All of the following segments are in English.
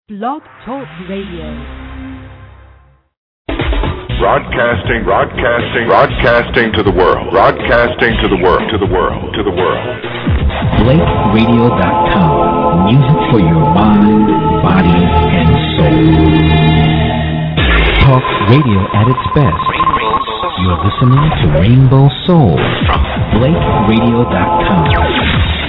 Blog Talk Radio. Broadcasting to the world. BlakeRadio.com. Music for your mind, body, and soul. Talk radio at its best. You're listening to Rainbow Soul from BlakeRadio.com.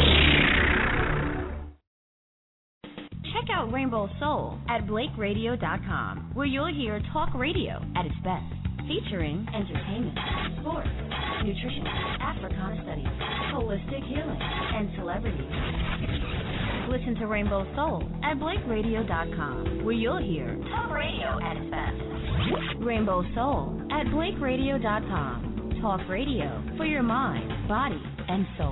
Check out Rainbow Soul at BlakeRadio.com, where you'll hear talk radio at its best, featuring entertainment, sports, nutrition, Africana studies, holistic healing, and celebrities. Listen to Rainbow Soul at BlakeRadio.com, where you'll hear talk radio at its best. Rainbow Soul at BlakeRadio.com. Talk radio for your mind, body, and soul.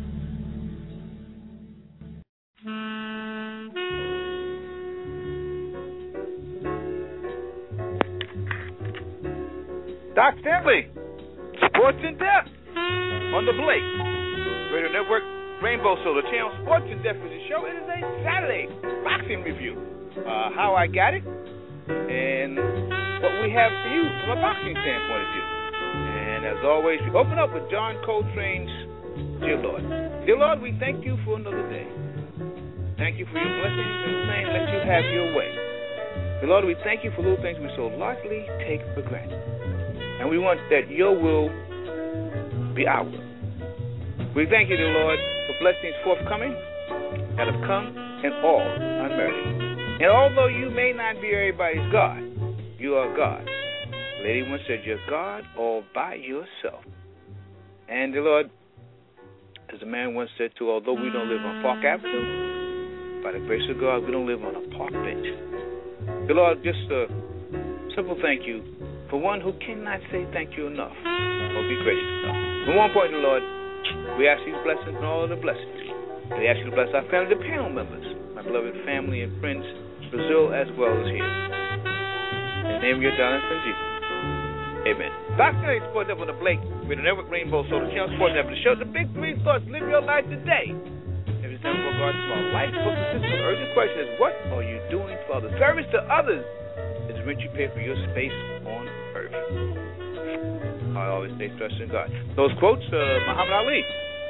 Doc Stanley, Sports in Depth on the Blake Radio Network, Rainbow Soul, the channel Sports in Depth is the show. It is a Saturday boxing review. How I got it and what we have for you from a boxing standpoint of view. And as always, we open up with John Coltrane's Dear Lord. Dear Lord, we thank you for another day. Thank you for your blessings and saying, let you have your way. Dear Lord, we thank you for little things we so largely take for granted. And we want that your will be our will. We thank you, dear Lord, for blessings forthcoming that have come and all unmerited. And although you may not be everybody's God, you are God. The lady once said, you're God all by yourself. And, dear Lord, as a man once said too, although we don't live on Park Avenue, by the grace of God, we don't live on a park bench. Dear Lord, just a simple thank you for one who cannot say thank you enough or be gracious enough. From one point, Lord, we ask these blessings and all of the blessings. We ask you to bless our family, the panel members, my beloved family and friends, Brazil as well as here. In the name of your darling son, Jesus. Amen. Dr. Sports Up on the Blake Radio Network, Rainbow Soul, the channel Sports Up, the show, the big three thoughts, live your life today. If it's time for God to our life, book the system, the urgent question is, what are you doing for others? Service to others is the rent you pay for your space on earth. I always stay trusting in God. Those quotes, Muhammad Ali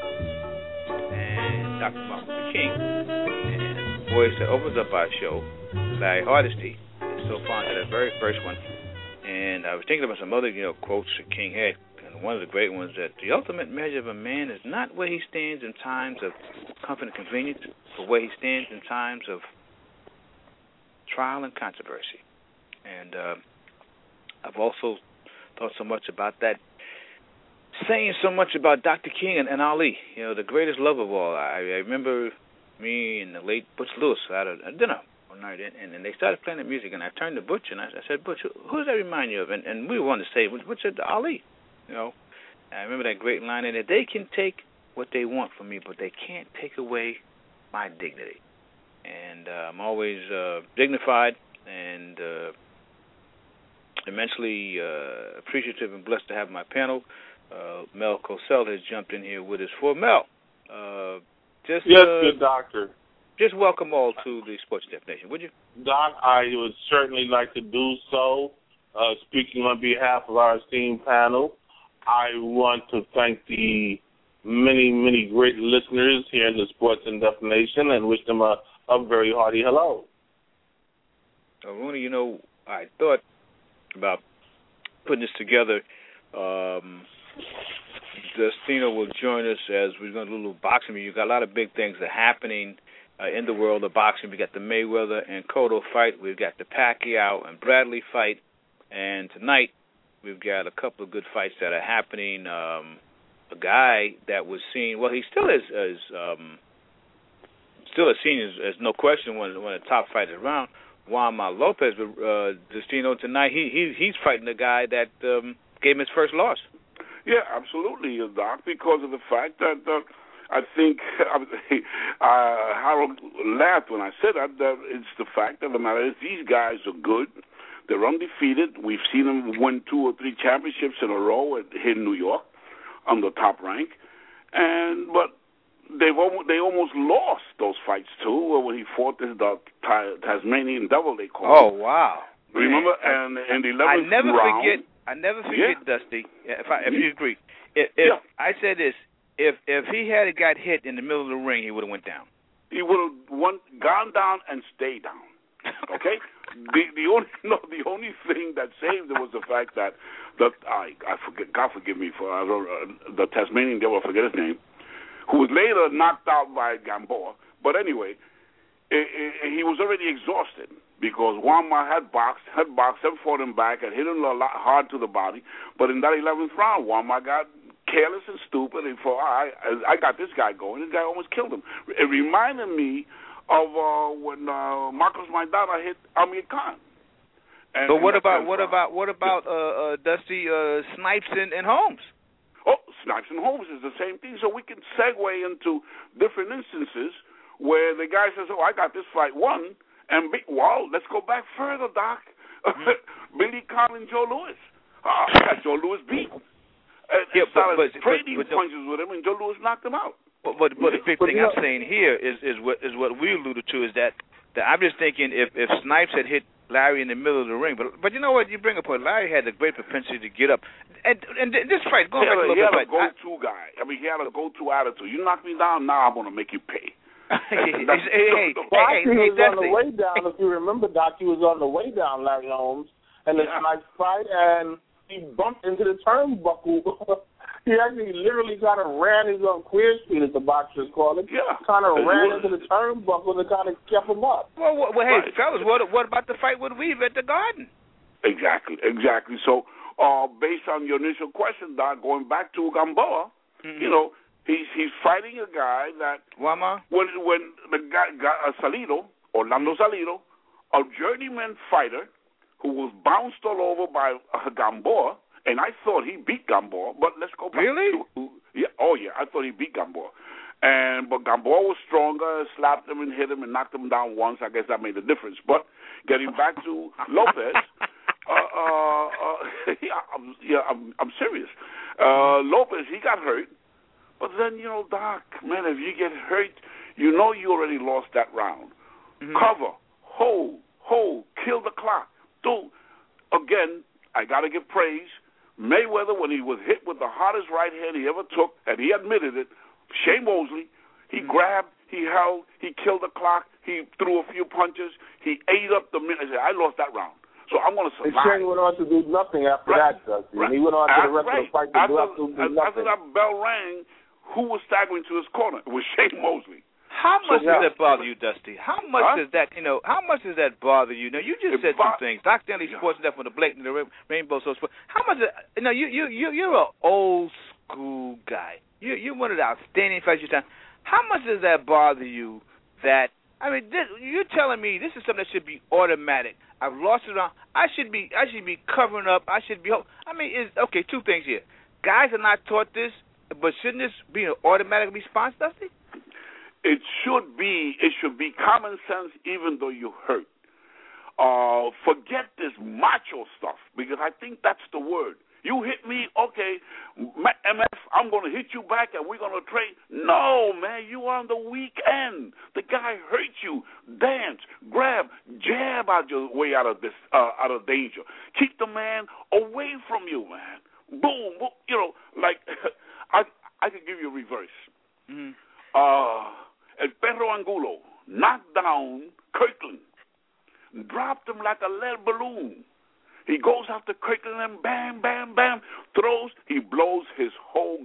and Dr. Martin Luther King, and voice that opens up our show, Larry Hardesty, is so fond of that very first one. And I was thinking about some other, quotes that King had, and one of the great ones that the ultimate measure of a man is not where he stands in times of comfort and convenience, but where he stands in times of trial and controversy. And I've also thought so much about that, saying so much about Dr. King and Ali, the greatest love of all. I remember me and the late Butch Lewis at a dinner one night, and they started playing the music, and I turned to Butch, and I said, Butch, who does that remind you of? And we wanted to say, Butch said, Ali. I remember that great line in it, they can take what they want from me, but they can't take away my dignity. And I'm always dignified and immensely appreciative and blessed to have my panel. Mel Cosell has jumped in here with us. For Mel, yes, good doctor. Just welcome all to the Sports Definition, would you? Doc, I would certainly like to do so. Speaking on behalf of our esteemed panel, I want to thank the many, many great listeners here in the Sports and Definition and wish them a very hearty hello. Rooney, I thought about putting this together. Destino will join us as we're going to do a little boxing. You've got a lot of big things that are happening in the world of boxing. We got the Mayweather and Cotto fight. We've got the Pacquiao and Bradley fight. And tonight we've got a couple of good fights that are happening. A guy that was seen, well, he still is seen as no question one of the top fighters around. Juan Lopez, Destino, tonight he's fighting the guy that gave him his first loss. Yeah, absolutely, Doc, because of the fact that I think Harold laughed when I said that it's the fact of the matter is these guys are good. They're undefeated. We've seen them win 2 or 3 championships in a row here in New York on the top rank. But they almost lost those fights too when he fought the Tasmanian Devil, they call Oh, it. wow. Remember? And in the 11th round. I never forget, Dusty, if you agree. If I said this, if he had got hit in the middle of the ring, he would have went down. He would have gone down and stayed down. Okay? the only thing that saved it was the fact that I forget, God forgive me for the Tasmanian Devil, I forget his name, who was later knocked out by Gamboa. But anyway, he was already exhausted because Juan Ma had boxed, had fought him back, and hit him a lot hard to the body. But in that 11th round, Juan Ma got careless and stupid, and I got this guy going. This guy almost killed him. It reminded me of when Marcos Maidana hit Amir Khan. But what about Dusty Snipes and Holmes? Oh, Snipes and Holmes is the same thing. So we can segue into different instances where the guy says, "Oh, I got this fight won," and let's go back further, Doc. Billy Conn and Joe Louis. I got Joe Louis beat. Started trading punches with him, and Joe Louis knocked him out. But the big thing I'm saying here is what we alluded to is that I'm just thinking if Snipes had hit Larry in the middle of the ring, but you know what, you bring up point. Larry had a great propensity to get up, and this fight going back a little bit. He had a go-to guy. I mean, he had a go-to attitude. You knock me down, now I'm gonna make you pay. He was on the way down. If you remember, Doc, he was on the way down, Larry Holmes, and the Snipes fight, and he bumped into the turnbuckle. He actually literally kind of ran his own queer speed, as the boxers call it. Yeah. Kind of ran into the turnbuckle and kind of kept him up. Well, hey, fellas, what about the fight with Weave at the Garden? Exactly. So, based on your initial question, Doc, going back to Gamboa, you know, he's fighting a guy that when the guy Orlando Salido, a journeyman fighter who was bounced all over by Gamboa. And I thought he beat Gamboa, but let's go back. Really? I thought he beat Gamboa. But Gamboa was stronger, slapped him and hit him and knocked him down once. I guess that made a difference. But getting back to Lopez, I'm serious. Lopez, he got hurt. But then, you know, Doc, man, if you get hurt, you know you already lost that round. Mm-hmm. Cover, hold, kill the clock. Again, I got to give praise. Mayweather, when he was hit with the hardest right hand he ever took, and he admitted it, Shane Mosley, he grabbed, he held, he killed the clock, he threw a few punches, he ate up the minute. I lost that round. So I'm going to survive. And Shane went on to do nothing after that, Dusty. Right. He went on to the rest of the fight to do nothing. After that bell rang, who was staggering to his corner? It was Shane Mosley. How much does that bother you, Dusty? How much does that, how much does that bother you? Now, you just said some things. Doc Stanley Sports Net from the Blake and the Rainbow Soul Sports. How much, you're an old school guy. You're one of the outstanding fighters of your time. How much does that bother you that, you're telling me this is something that should be automatic. I've lost it on. I should be covering up. Okay, two things here. Guys are not taught this, but shouldn't this be an automatic response, Dusty? It should be common sense, even though you hurt. Forget this macho stuff, because I think that's the word. You hit me, okay, MF, I'm going to hit you back and we're going to trade. No, man, you are on the weak end. The guy hurt you. Dance, grab, jab out your way out of danger. Keep the man away from you, man. Boom, boom. You know, like I could give you a reverse. Mm-hmm. El Perro Angulo knocked down Kirkland, dropped him like a lead balloon. He goes after Kirkland and bam, bam, bam, throws. He blows his whole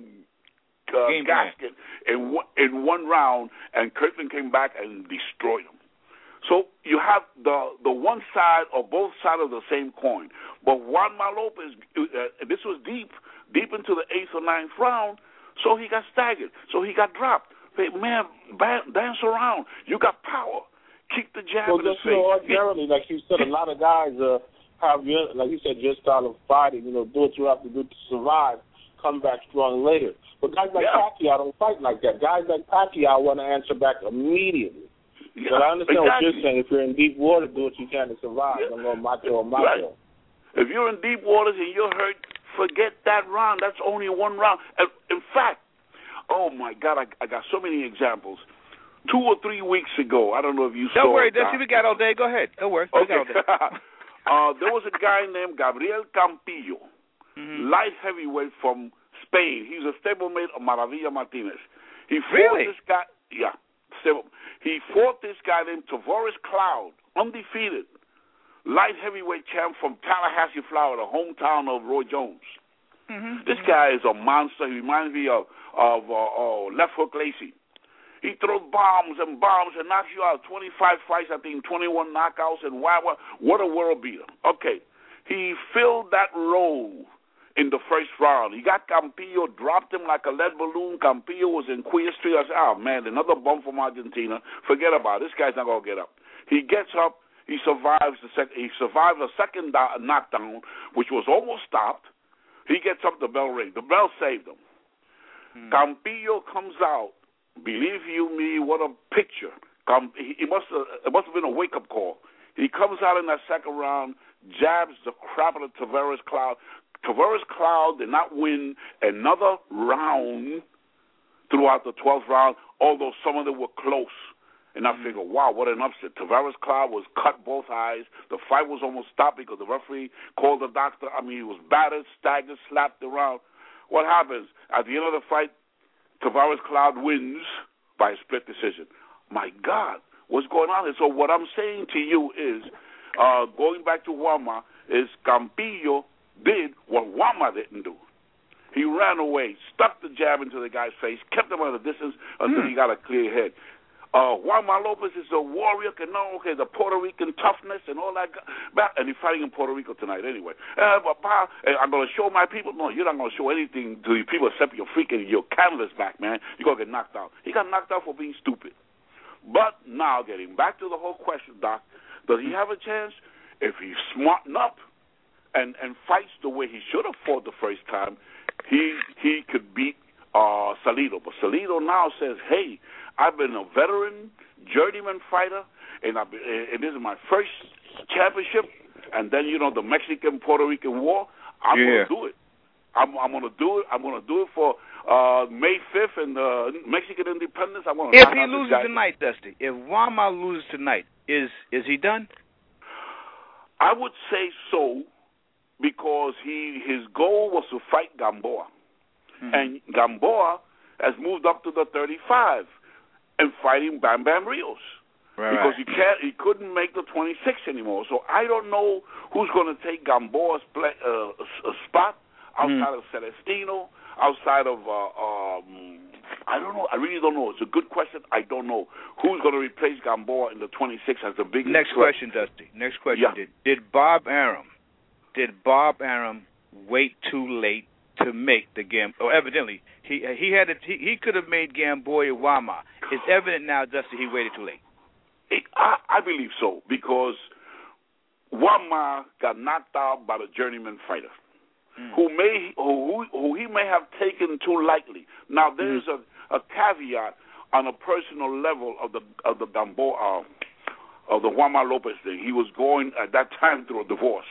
gasket in one round, and Kirkland came back and destroyed him. So you have the one side or both sides of the same coin. But Juan Ma Lopez, this was deep into the 8th or 9th round, so he got staggered. So he got dropped. Hey, man, dance around. You got power. Kick the jab in his face. Ordinarily, like you said, a lot of guys have, like you said, your style of fighting, do what you have to do to survive, come back strong later. But guys like Pacquiao don't fight like that. Guys like Pacquiao want to answer back immediately. Yeah, but I understand what you're saying. If you're in deep water, do what you can to survive. I'm going macho. Right. If you're in deep waters and you're hurt, forget that round. That's only one round. In fact, Oh, my God, I got so many examples. 2 or 3 weeks ago, I don't know if you saw. Don't worry, Dusty, we got all day. Go ahead. Don't worry. Okay. There was a guy named Gabriel Campillo, light heavyweight from Spain. He's a stablemate of Maravilla Martinez. He fought this guy. Yeah. He fought this guy named Tavares Cloud, undefeated, light heavyweight champ from Tallahassee, Florida, hometown of Roy Jones. This guy is a monster. He reminds me of Left Hook Lacey. He throws bombs and knocks you out. 25 fights, I think, 21 knockouts, and what a world beater. Okay, he filled that role in the first round. He got Campillo, dropped him like a lead balloon. Campillo was in Queer Street. I said, oh, man, another bump from Argentina. Forget about it. This guy's not going to get up. He gets up. He survives a second knockdown, which was almost stopped. He gets up, the bell rings. The bell saved him. Campillo comes out. Believe you me, what a picture. It must have been a wake-up call. He comes out in that second round, jabs the crap out of Tavares Cloud. Tavares Cloud did not win another round throughout the 12th round, although some of them were close. And I figured, wow, what an upset. Tavares Cloud was cut both eyes. The fight was almost stopped because the referee called the doctor. I mean, he was battered, staggered, slapped around. What happens? At the end of the fight, Tavares Cloud wins by a split decision. My God, what's going on here? So what I'm saying to you is, going back to Wama, is Campillo did what Wama didn't do. He ran away, stuck the jab into the guy's face, kept him at a distance until he got a clear head. Wama Lopez is a warrior, the Puerto Rican toughness and all that. And he's fighting in Puerto Rico tonight anyway. I'm going to show my people. No, you're not going to show anything to the people except your canvas back, man. You're going to get knocked out. He got knocked out for being stupid. But now, getting back to the whole question, Doc, does he have a chance? If he's smarten up and fights the way he should have fought the first time, he could beat Salido. But Salido now says, hey, I've been a veteran, journeyman fighter, and this is my first championship. And then, the Mexican-Puerto Rican War. I'm going to do it. I'm going to do it. I'm going to do it for May 5th and Mexican independence. If he loses tonight, Dusty, if Wama loses tonight, is he done? I would say so, because his goal was to fight Gamboa. And Gamboa has moved up to the 35. And fighting Bam Bam Rios, because he couldn't make the 26 anymore. So I don't know who's going to take Gamboa's spot outside of Celestino, outside of I don't know. I really don't know. It's a good question. I don't know who's going to replace Gamboa in the 26 as the biggest. Next question, Dusty. Next question. Yeah. Did Bob Arum wait too late to make the game? Oh, evidently he could have made Gamboa Wama. It's evident now, Dusty, he waited too late. I believe so, because Wama got knocked out by the journeyman fighter, who he may have taken too lightly. Now there's a caveat on a personal level of the Gamboa of the Wama Lopez thing. He was going at that time through a divorce.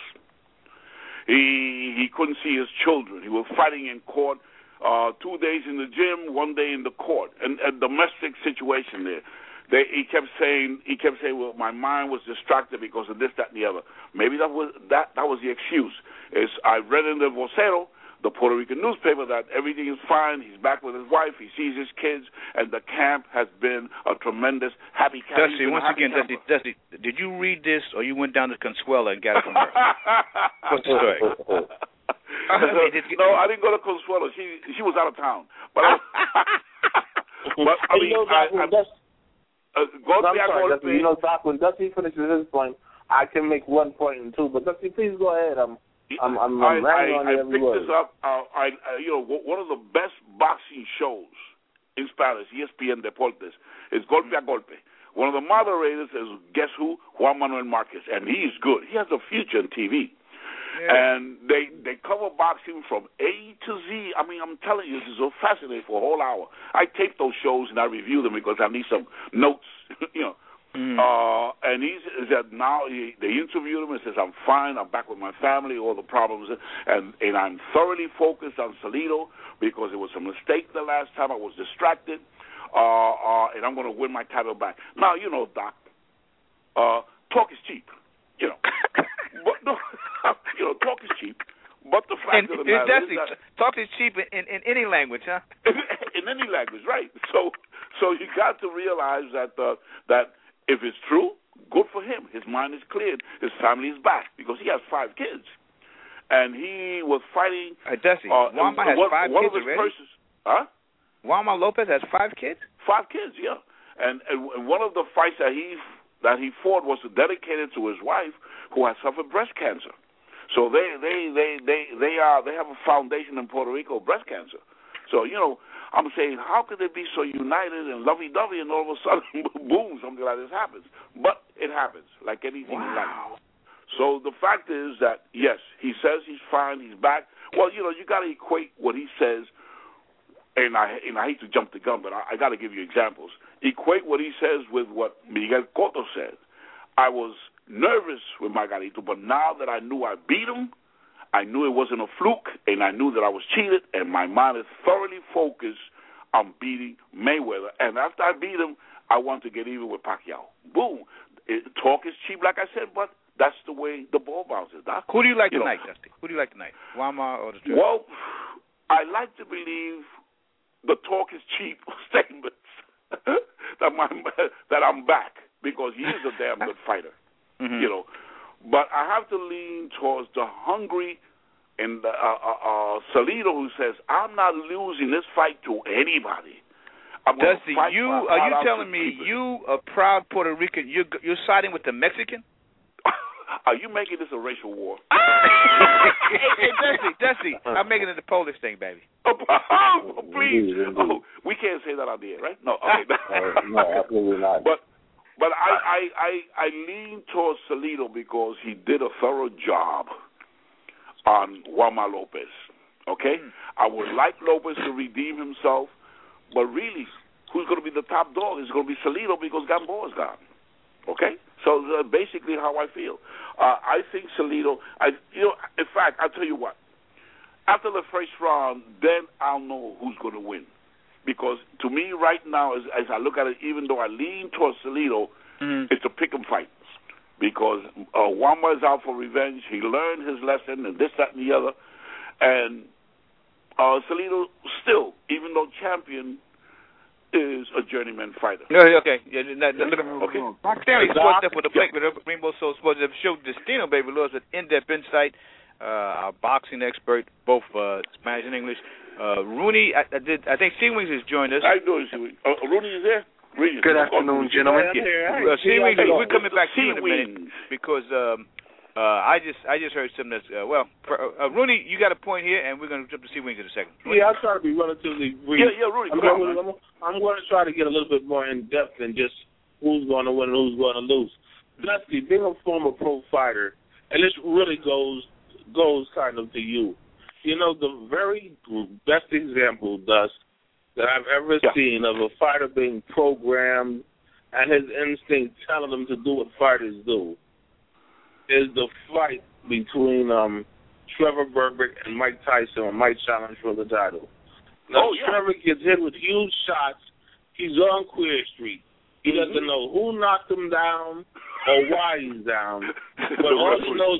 He couldn't see his children. He was fighting in court, 2 days in the gym, 1 day in the court, and a domestic situation there. He kept saying, well, my mind was distracted because of this, that, and the other. Maybe that was the excuse. I read in the Vocero, the Puerto Rican newspaper, that everything is fine. He's back with his wife. He sees his kids, and the camp has been a tremendous happy camp. Dusty, once again, Dusty, did you read this, or you went down to Consuela and got it from her? What's the story? No, I didn't go to Consuelo. She was out of town. But I mean, Doc, when Dusty finishes his point, I can make one point and two. But Dusty, please go ahead. I'm ranting on every word. I picked this up. One of the best boxing shows in Spanish, ESPN Deportes, is Golpe a Golpe. One of the moderators is, guess who? Juan Manuel Marquez, and he's good. He has a future in TV. Yeah. And they cover boxing from A to Z. I mean, I'm telling you, this is so fascinating for a whole hour. I tape those shows and I review them because I need some notes, And he said now they interviewed him and says, I'm fine, I'm back with my family, all the problems, and I'm thoroughly focused on Salido because it was a mistake the last time. I was distracted, and I'm going to win my title back. Now, you know, Doc, talk is cheap, you know. But no, you know, talk is cheap. But the fact of the matter is that talk is cheap in any language, huh? In any language, right? So you got to realize that if it's true, good for him. His mind is cleared. His family is back because he has 5 kids, and he was fighting. Desi, Wama has 5 one kids of his already. Huh? Wama Lopez has 5 kids. 5 kids, yeah. And one of the fights that he fought was dedicated to his wife, who had suffered breast cancer. So they have a foundation in Puerto Rico, breast cancer. So, you know, I'm saying, how could they be so united and lovey-dovey and all of a sudden, boom, something like this happens? But it happens, like anything in life. So the fact is that, yes, he says he's fine, he's back. Well, you know, you got to equate what he says, and I hate to jump the gun, but I got to give you examples. Equate what he says with what Miguel Cotto said. I was nervous with Margarito, but now that I knew I beat him, I knew it wasn't a fluke, and I knew that I was cheated, and my mind is thoroughly focused on beating Mayweather. And after I beat him, I want to get even with Pacquiao. Boom. Talk is cheap, like I said, but that's the way the ball bounces, Doc. Who do you like tonight, Dusty? Who do you like tonight, Wama or the Trip? Well, I like to believe the talk is cheap statements that I'm back, because he is a damn good fighter. You know, but I have to lean towards the hungry and Salido, who says, I'm not losing this fight to anybody. Dusty, are you telling me you, a proud Puerto Rican, you're siding with the Mexican? Are you making this a racial war? Hey, Dusty, I'm making it a Polish thing, baby. Please. We can't say that on the air, right? No, okay. No, absolutely not. But I lean towards Salido because he did a thorough job on Wama Lopez, okay? I would like Lopez to redeem himself, but really, who's going to be the top dog? It's going to be Salido because Gamboa's gone, okay? So basically how I feel. I think Salido, in fact, I'll tell you what. After the first round, then I'll know who's going to win. Because to me right now, as I look at it, even though I lean towards Salido, it's a pick-em fight. Because Wama is out for revenge. He learned his lesson and this, that, and the other. And Salido still, even though champion, is a journeyman fighter. Okay. Yeah, look at me. Okay. Stanley Sports Step with the Blake with Rainbow Soul Sports Step show. Destino, baby, Lewis with in-depth insight. Our boxing expert, both Spanish and English. Rooney, I think Sea-Wings has joined us. How you doing, Sea-Wings? Rooney is there? Good afternoon, gentlemen. Sea-Wings, we're coming back to you in a minute because I just heard something that's Rooney, you got a point here, and we're going to jump to Sea-Wings in a second. Rooney? Yeah, I'll try to be relatively brief. Yeah, Rooney, I'm going to try to get a little bit more in depth than just who's going to win and who's going to lose. Dusty, being a former pro fighter, and this really goes kind of to you. You know, the very best example, Dust, that I've ever seen of a fighter being programmed and his instinct telling him to do what fighters do is the fight between Trevor Berbick and Mike Tyson when Mike challenged for the title. Now, Trevor gets hit with huge shots. He's on Queer Street. He doesn't know who knocked him down or why he's down. But all he knows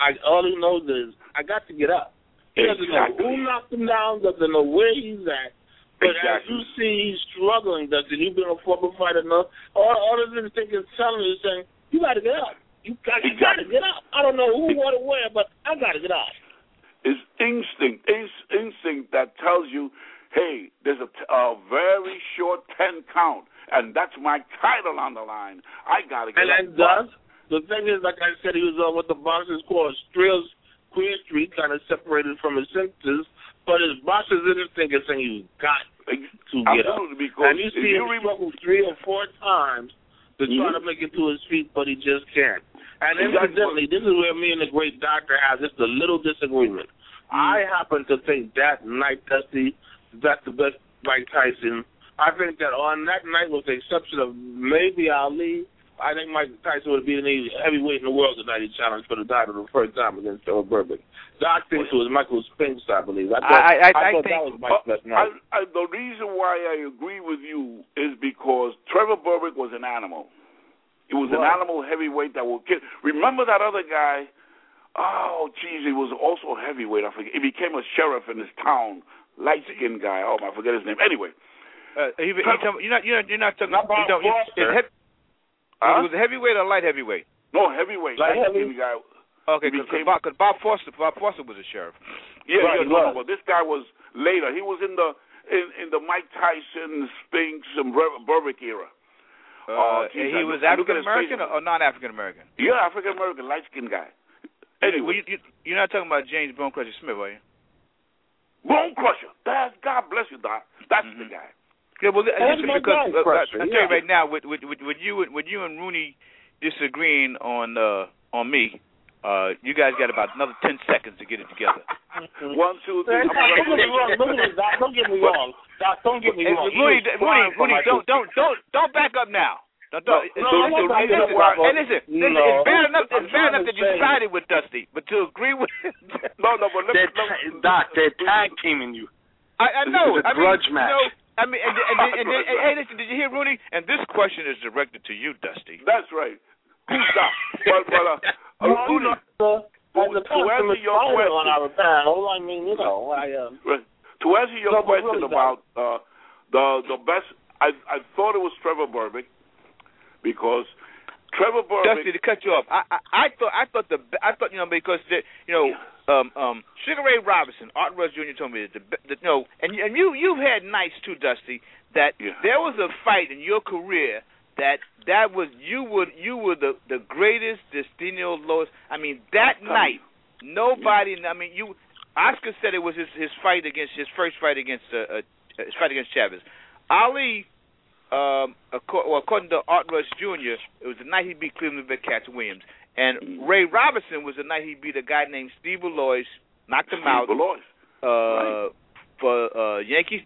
is I got to get up. He doesn't know who knocked him down, doesn't know where he's at. But as you see, he's struggling, Dustin. You've been a former fighter enough. All of this thing is telling you, saying, you got to get up. You got to get up. I don't know who, what, or where, but I got to get up. It's instinct that tells you, hey, there's a very short 10 count, and that's my title on the line. I got to get up. And the thing is, like I said, he was on what the boxers call Strills Queer Street, kind of separated from his senses, but his boxers instinct is saying you got to get up. And you see him struggle 3 or 4 times to try to make it to his feet, but he just can't. And incidentally, this is where me and the great doctor have just a little disagreement. I happen to think that night, Dusty, that's the best Mike Tyson. I think that on that night, with the exception of maybe Ali, I think Mike Tyson would be the heavyweight in the world tonight. He challenged for the title the first time against Trevor Berbick. Doc thinks it was Michael Spinks, I believe. I thought that was Mike's best night. The reason why I agree with you is because Trevor Berbick was an animal. He was an animal heavyweight that would kill. Remember that other guy? Oh, geez, he was also a heavyweight. I forget. He became a sheriff in his town, light-skinned guy. Oh, I forget his name. Anyway, you're not talking about Foster. Was it heavyweight or light heavyweight? No, heavyweight. Light-skinned guy. Okay, because Bob Foster was a sheriff. Yeah, but this guy was later. He was in the Mike Tyson, Spinks, and Berbick era. He was African American or non-African American? Yeah, African American, light-skinned guy. Anyway, you're not talking about James Bone Crusher Smith, are you? Bone Crusher. God bless you, Doc. That's the guy. Yeah, well, because I tell you right now, with you and Rooney disagreeing on me, you guys got about another 10 seconds to get it together. 1, 2, 3. Don't get me wrong. Doc, don't get me wrong. Rooney, don't back up now. Listen, it's bad enough that you sided with Dusty, but to agree with Doc, they're tag teaming you. I know. It's a grudge match. Hey, listen, did you hear Rooney? And this question is directed to you, Dusty. That's right. Rooney, to answer your question on our panel, I mean, to answer your question about the best, I thought it was Trevor Berbick because Trevor Berbick. Dusty, to cut you off, I thought because Sugar Ray Robinson, Art Rush Jr. told me that and you've had nights too, Dusty, that there was a fight in your career that was you were the greatest Destino Lewis. I mean, that night nobody. I mean, Oscar said it was his first fight against Chavez. Ali, according to Art Rush Jr., it was the night he beat Cleveland Cats Williams. And Ray Robinson was the night he beat a guy named Steve Alois, knocked him out for Yankees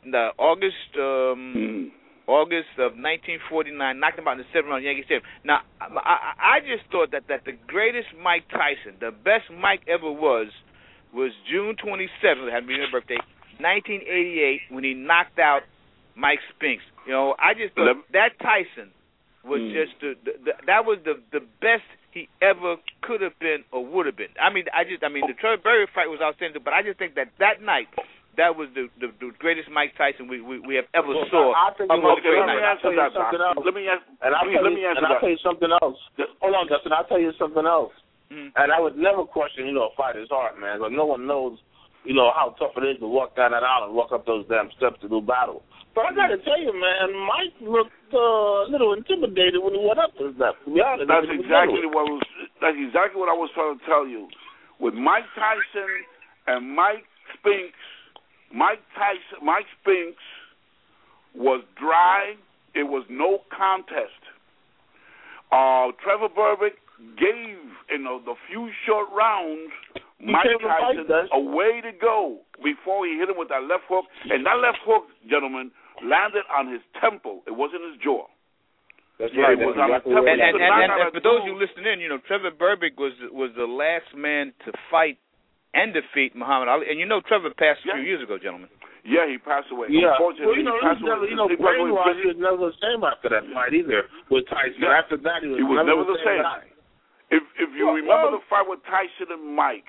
August of 1949, knocked him out in the 7th round Yankee Stadium. Now, I just thought that the greatest Mike Tyson, the best Mike ever was June 27th, had been his birthday, 1988, when he knocked out Mike Spinks. I just thought that Tyson was just that was the best he ever could have been or would have been. I mean, the Trevor Berbick fight was outstanding, but I just think that night, that was the greatest Mike Tyson we have ever saw. Let me answer that. Let me tell you something else. Hold on, Justin. I'll tell you something else. And I would never question, a fighter's heart, man. But no one knows, how tough it is to walk down that aisle and walk up those damn steps to do battle. But I got to tell you, man, Mike looked a little intimidated when he went up to that. To be honest, that's exactly what I was trying to tell you. With Mike Tyson and Mike Spinks, Mike Spinks was dry. It was no contest. Trevor Berbick gave the few short rounds Mike Tyson a way to go before he hit him with that left hook. And that left hook, gentlemen, landed on his temple. It wasn't his jaw. That's right. It was on his temple. And for those of you listening in, Trevor Berbick was the last man to fight and defeat Muhammad Ali. And Trevor passed a few years ago, gentlemen. Yeah, he passed away. Yeah. Unfortunately, he passed away. Brainwash was never the same after that fight either with Tyson. Yeah. After that, he was never the same guy. If you remember the fight with Tyson and Mike.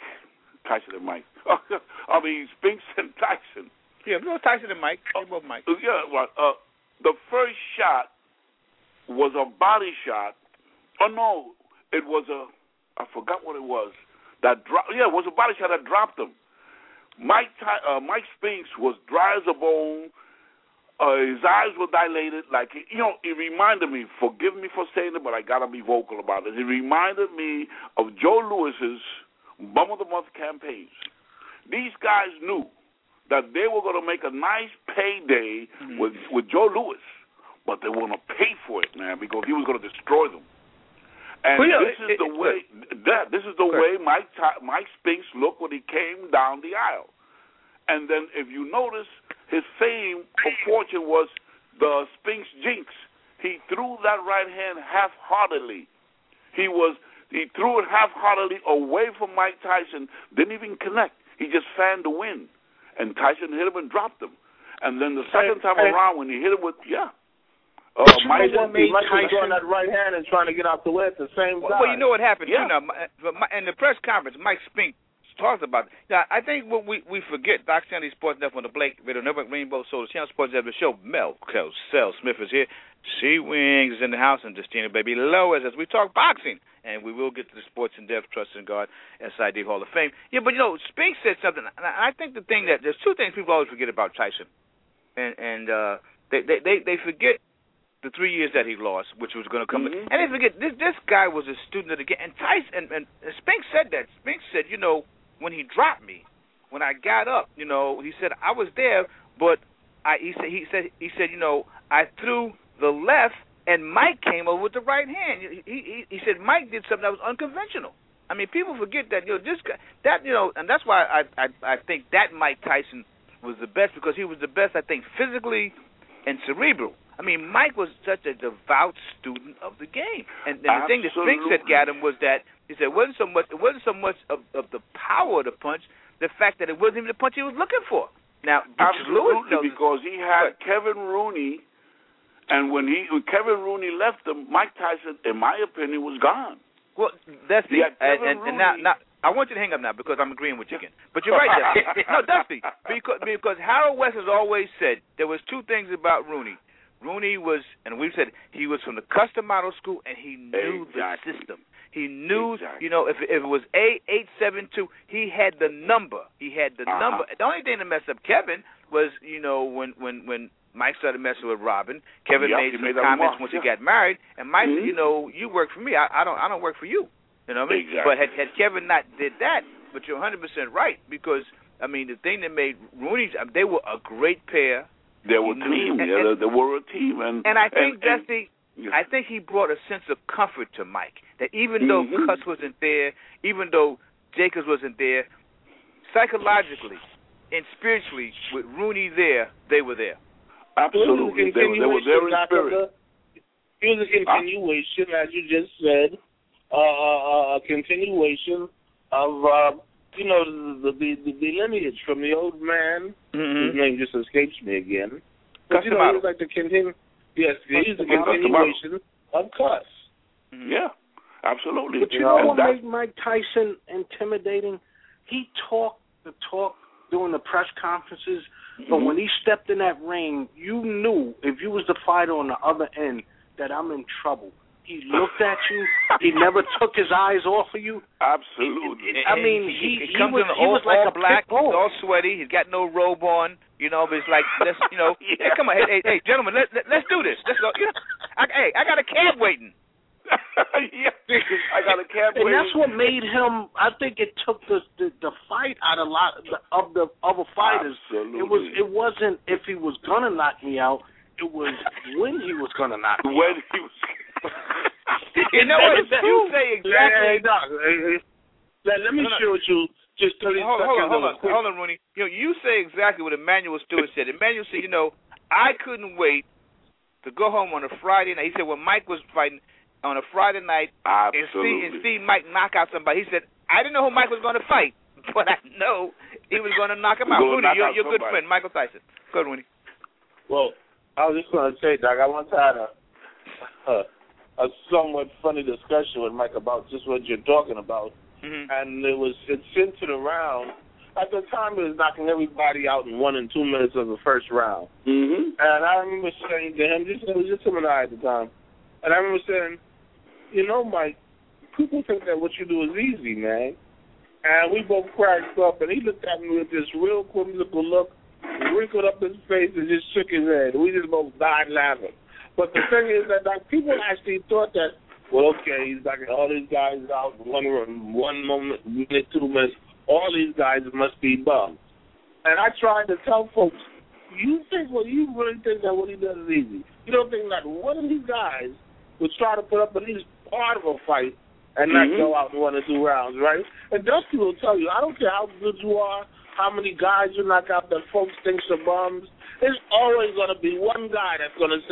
I mean, Spinks and Tyson. Yeah, no, Tyson and Mike. They both Mike. Yeah, the first shot was a body shot. Oh, no, it was I forgot what it was. That it was a body shot that dropped him. Mike Spinks was dry as a bone. His eyes were dilated. Like, it reminded me, forgive me for saying it, but I got to be vocal about it. It reminded me of Joe Louis's Bum of the Month campaigns. These guys knew that they were going to make a nice payday with Joe Louis, but they were going to pay for it, man, because he was going to destroy them. And this is the way Mike Spinks looked when he came down the aisle. And then if you notice, his fame or fortune was the Spinks jinx. he threw that right hand half-heartedly. He threw it half-heartedly away from Mike Tyson, didn't even connect. He just fanned the wind, and Tyson hit him and dropped him. And then the second time around when he hit him with, Mike was throwing that right hand and trying to get out the way at the same time. Well, you know what happened? Yeah. You know, in the press conference, Mike Spink talks about it. Now, I think what we forget, Doc Stanley Sports Network on the Blake Radio Network, Rainbow Soul, the Channel Sports Network show. Mel Cell Smith is here. C-Wings is in the house, and Justina Baby Lois as we talk boxing. And we will get to the Sports in Depth, Trust in God, SID Hall of Fame. Yeah, but, you know, Spink said something, and I think the thing that, there's two things people always forget about Tyson. And they forget the 3 years that he lost, which was going to come. And they forget, this guy was a student of the game. And Tyson, and Spink said that. Spink said, you know, when he dropped me, when I got up, you know, he said, I was there, but he said, you know, I threw the left, and Mike came over with the right hand. He said Mike did something that was unconventional. I mean, people forget that, you know, this guy, that, you know, and that's why I think that Mike Tyson was the best, because he was the best, I think, physically and cerebral. I mean, Mike was such a devout student of the game, and the thing that Spink said got him was that he said it wasn't so much of the power of the punch, the fact that it wasn't even the punch he was looking for. Now, absolutely, because he had Kevin Rooney, and when Kevin Rooney left him, Mike Tyson, in my opinion, was gone. Well, Dusty, and now I want you to hang up now because I'm agreeing with you again. But you're right, Dusty. No, Dusty, because Harold West has always said there was two things about Rooney. Rooney was, and we've said, he was from the custom model school, and he knew the system. He knew, you know, if it was A872, he had the number. He had the number. The only thing that messed up Kevin was, you know, when Mike started messing with Robin, Kevin made some comments once he got married, and Mike said, you know, you work for me. I don't work for you. You know what I mean? Exactly. But had Kevin not did that, but you're 100% right, because, I mean, the thing that made Rooney, they were a great pair. They were a team. They were a team. And I think, Dusty, I think he brought a sense of comfort to Mike, that even though Cuss wasn't there, even though Jacobs wasn't there, psychologically and spiritually, with Rooney there, they were there. Absolutely. They were there in spirit. It was a continuation, as you just said, a continuation of, you know, the lineage from the old man. His name just escapes me again. But, you know, he was like the continuation of Cuss. Yeah, absolutely. But you know what made Mike Tyson intimidating? He talked the talk during the press conferences, but when he stepped in that ring, you knew if you was the fighter on the other end that I'm in trouble. He looked at you. He never took his eyes off of you. Absolutely. I mean, he was like a black, all sweaty. He's got no robe on, you know. But it's like, let's, you know, hey, come on, hey, gentlemen, let's do this. Let's go. You know, I got a cab waiting. I got a cab waiting. And that's what made him. I think it took the fight out of a lot of the other fighters. Absolutely. It wasn't if he was gonna knock me out. It was when he was gonna knock me out. When he was. You know what? You say exactly. Hey, Doc, let me show you just 30 seconds. Hold on, Rooney. You say exactly what Emmanuel Stewart said. Emmanuel said, you know, I couldn't wait to go home on a Friday night. He said when Mike was fighting on a Friday night and see Mike knock out somebody, he said, I didn't know who Mike was going to fight, but I know he was going to knock him out. Rooney, you're a good friend, Michael Tyson. Go ahead, Rooney. Well, I was just going to say, Doc, I once had a somewhat funny discussion with Mike about just what you're talking about, and it centered around. At the time, it was knocking everybody out in 1 and 2 minutes of the first round. And I remember saying to him, it was just him and I at the time, and I remember saying, you know, Mike, people think that what you do is easy, man. And we both cracked up, and he looked at me with this real quizzical look, wrinkled up his face, and just shook his head. We just both died laughing. But the thing is that people actually thought that, well, okay, he's knocking all these guys out in 1 minute, 2 minutes. All these guys must be bums. And I tried to tell folks, you really think that what he does is easy. You don't think that one of these guys would try to put up at least part of a fight and not go out in 1 or 2 rounds, right? And Dusty will tell you, I don't care how good you are, how many guys you knock out that folks think are bums, there's always going to be one guy that's going to say,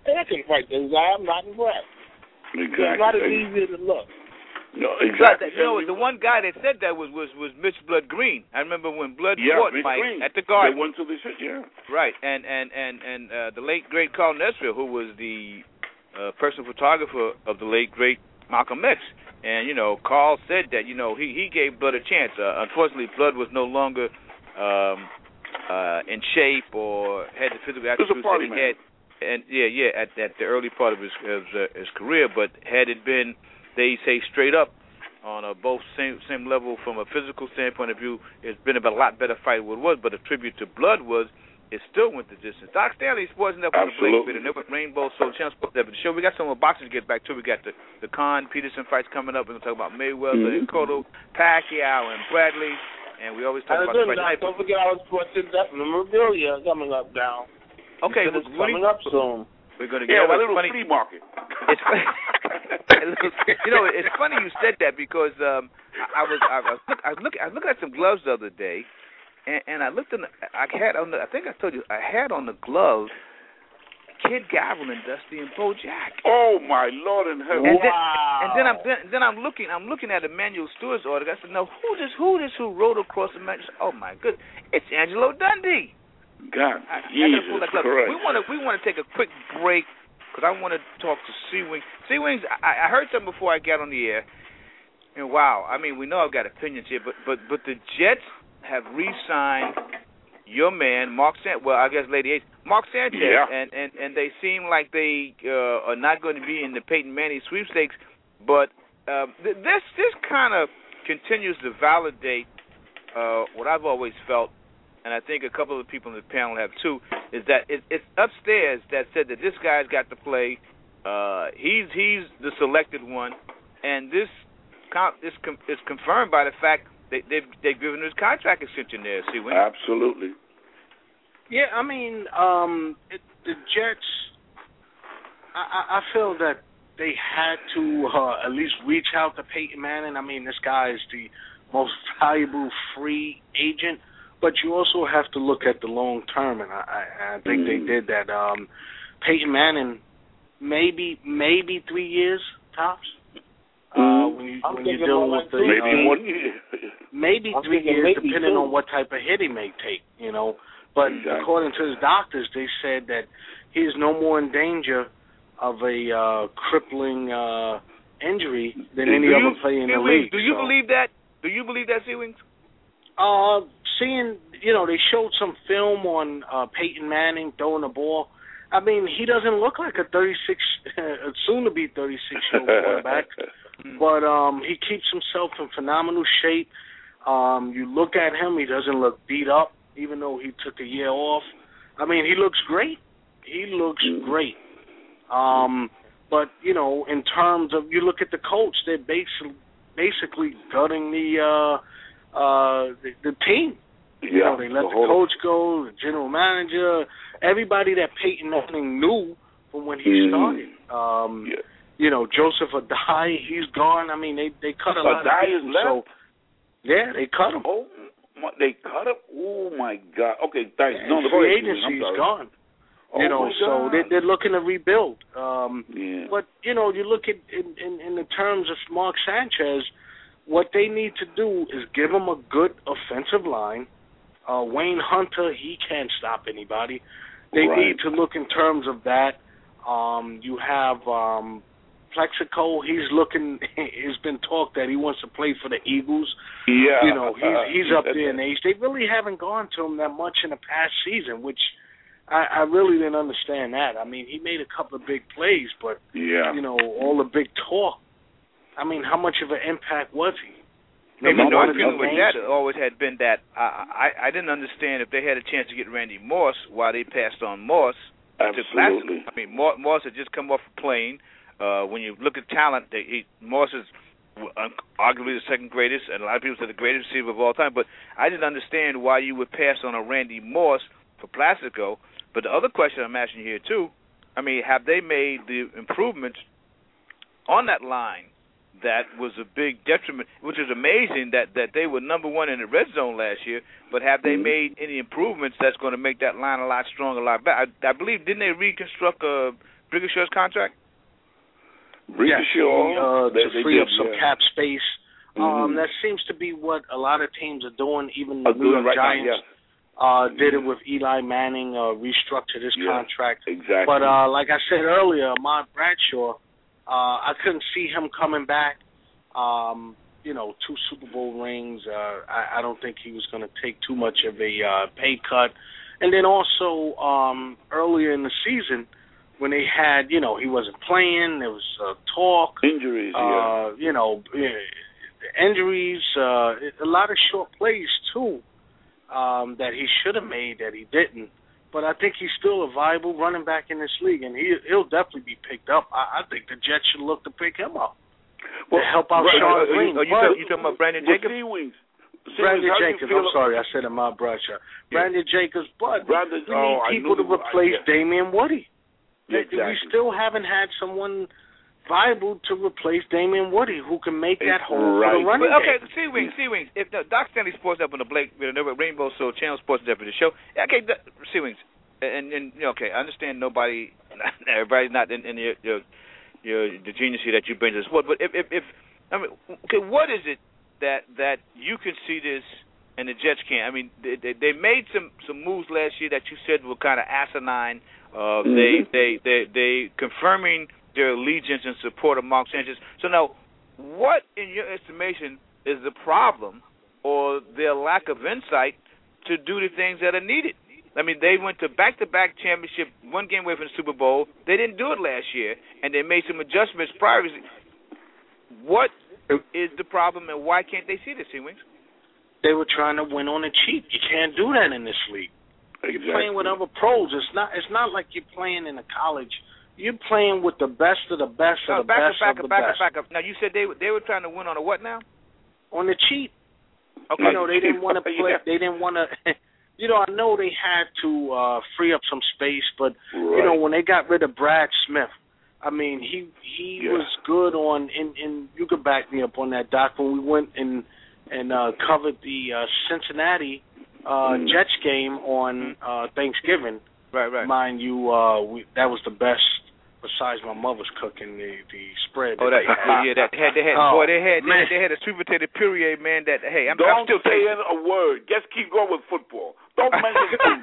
hey, I can fight this guy. I'm not impressed. Exactly. It's not as easy as it looks. No, exactly. The one guy that said that was Mitch Blood Green. I remember when Blood fought Mike Green. at the Garden. They went to the shit, Right, and the late great Carl Nesbitt, who was the personal photographer of the late great Malcolm X, and Carl said that he gave Blood a chance. Unfortunately, Blood was no longer in shape or had the physical attributes that he had. And at the early part of his career, but had it been, they say straight up, on both same level from a physical standpoint of view, it's been a lot better fight than what it was. But a tribute to Blood was it still went the distance. Doc Stanley Sports Network, the Blake Bit, and Rainbow Soul Channel Sports Network. The show, we got some more boxing to get back to. We got the Khan Peterson fights coming up. We're gonna talk about Mayweather and Cotto, Pacquiao and Bradley, and we always talk about the fight tonight. Don't forget our sports in-depth memorabilia coming up now. Okay, it's coming up soon. We're going to get a little flea market. It's funny. It's funny you said that because I was looking at some gloves the other day, and I looked I think I told you I had on the glove Kid Gavel and Dusty and Bo Jack. Oh my Lord in heaven! And then I'm looking at Emmanuel Stewart's order. I said, no, who rode across the match? Oh my goodness, it's Angelo Dundee. God, Jesus Christ. We want to take a quick break because I want to talk to C-Wings. C-Wings, I heard something before I got on the air, and wow, I mean, we know I've got opinions here, but the Jets have re-signed your man, Mark Sanchez. Well, I guess Lady H, Mark Sanchez, and they seem like they are not going to be in the Peyton Manning sweepstakes, but this kind of continues to validate what I've always felt, and I think a couple of people in the panel have too, is that it's upstairs that said that this guy's got to play. He's the selected one, and this is confirmed by the fact that they've given his contract extension there. See, absolutely. Yeah, I mean, the Jets. I feel that they had to at least reach out to Peyton Manning. I mean, this guy is the most valuable free agent. But you also have to look at the long term, and I think they did that. Peyton Manning, maybe 3 years tops. When you're dealing with the maybe 1 year, maybe 3 years, depending on what type of hit he may take. But according to his doctors, they said that he is no more in danger of a crippling injury than any other player in the league. Do you believe that? Do you believe that, C-Wings? Seeing, they showed some film on Peyton Manning throwing the ball. I mean, he doesn't look like a soon-to-be 36-year-old quarterback, but he keeps himself in phenomenal shape. You look at him, he doesn't look beat up, even though he took a year off. I mean, he looks great. But, in terms of, you look at the coach, they're basically gutting the team. Yeah, they let the coach go, the general manager, everybody that Peyton Manning knew from when he started. Joseph Adai, he's gone. I mean, they cut a lot of people. So, yeah, they cut him. Oh, they cut him? Oh, my God. Okay, thanks. No, the free agency is gone. So they're looking to rebuild. But, you look at in the terms of Mark Sanchez, what they need to do is give him a good offensive line. Wayne Hunter, he can't stop anybody. They need to look in terms of that. You have Plexico. It's been talked that he wants to play for the Eagles. Yeah. He's up there in age. They really haven't gone to him that much in the past season, which I really didn't understand that. I mean, he made a couple of big plays, but, all the big talk. I mean, how much of an impact was he? My feeling with that always had been that I didn't understand if they had a chance to get Randy Moss, why they passed on Moss. Absolutely. I mean, Moss had just come off a plane. When you look at talent, Moss is arguably the second greatest, and a lot of people say the greatest receiver of all time. But I didn't understand why you would pass on a Randy Moss for Plaxico. But the other question I'm asking here, too, I mean, have they made the improvements on that line? That was a big detriment, which is amazing that they were number one in the red zone last year, but have they made any improvements that's going to make that line a lot stronger, a lot better? I believe, didn't they reconstruct Brigashaw's contract? Brigashaw, to free up some cap space. That seems to be what a lot of teams are doing. Even the New York Giants did it with Eli Manning, restructured his contract. Exactly. But like I said earlier, Ahmad Bradshaw, I couldn't see him coming back. 2 Super Bowl rings. I don't think he was going to take too much of a pay cut. And then also earlier in the season, when they had, he wasn't playing, there was talk. Injuries, injuries, a lot of short plays, too, that he should have made that he didn't. But I think he's still a viable running back in this league, and he'll definitely be picked up. I think the Jets should look to pick him up to help out Sean Green. You talking about Brandon Jacobs? Brandon Jacobs, I'm sorry, I said Ahmad Bradshaw. Brandon Jacobs, but we need people to replace Damian Woody. Exactly. We still haven't had someone viable to replace Damian Woody who can make that hole for the running game. Okay, C-Wings. If Doc Stanley Sports Up on the Blake Rainbow Soul Channel Sports Deputy Show. Okay, C-Wings. And okay, I understand everybody's not in the genius here that you bring to the sport. But what is it that you can see this and the Jets can't? I mean, they made some moves last year that you said were kind of asinine. They confirming their allegiance and support of Mark Sanchez. So now, what in your estimation is the problem or their lack of insight to do the things that are needed? I mean, they went to back-to-back championship, 1 game away from the Super Bowl. They didn't do it last year, and they made some adjustments prior. What is the problem, and why can't they see this, C-Wings? They were trying to win on the cheap. You can't do that in this league. Exactly. You're playing with other pros. It's not like you're playing in a college. You're playing with the best of the best of the best of the best. Back up. Now, you said they were trying to win on a what now? On the cheap. Okay. They didn't want to play. They didn't want to. I know they had to free up some space, but when they got rid of Brad Smith, I mean, he was good on. And you could back me up on that, Doc. When we went and covered the Cincinnati Jets game on Thanksgiving. Right. Mind you, that was the best. Besides my mother's cooking the spread. They had a sweet potato puree, man. That I'm still saying a word. Just keep going with football. Don't mention food.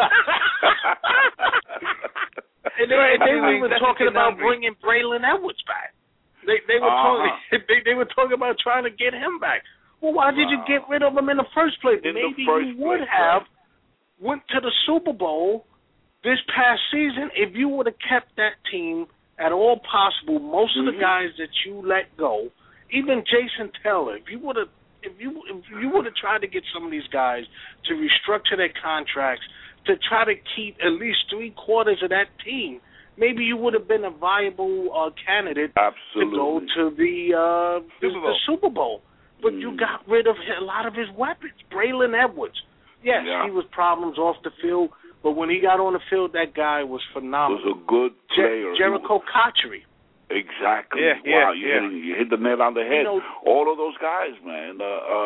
And they were even talking about bringing Braylon Edwards back. They were talking. They were talking about trying to get him back. Well, why did you get rid of him in the first place? Maybe you would have went to the Super Bowl this past season if you would have kept that team at all possible. Most of the guys that you let go, even Jason Taylor, if you would have tried to get some of these guys to restructure their contracts to try to keep at least 3/4 of that team, maybe you would have been a viable candidate to go to the Super Bowl. But you got rid of a lot of his weapons. Braylon Edwards, yes, he was problems off the field. But when he got on the field, that guy was phenomenal. Was a good player. Jericho Cotchery. Exactly. Yeah, you hit the nail on the head. All of those guys, man.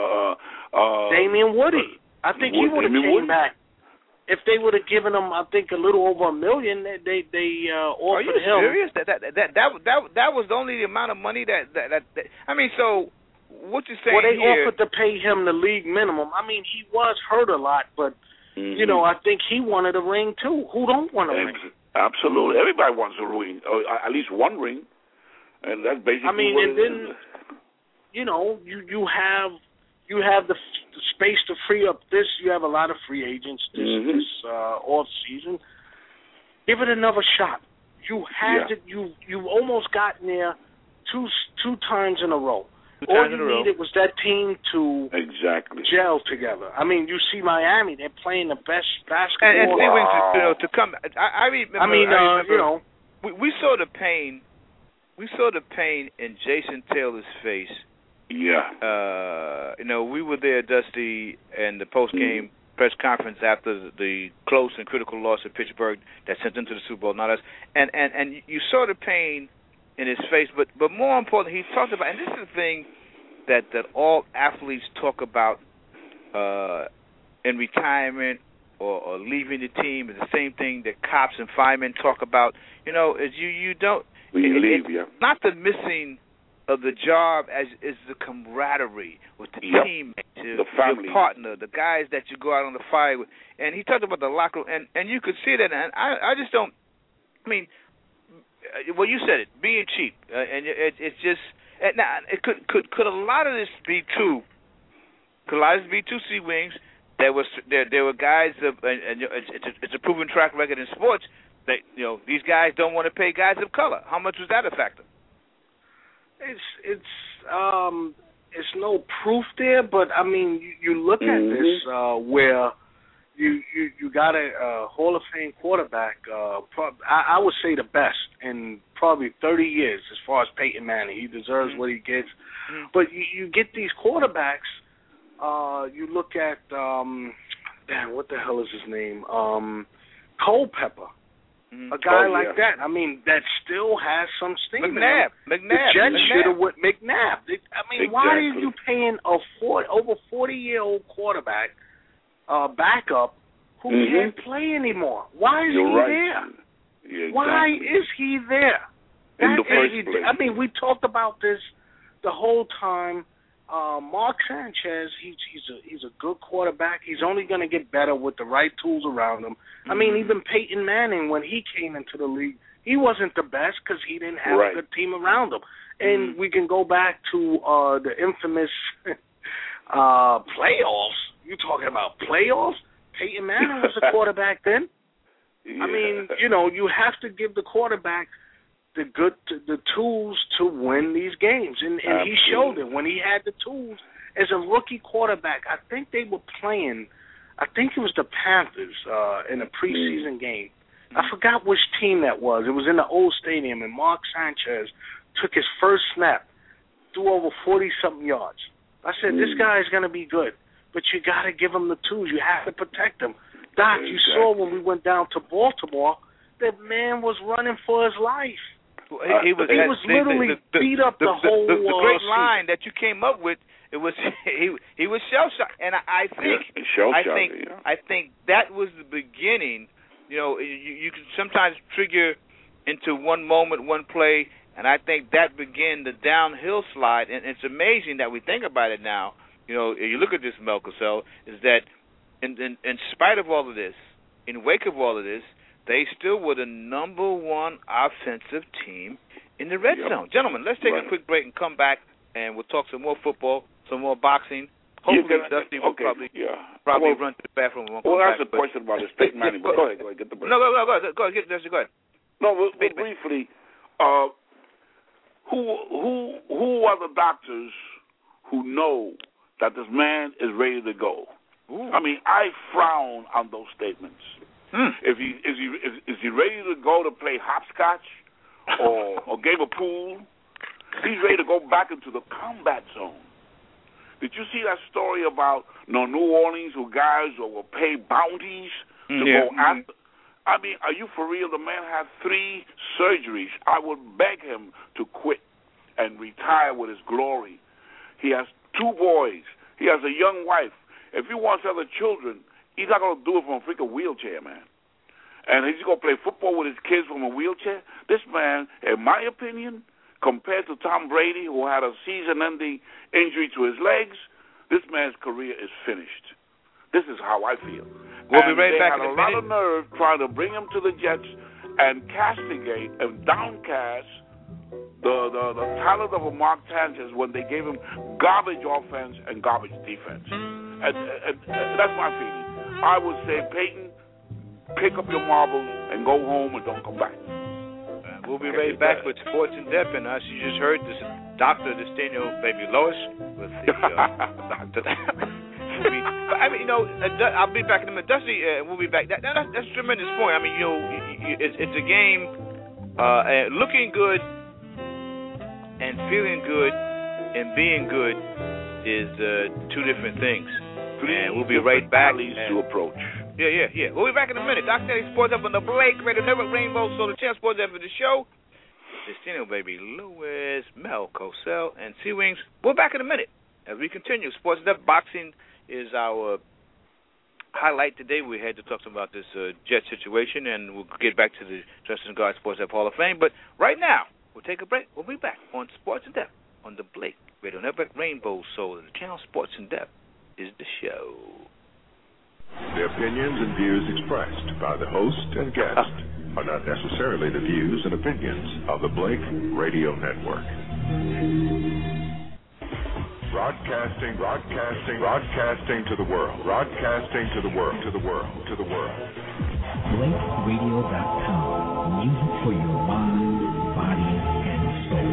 Damian Woody. I think he would have came back. If they would have given him, I think, a little over $1 million, they offered him. Are you serious? That was only the amount of money that I mean, so what you're saying they here? Offered to pay him the league minimum. I mean, he was hurt a lot, but I think he wanted a ring too. Who don't want a ring? Absolutely, everybody wants a ring, or at least one ring, and that's basically. I mean, and then you have the space to free up this. You have a lot of free agents this off season. Give it another shot. You had to. You almost gotten there two times in a row. All you needed was that team to gel together. I mean, you see Miami; they're playing the best basketball. And to come. I remember. We saw the pain. We saw the pain in Jason Taylor's face. Yeah. We were there, Dusty, and the post-game press conference after the close and critical loss of Pittsburgh that sent them to the Super Bowl. Not us. And you saw the pain in his face, but more importantly, he talked about, and this is the thing that all athletes talk about in retirement or leaving the team is the same thing that cops and firemen talk about. Is you don't. When you leave, not the missing of the job as is the camaraderie with the teammates, the family, your partner, the guys that you go out on the fire with. And he talked about the locker room, and you could see that. And I just don't. I mean, well, you said it, being cheap, and it's just. Now, it could a lot of this be true? Could a lot of this be true, C. Wings? There were guys, and it's a proven track record in sports that these guys don't want to pay guys of color. How much was that a factor? It's no proof there, but I mean, you look at this where you got a Hall of Fame quarterback. I would say the best in probably 30 years as far as Peyton Manning. He deserves what he gets, but you get these quarterbacks. You look at what the hell is his name? Culpepper. A guy like that. I mean, that still has some steam. McNabb. The Jets should have went McNabb. I mean, why are you paying a over 40-year-old quarterback backup who can't play anymore? Why is he there? Yeah, exactly. Why is he there? In the first place. I mean, we talked about this the whole time. Mark Sanchez, he's a good quarterback. He's only going to get better with the right tools around him. I mean, even Peyton Manning, when he came into the league, he wasn't the best because he didn't have a good team around him. And we can go back to the infamous playoffs. You talking about playoffs? Peyton Manning was a quarterback then. I mean, you have to give the quarterback the tools to win these games, and he showed it when he had the tools as a rookie quarterback. I think they were playing. I think it was the Panthers in a preseason game. I forgot which team that was. It was in the old stadium, and Mark Sanchez took his first snap, threw over 40-something yards. I said, this guy is going to be good, but you got to give him the tools. You have to protect him. Doc, you saw when we went down to Baltimore, that man was running for his life. He was literally beat up the whole the great line that you came up with. It was he was shell shocked, and I think that was the beginning. You can sometimes trigger into one moment, one play, and I think that began the downhill slide. And it's amazing that we think about it now. You look at this, Mel Cosell, is that in spite of all of this, in wake of all of this, they still were the number one offensive team in the red zone. Gentlemen, let's take a quick break and come back, and we'll talk some more football, some more boxing. Hopefully, Dusty will probably run to the bathroom. Well, that's a question about his Peyton Manning. Go ahead, get the break. No, go ahead. Go ahead. No, briefly, who are the doctors who know that this man is ready to go? Ooh. I mean, I frown on those statements. Is he ready to go to play hopscotch or game of pool? He's ready to go back into the combat zone. Did you see that story about New Orleans who guys will pay bounties to go after? I mean, are you for real? The man had 3 surgeries. I would beg him to quit and retire with his glory. He has 2 boys. He has a young wife. If he wants other children, he's not going to do it from a freaking wheelchair, man. And he's going to play football with his kids from a wheelchair. This man, in my opinion, compared to Tom Brady, who had a season-ending injury to his legs, this man's career is finished. This is how I feel. We'll be right back in a minute. They had a lot of nerve trying to bring him to the Jets and castigate and downcast the talent of a Mark Sanchez when they gave him garbage offense and garbage defense. And that's my feeling. I would say, Peyton, pick up your marbles and go home and don't come back. We'll be right back with Sports in Depth, and as you just heard, this is Dr. Destino Baby Lois with the Dr. I mean, I'll be back in a minute. Dusty, we'll be back. That's a tremendous point. I mean, it's a game looking good and feeling good and being good is 2 different things. And we'll be right back. To approach. Yeah. We'll be back in a minute. Dr. Eddie Sports Up on the Blake Radio Network, Rainbow Soul, the Champ Sports Up for the show. Destino Baby Lewis, Mel Cosell, and Sea Wings. We're back in a minute as we continue. Sports Up Boxing is our highlight today, we had to talk about this Jet situation, and we'll get back to the Justin Guard Sports Hall of Fame. But right now, we'll take a break. We'll be back on Sports in Depth on the Blake Radio Network, Rainbow Soul, and the channel Sports in Depth is the show. The opinions and views expressed by the host and guest are not necessarily the views and opinions of the Blake Radio Network. Broadcasting to the world. Broadcasting to the world. BlakeRadio.com. Music for your mind, body, and soul.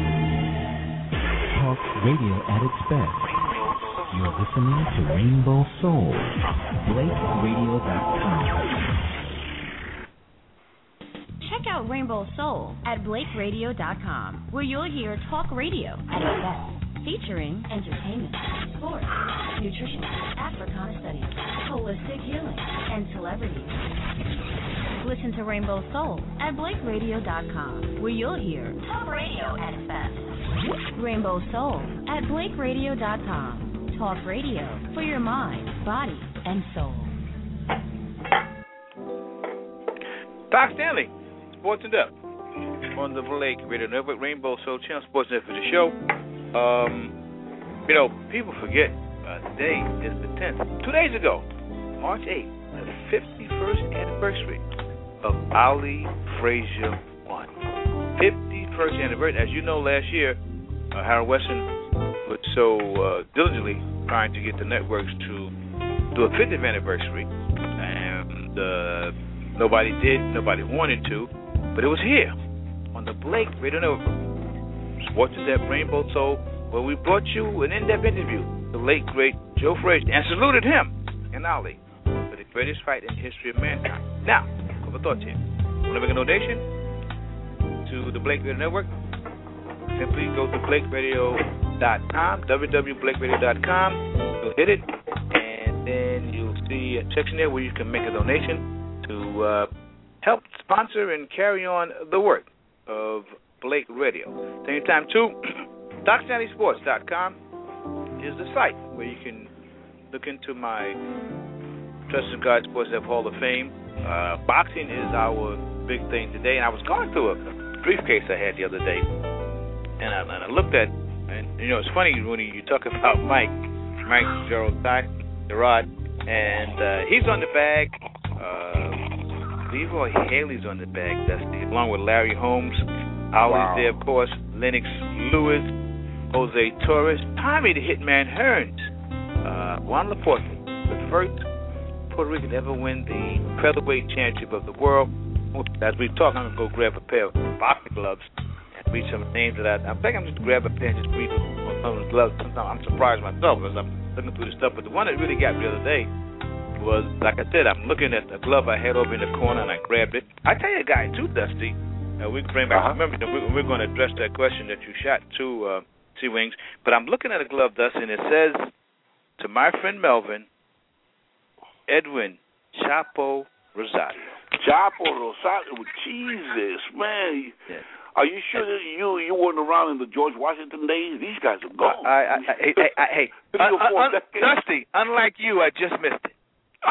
Talk radio at its best. You're listening to Rainbow Soul. BlakeRadio.com. Check out Rainbow Soul at BlakeRadio.com, where you'll hear talk radio at its best. Featuring entertainment, sports, nutrition, Africana studies, holistic healing, and celebrities. Listen to Rainbow Soul at BlakeRadio.com, where you'll hear talk radio at its best. Rainbow Soul at BlakeRadio.com. Talk radio for your mind, body, and soul. Doc Stanley, Sports in Depth on the Blake Radio Network, Rainbow Soul Channel Sports in Depth for the show. People forget today is the 10th. 2 days ago, March 8th, the 51st anniversary of Ali Frazier 1. 51st anniversary. As you know, last year, Harold Wesson was so diligently trying to get the networks to do a 50th anniversary, and nobody did, nobody wanted to, but it was here on the Blake Radio Network. Sports in Depth, Rainbow Soul, where we brought you an in-depth interview with the late, great Joe Frazier, and saluted him and Ali for the greatest fight in the history of mankind. Now, a couple of thoughts here. Want to make a donation to the Blake Radio Network? Simply go to BlakeRadio.com, www.BlakeRadio.com. You'll hit it, and then you'll see a section there where you can make a donation to help sponsor and carry on the work of Blake Radio. Same time, too, DocStanleySports.com is the site where you can look into my Justin Guard Sports Hall of Fame. Boxing is our big thing today, and I was going through a briefcase I had the other day, and I looked at, and it's funny when you talk about Mike Gerard, and he's on the bag. Leroy Haley's on the bag, Dusty, along with Larry Holmes. Ollie's there, of course. Lennox Lewis, Jose Torres, Tommy the Hitman Hearns, Juan Laporte, the first Puerto Rican to ever win the featherweight championship of the world. As we talk, I'm going to go grab a pair of boxing gloves and read some names of that. I think I'm just going to grab a pen and just read some of the gloves. Sometimes I'm surprised myself as I'm looking through the stuff. But the one that really got me the other day was, like I said, I'm looking at a glove I had over in the corner, and I grabbed it. I tell you a guy, too, Dusty. We can bring back. Remember, we're going to address that question that you shot to T-Wings. But I'm looking at a glove, Dusty, and it says, to my friend Melvin, Edwin Chapo Rosario. Chapo Rosario, Jesus, man. Yeah. Are you sure that you weren't around in the George Washington days? These guys are gone. Hey, Dusty, unlike you, I just missed it.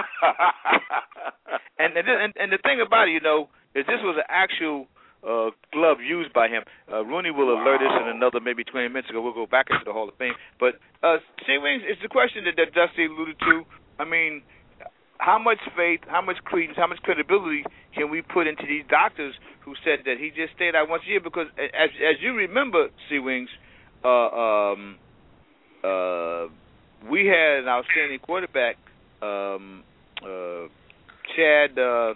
and the thing about it, is this was an actual glove used by him. Rooney will alert us in another maybe 20 minutes ago. We'll go back into the Hall of Fame. But T-Wings, it's the question that Dusty alluded to. I mean, how much faith, how much credence, how much credibility can we put into these doctors who said that he just stayed out once a year? Because as you remember, T-Wings, we had an outstanding quarterback, Chad.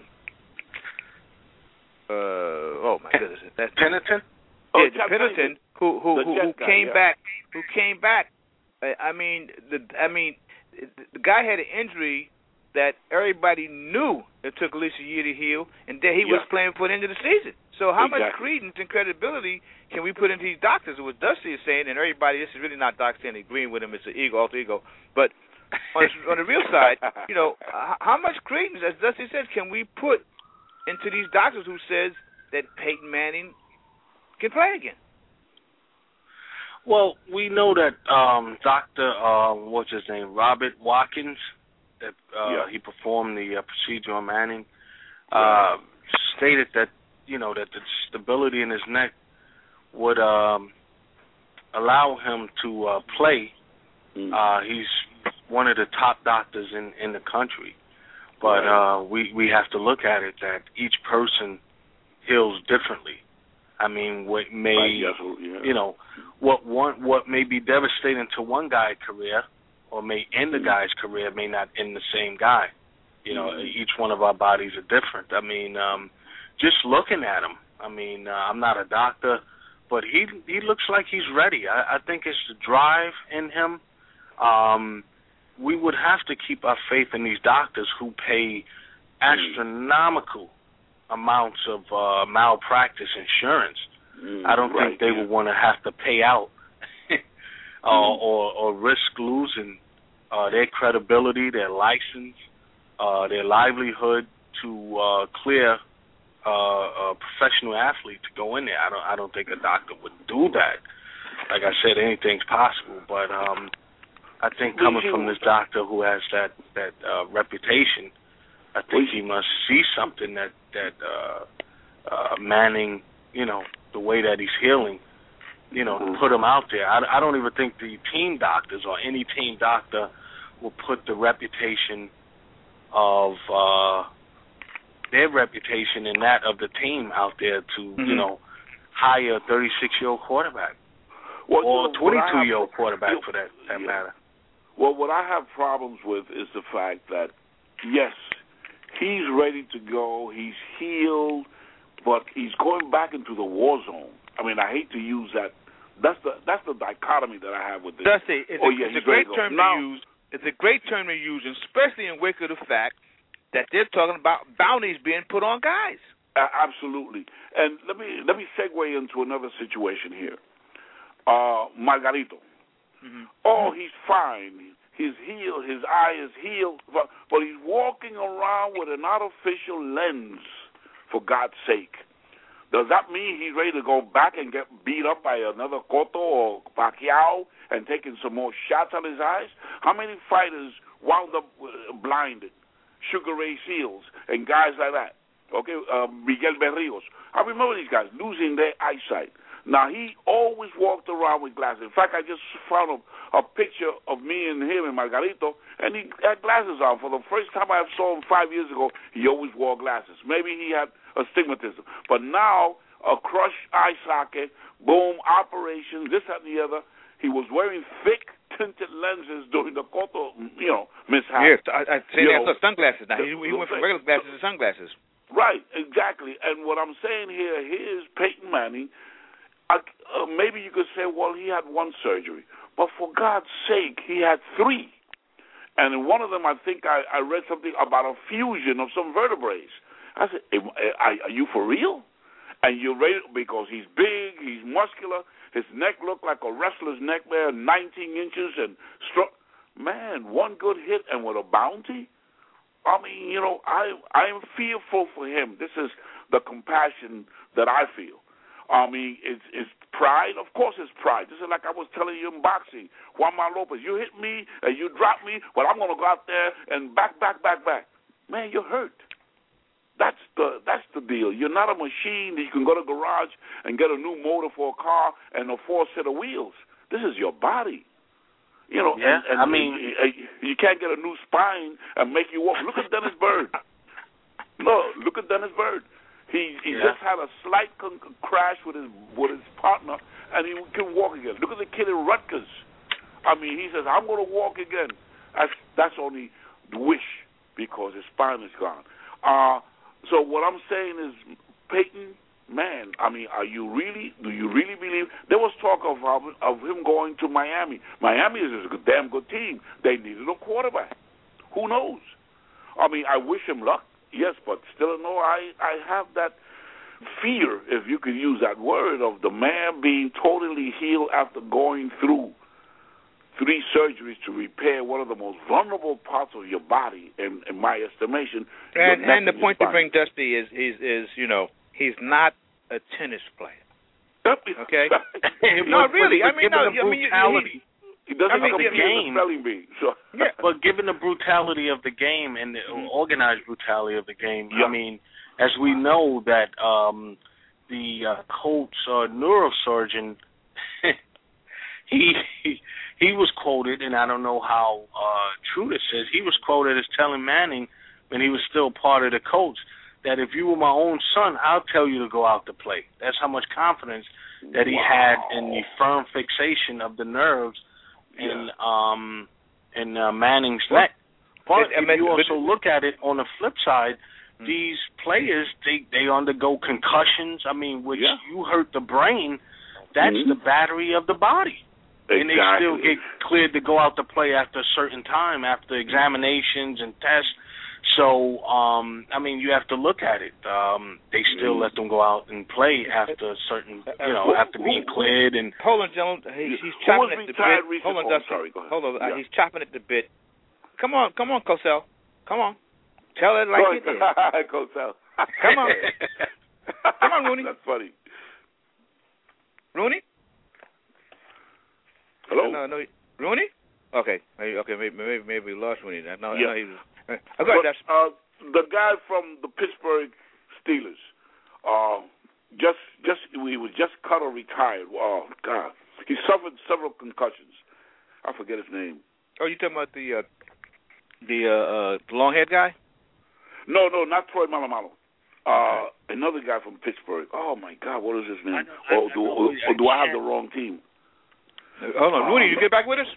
Oh my goodness, that's Pennington. Yeah, Pennington, who came back. Who came back? I mean, the guy had an injury that everybody knew it took at least a year to heal, and then he was playing for the end of the season. So how much credence and credibility can we put into these doctors? What Dusty is saying, and everybody, this is really not Doc Stanley agreeing with him, it's an alter ego. But on the real side, how much credence, as Dusty said, can we put into these doctors who says that Peyton Manning can play again? Well, we know that Dr. what's his name, Robert Watkins, that he performed the procedure on Manning, stated that that the stability in his neck would allow him to play. He's one of the top doctors in the country, but we have to look at it that each person heals differently. I mean, what may what may be devastating to one guy's career, or may end the guy's career, may not end the same guy. Each one of our bodies are different. I mean, just looking at him, I mean, I'm not a doctor, but he looks like he's ready. I think it's the drive in him. We would have to keep our faith in these doctors who pay astronomical amounts of malpractice insurance. I don't think they would want to have to pay out or risk losing their credibility, their license, their livelihood to clear a professional athlete to go in there. I don't think a doctor would do that. Like I said, anything's possible, but I think coming from this doctor who has that reputation, I think he must see something that Manning, the way that he's healing, put him out there. I don't even think the team doctors or any team doctor will put the reputation of their reputation and that of the team out there to, hire a 36-year-old quarterback or a 22-year-old quarterback for that matter. Well, what I have problems with is the fact that, yes, he's ready to go, he's healed, but he's going back into the war zone. I mean, I hate to use that. That's the dichotomy that I have with this. Dusty, it's a great term to use. It's a great term to use, especially in wake of the fact that they're talking about bounties being put on guys. Absolutely. And let me segue into another situation here. Margarito. Oh, he's fine. He's healed. His eye is healed. But he's walking around with an artificial lens, for God's sake. Does that mean he's ready to go back and get beat up by another Cotto or Pacquiao and taking some more shots on his eyes? How many fighters wound up blinded? Sugar Ray Seals and guys like that. Okay, Miguel Berrios. I remember these guys losing their eyesight. Now, he always walked around with glasses. In fact, I just found a picture of me and him and Margarito, and he had glasses on. For the first time I saw him 5 years ago, he always wore glasses. Maybe he had astigmatism. But now, a crushed eye socket, boom, operation, this, that, and the other. He was wearing thick tinted lenses during the Cotto, mishap. Yes, I say that. Sunglasses now. He went from regular glasses to sunglasses. Right, exactly. And what I'm saying here's Peyton Manning. Maybe you could say, well, he had one surgery. But for God's sake, he had three. And in one of them, I think I read something about a fusion of some vertebrae. I said, are you for real? And you're ready, because he's big, he's muscular, his neck looked like a wrestler's neck there, 19 inches, and man, one good hit and with a bounty? I mean, I am fearful for him. This is the compassion that I feel. I mean, it's pride. Of course it's pride. This is like I was telling you in boxing. Juan Manuel Lopez, you hit me and you drop me, well, I'm going to go out there and back. Man, you're hurt. That's the deal. You're not a machine that you can go to the garage and get a new motor for a car and a 4 set of wheels. This is your body. And I mean, you can't get a new spine and make you walk. Look at Dennis Byrd. No, look at Dennis Byrd. He just had a slight crash with his partner, and he can walk again. Look at the kid in Rutgers. I mean, he says, I'm going to walk again. That's only the wish, because his spine is gone. So what I'm saying is, Peyton, man, I mean, do you really believe? There was talk of him going to Miami. Miami is a damn good team. They needed a quarterback. Who knows? I mean, I wish him luck. Yes, but still, no, I have that fear, if you could use that word, of the man being totally healed after going through 3 surgeries to repair one of the most vulnerable parts of your body, in my estimation. And the point to bring Dusty is he's not a tennis player. Okay? No, really. I mean, He doesn't come compete in the spelling bee. So. Yeah, but given the brutality of the game and the organized brutality of the game, I mean, as we know that the Colts neurosurgeon, he was quoted, and I don't know how true this is, he was quoted as telling Manning when he was still part of the Colts that if you were my own son, I'll tell you to go out to play. That's how much confidence that he had in the firm fixation of the nerves in Manning's neck. But if you also look at it on the flip side, these players, they undergo concussions. I mean, which you hurt the brain, that's the battery of the body. Exactly. And they still get cleared to go out to play after a certain time, after examinations and tests. So, I mean, you have to look at it. They still let them go out and play after a certain, after being cleared. And hold on, gentlemen. He's chopping at the bit. Hold on, Dusty. Hold on. He's chopping at the bit. Come on, Cosell. Come on. Tell it like it is. Cosell. Come on. Come on, Rooney. That's funny. Rooney? Hello? No. Rooney? Okay. Maybe we lost Rooney. No, he was... the guy from the Pittsburgh Steelers, he was just cut or retired. Oh God, he suffered several concussions. I forget his name. Oh, you talking about the long-haired guy? No, not Troy Malamalo. Another guy from Pittsburgh. Oh my God, what is his name? Do I have the wrong team? Hold on, Rudy, you get back with us?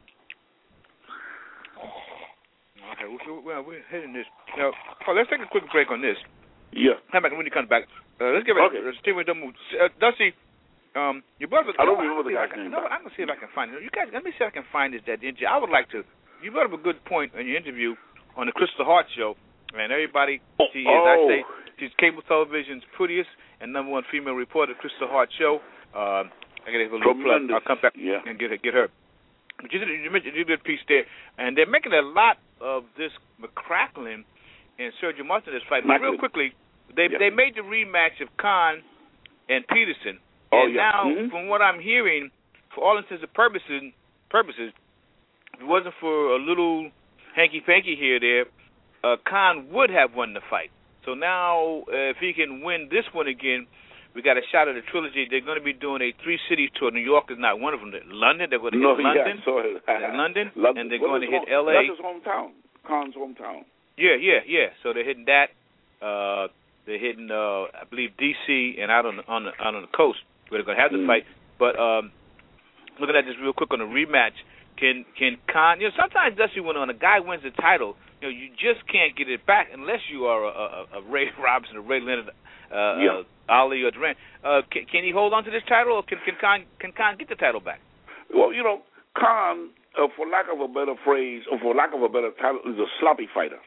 Okay, we're hitting this. Now, let's take a quick break on this. Yeah. Come back when he comes back. Let's get back. Let's see what the move. Dusty, your brother. I don't remember the guy's name. No, I'm gonna see if I can find it. You guys, let me see if I can find that interview. I would like to. You brought up a good point in your interview on the Crystal Hart show, and everybody. She is, I say, she's cable television's prettiest and #1 female reporter, Crystal Hart show. I gotta give a little plug. I'll come back and get her. But you did a piece there, and they're making a lot of this McCracklin and Sergio Martinez fight. But real quickly, they made the rematch of Khan and Peterson. And now, from what I'm hearing, for all intents and purposes, if it wasn't for a little hanky-panky here or there, Khan would have won the fight. So now, if he can win this one again, we got a shot at the trilogy. They're going to be doing a 3-city tour. New York is not one of them. London, they're going to hit London. London, and they're going to hit L.A. That's his hometown. Khan's hometown. Yeah. So they're hitting that. They're hitting, I believe, D.C. and out on the coast where they're going to have the fight. But looking at this real quick on the rematch, can Khan? Sometimes Dusty, when a guy wins the title, you just can't get it back unless you are a Ray Robinson, a Ray Leonard, Ali or Durant. Can he hold on to this title, or can Khan get the title back? Well, Khan, for lack of a better phrase, or for lack of a better title, is a sloppy fighter.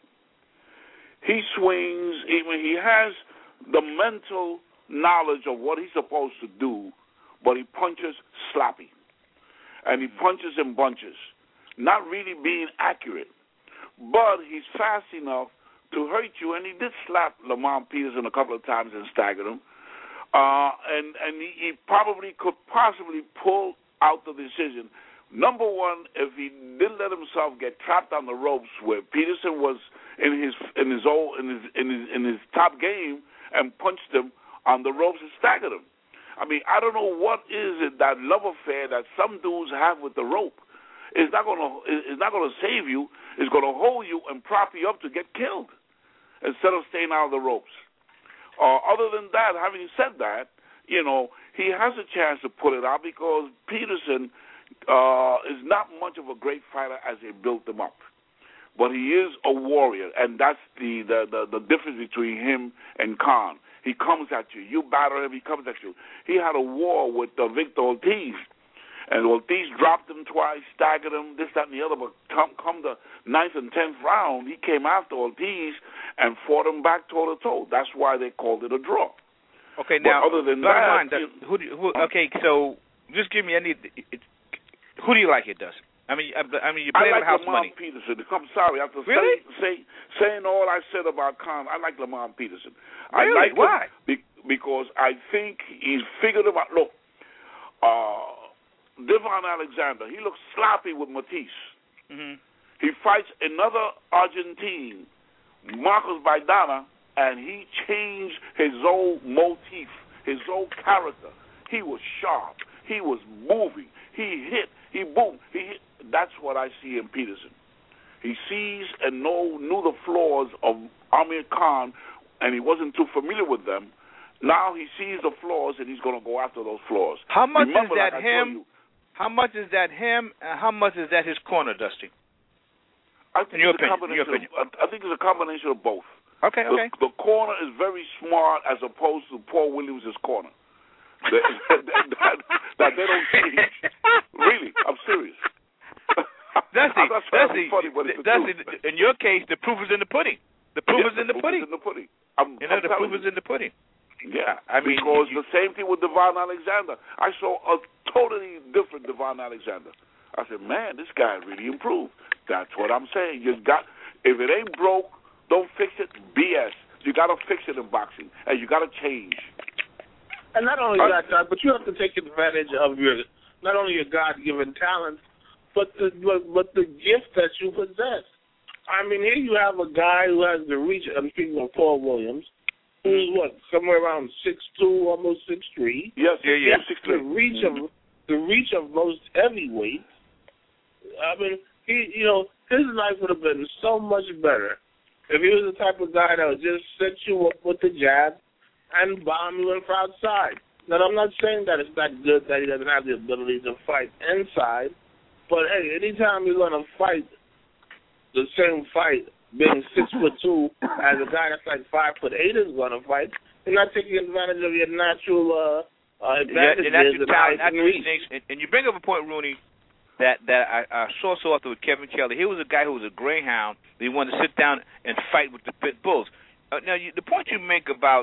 He swings, he has the mental knowledge of what he's supposed to do, but he punches sloppy. And he punches in bunches, not really being accurate. But he's fast enough to hurt you, and he did slap Lamont Peterson a couple of times and staggered him. And he probably could possibly pull out the decision. Number one, if he didn't let himself get trapped on the ropes, where Peterson was in his top game and punched him on the ropes and staggered him. I mean, I don't know what is it, that love affair that some dudes have with the rope. It's not gonna save you. It's gonna hold you and prop you up to get killed instead of staying out of the ropes. Other than that, having said that, he has a chance to pull it out because Peterson is not much of a great fighter as they built him up. But he is a warrior, and that's the difference between him and Khan. He comes at you. You batter him, he comes at you. He had a war with Victor Ortiz, and Ortiz dropped him twice, staggered him, this, that, and the other. But come the 9th and 10th round, he came after Ortiz and fought him back toe-to-toe. That's why they called it a draw. Okay, now, other than that... okay, so just give me who do you like here, Dustin? I mean, you play with house money. I like Lamont Peterson. I'm sorry, after saying all I said about Khan, I like Lamont Peterson. Really? I like Why? Him because I think he's figured him out. Look, Devon Alexander. He looks sloppy with Matisse. Mm-hmm. He fights another Argentine, Marcos Maidana, and he changed his whole motif, his whole character. He was sharp. He was moving. He hit. He boomed. He hit. That's what I see in Peterson. He sees and knew the flaws of Amir Khan, and he wasn't too familiar with them. Now he sees the flaws, and he's going to go after those flaws. How much is that like him? How much is that him, and how much is that his corner, Dusty? I think it's a combination of both. Okay. The corner is very smart as opposed to Paul Williams' corner. that they don't change. Really, I'm serious. Dusty, Dusty, in your case, the proof is in the pudding. The proof is in the pudding. The proof is in the pudding. Yeah, because the same thing with Devon Alexander. I saw a totally different Devon Alexander. I said, man, this guy really improved. That's what I'm saying. If it ain't broke, don't fix it. BS. You got to fix it in boxing, and you got to change. And not only that, but you have to take advantage of not only your God-given talent, but the gift that you possess. I mean, here you have a guy who has the reach. I'm speaking of Paul Williams, who's somewhere around 6'2", almost 6'3". Yes, yeah. 6'3". The reach of most heavyweights. I mean, his life would have been so much better if he was the type of guy that would just set you up with the jab and bomb you in from outside. Now, I'm not saying that it's not good that he doesn't have the ability to fight inside, but hey, anytime you're going to fight the same fight, being 6'2", as a guy that's like 5'8" is going to fight, you're not taking advantage of your natural advantages. And you bring up a point, Rooney, that I saw so often with Kevin Kelly. He was a guy who was a greyhound that he wanted to sit down and fight with the pit bulls. Now, the point you make about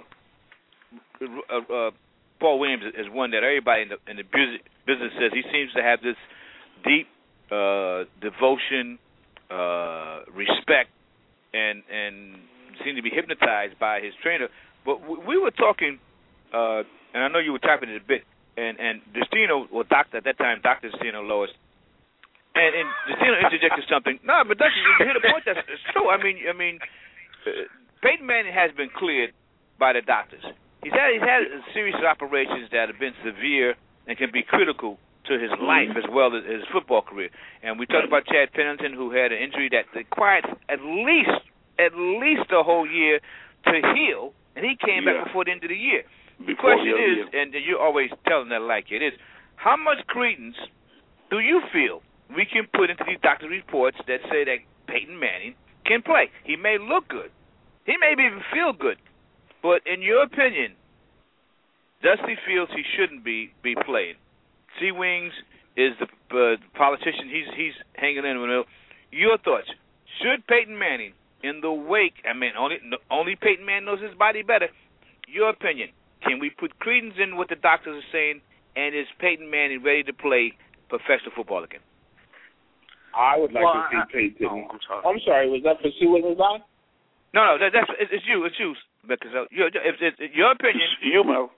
Paul Williams is one that everybody in the business says he seems to have this deep devotion, respect, and seem to be hypnotized by his trainer. But we were talking, and I know you were typing it a bit, and Destino, or Dr. at that time, Dr. Destino Lois, and Destino interjected something. No, but Dusty, you hit a point that's true. I mean, Peyton Manning has been cleared by the doctors. He's had a series of operations that have been severe and can be critical to his life as well as his football career. And we talked about Chad Pennington, who had an injury that required at least a whole year to heal, and he came back before the end of the year. The question is, and you're always telling that like it is, how much credence do you feel we can put into these doctor reports that say that Peyton Manning can play? He may look good. He may even feel good. But in your opinion, Dusty feels he shouldn't be playing. C. Wings is the politician. He's hanging in with him. Your thoughts? Should Peyton Manning, in the wake, only Peyton Manning knows his body better. Your opinion? Can we put credence in what the doctors are saying? And is Peyton Manning ready to play professional football again? I would like to see Peyton. I'm sorry. Was that for C. Wings? No, it's you. It's you. Because it's your opinion. You know.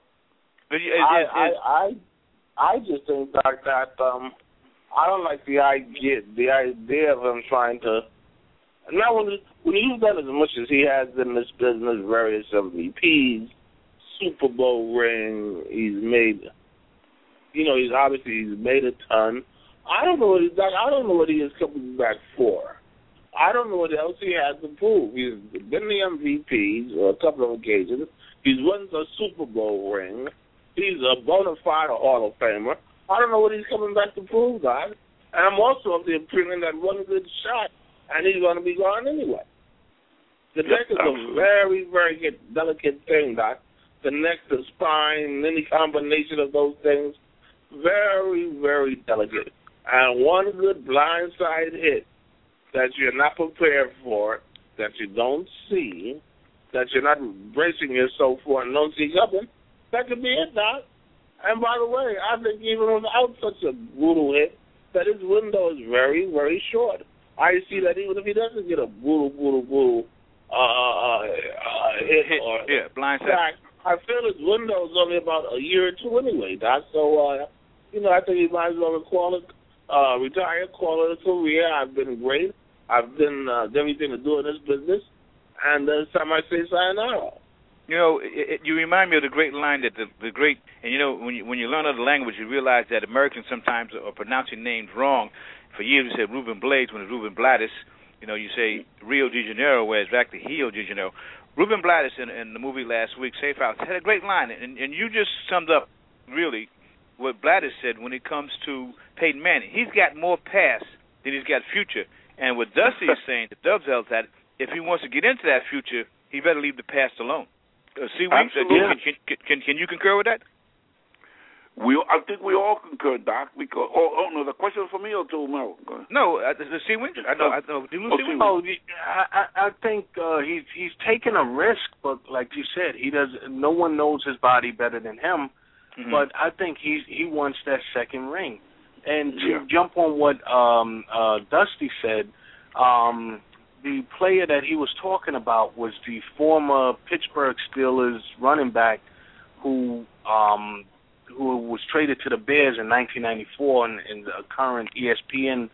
I just think that I don't like the idea of him trying to. Not when he's done as much as he has in this business, various MVPs, Super Bowl ring. He's made. He's made a ton. I don't know what he's done. I don't know what he is coming back for. I don't know what else he has to prove. He's been the MVPs on a couple of occasions. He's won the Super Bowl ring. He's a bona fide Hall of Famer. I don't know what he's coming back to prove, guys. And I'm also of the opinion that one good shot, and he's going to be gone anyway. The neck is a very, very delicate thing, Doc. The neck, the spine, any combination of those things, very, very delicate. And one good blindside hit that you're not prepared for, that you don't see, that you're not bracing yourself for and don't see coming, that could be it, Doc. And by the way, I think even without such a brutal hit, that his window is very, very short. I see that even if he doesn't get a brutal hit or blindside, sack, I feel his window is only about a year or two anyway, Doc. So I think he might as well retire, call it a career. I've been great. I've done everything to do in this business, and it's time I say sayonara. You remind me of the great line that the great, and when you learn other language, you realize that Americans sometimes are pronouncing names wrong. For years, we said Ruben Blades when it's Ruben Blades. You say Rio de Janeiro, where it's actually Rio de Janeiro. Ruben Blades in the movie last week, Safe House, had a great line, and you just summed up really what Blades said when it comes to Peyton Manning. He's got more past than he's got future. And what Dusty is saying, the dovetails that if he wants to get into that future, he better leave the past alone. Can you concur with that? I think we all concur, Doc. Because no, the question is for me or to Mel? No, the C. Wing. I know. I think he's taking a risk, but like you said, he does. No one knows his body better than him. Mm-hmm. But I think he wants that second ring. And to jump on what Dusty said, the player that he was talking about was the former Pittsburgh Steelers running back who was traded to the Bears in 1994 and the current ESPN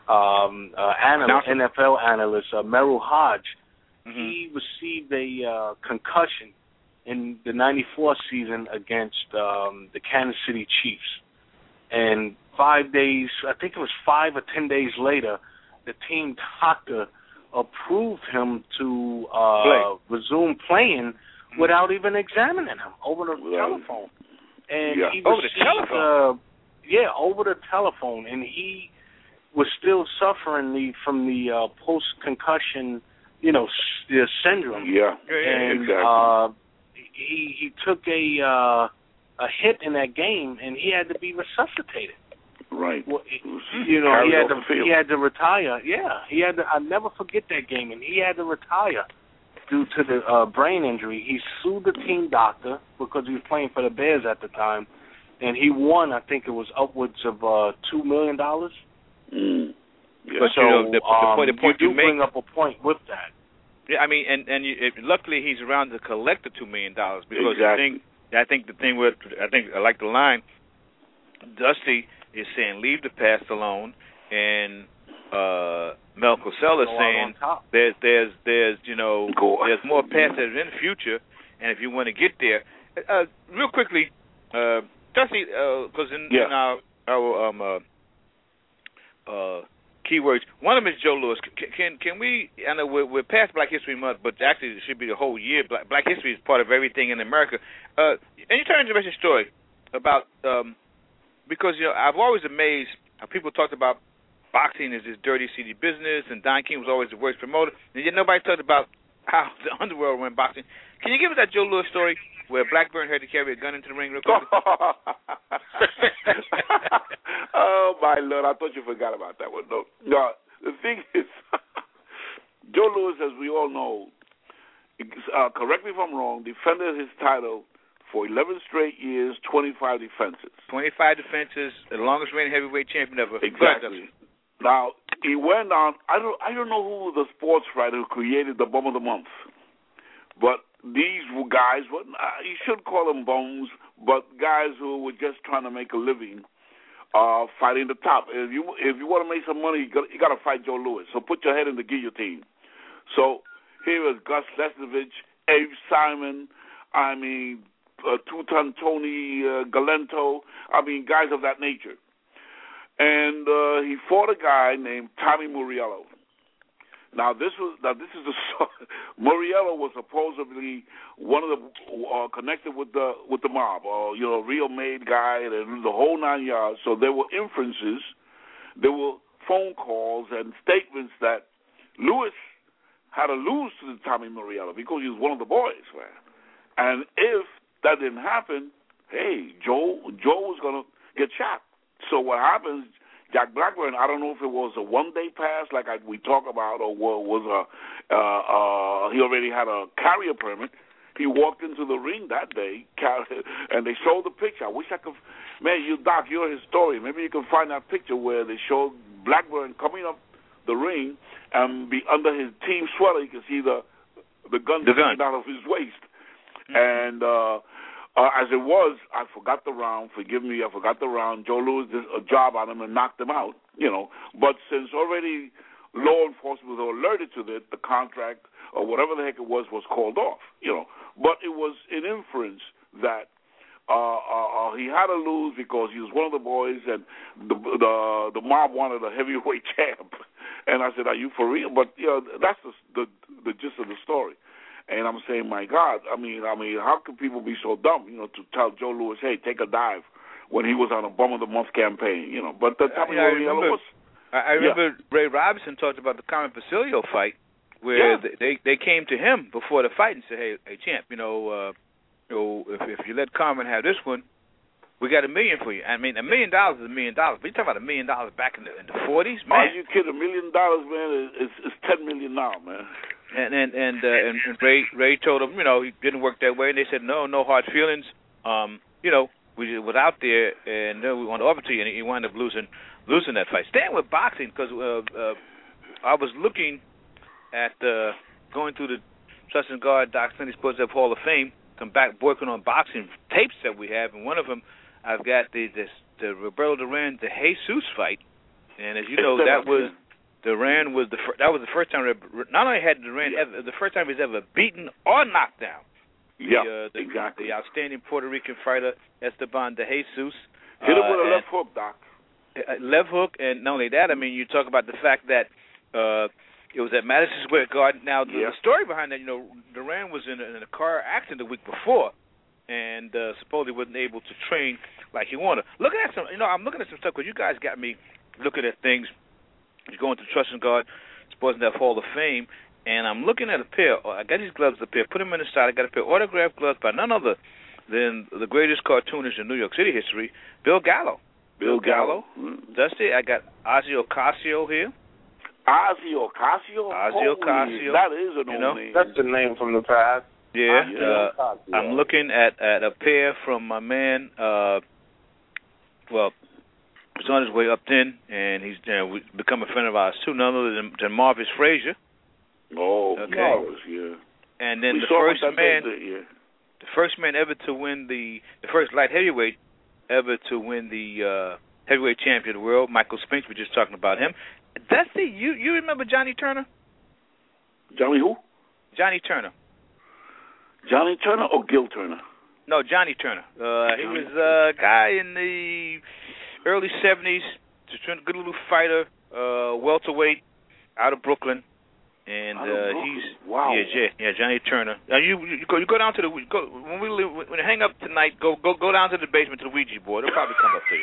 NFL analyst, Merrill Hodge. Mm-hmm. He received a concussion in the 94 season against the Kansas City Chiefs. And 5 days, I think it was 5 or 10 days later, the team doctor approved him to resume playing without even examining him over the telephone. And he over the telephone? Over the telephone. And he was still suffering from the post-concussion, syndrome. Yeah, and, exactly. He took a hit in that game, and he had to be resuscitated. Right. Well, he had to retire. Yeah, he had to. I'll never forget that game, and he had to retire due to the brain injury. He sued the team doctor because he was playing for the Bears at the time, and he won. I think it was upwards of $2 million. Mm. Yeah. So the point you bring up a point with that. Yeah, I mean, and luckily he's around to collect the $2 million because exactly. I think I like the line. Dusty is saying leave the past alone, and Mel Cosell is saying there's more past that's in the future, and if you want to get there, real quickly, Dusty, because in our keywords, one of them is Joe Louis. Can we? I know we're past Black History Month, but actually it should be the whole year. Black History is part of everything in America. And you tell an interesting story about because I've always amazed how people talked about boxing as this dirty, seedy business, and Don King was always the worst promoter, and yet nobody talked about how the underworld ran boxing. Can you give us that Joe Louis story where Blackburn had to carry a gun into the ring real quick? Oh, my Lord, I thought you forgot about that one. No, the thing is, Joe Louis, as we all know, correct me if I'm wrong, defended his title for 11 straight years, 25 defenses. 25 defenses, the longest reigning heavyweight champion ever. Exactly. Now, he went on, I don't know who the sports writer who created the Bum of the Month, but these were guys, you should call them bums, but guys who were just trying to make a living fighting the top. If you want to make some money, you got to fight Joe Louis. So put your head in the guillotine. So here is Gus Lesnovich, Abe Simon, Tutan Tony Galento, guys of that nature. And he fought a guy named Tommy Muriello. Now this is Muriello was supposedly one of the connected with the mob, real made guy, and the whole 9 yards. So there were inferences, there were phone calls and statements that Louis had to lose to Tommy Muriello because he was one of the boys, man. And if that didn't happen, hey, Joe was gonna get shot. So what happens? Jack Blackburn, I don't know if it was a one-day pass like we talk about, or was he already had a carrier permit. He walked into the ring that day, and they showed the picture. I wish I could, man, Doc, you're a historian. Maybe you can find that picture where they showed Blackburn coming up the ring and be under his team sweater. You can see the gun sticking out of his waist. Mm-hmm. And As it was, I forgot the round. Forgive me, I forgot the round. Joe Louis did a job on him and knocked him out, But since already law enforcement was alerted to it, the contract or whatever the heck it was called off, But it was an inference that he had to lose because he was one of the boys, and the mob wanted a heavyweight champ. And I said, "Are you for real?" But that's the gist of the story. And I'm saying, my God, I mean, how could people be so dumb, to tell Joe Louis, "Hey, take a dive," when he was on a Bum of the Month campaign, But the time I remember Ray Robinson talked about the Carmen Basilio fight, where they came to him before the fight and said, "Hey, champ, if you let Carmen have this one, we got $1 million for you." I mean, $1 million is $1 million. But you talk about $1 million back in the 40s, man. Are you kidding? $1 million, man, is $10 million now, man. And Ray told him, he didn't work that way, and they said, no hard feelings. We was out there, and then we want to offer to you, and he wound up losing that fight. Staying with boxing, because I was looking at going through the Trust and Guard Doc Stanley Sports Hall of Fame, come back working on boxing tapes that we have, and one of them I've got the Roberto Duran de Jesus fight, and as you know, that was Duran was that was the first time not only had Duran the first time he's ever beaten or knocked down. Exactly. The outstanding Puerto Rican fighter Esteban de Jesus. Hit him with a left hook, Doc. Left hook, and not only that, I mean, you talk about the fact that it was at Madison Square Garden. Now, the story behind that, Duran was in a car accident the week before, and supposedly wasn't able to train like he wanted. Looking at some, I'm looking at some stuff because you guys got me looking at things. You go into Trust and Guard Sports and Hall of Fame, and I'm looking at a pair. I got these gloves up here. Put them in the side. I got a pair of autographed gloves by none other than the greatest cartoonist in New York City history, Bill Gallo. Bill Gallo. Mm-hmm. Dusty, I got Ozzie Ocasio here. Ozzie Ocasio? That is a new name. That's the name from the past. Yeah. I'm looking at a pair from my man, he's on his way up then, and he's become a friend of ours too, none other than Marvis Frazier. Oh, okay. Marvis, yeah. And then the first man ever to win the first light heavyweight ever to win the heavyweight champion of the world, Michael Spinks. We're just talking about him. Dusty, you remember Johnny Turner? Johnny who? Johnny Turner. Johnny Turner or Gil Turner? No, Johnny Turner. He was a guy in the early 70s, just a good little fighter, welterweight, out of Brooklyn. And he's Johnny Turner. Now you go down to when you hang up tonight, go down to the basement to the Ouija board. It'll probably come up to you.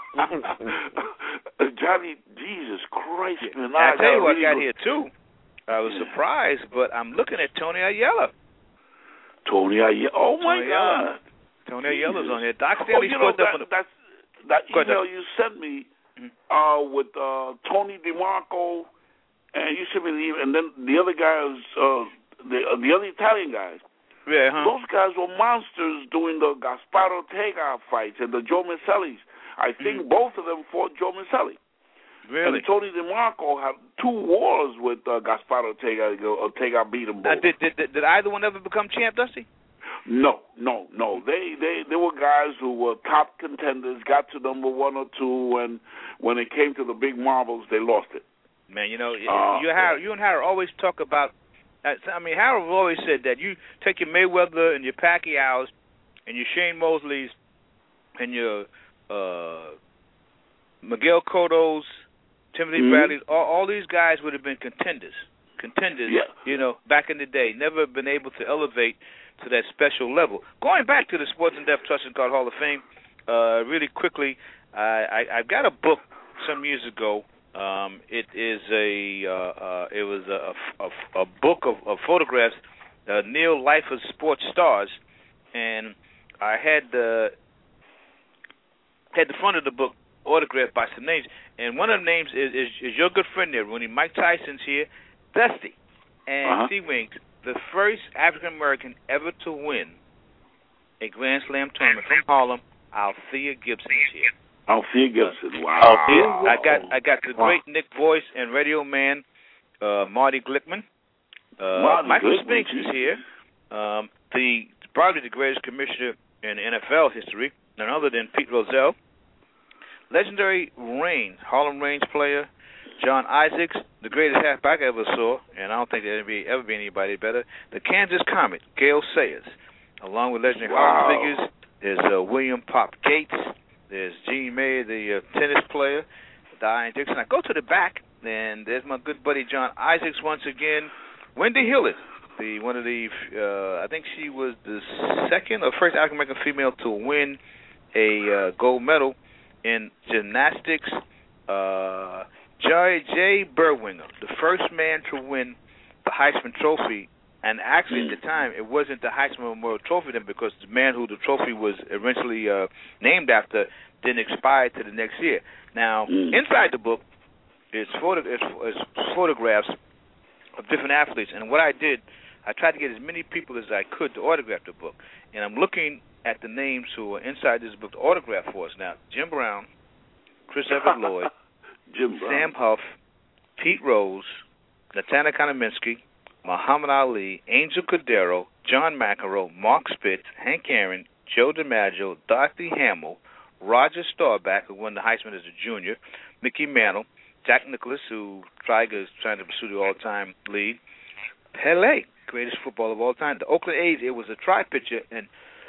Johnny, Jesus Christ, man! I tell you what I got here too. I was surprised, but I'm looking at Tony Ayala. Tony Ayala. Oh my God. Tony Ayala's on here. Doc Stanley that email you sent me with Tony DeMarco. And you sent me the email, and then the other guys, the other Italian guys. Yeah, Those guys were monsters doing the Gaspar Ortega fights and the Joe Michellis. I think both of them fought Joe Michelli. Really? And Tony DeMarco had 2 wars with Gaspar Ortega. Ortega beat them both. Did either one ever become champ, Dusty? No. They were guys who were top contenders, got to number 1 or 2, and when it came to the big marbles, they lost it. Man, you and Harold always talk about. Harold always said that you take your Mayweather and your Pacquiao's and your Shane Mosley's and your Miguel Cotto's, Timothy Bradley's. All these guys would have been contenders. Back in the day, never been able to elevate to that special level. Going back to the Sports and Deaf Trust and Guard Hall of Fame, really quickly, I've got a book some years ago. It was a book of photographs, Neil Life of Sports Stars, and I had the front of the book autographed by some names, and one of the names is your good friend there, Rooney. Mike Tyson's here, Dusty, and T-Wing, the first African American ever to win a Grand Slam tournament from Harlem. Althea Gibson is here. Althea Gibson, wow. I got the great Nick Voice and radio man, Marty Glickman. Michael Spinks is here. Probably the greatest commissioner in NFL history, none other than Pete Rozelle. Legendary Reigns, Harlem Reigns player, John Isaacs, the greatest halfback I ever saw, and I don't think there'll ever be anybody better. The Kansas Comet, Gale Sayers, along with legendary Harlem figures. There's William Pop Gates. There's Gene Mayer, the tennis player. Diane Dixon. I go to the back, and there's my good buddy John Isaacs once again. Wendy Hillard, one of the, I think she was the second or first African American female to win a gold medal in gymnastics. J. Berwinger, the first man to win the Heisman Trophy, and actually at the time it wasn't the Heisman Memorial Trophy then, because the man who the trophy was eventually named after didn't expire to the next year. Now, inside the book is photographs of different athletes, and what I did, I tried to get as many people as I could to autograph the book, and I'm looking at the names who are inside this book to autograph for us now. Jim Brown, Chris Everett Lloyd, Sam Huff, Pete Rose, Nathaniel Kanaminski, Muhammad Ali, Angel Cordero, John McEnroe, Mark Spitz, Hank Aaron, Joe DiMaggio, Dorothy Hamill, Roger Staubach, who won the Heisman as a junior, Mickey Mantle, Jack Nicklaus, who Tiger is trying to pursue the all-time lead, Pele, greatest footballer of all time. The Oakland A's, it was a tri-pitcher, and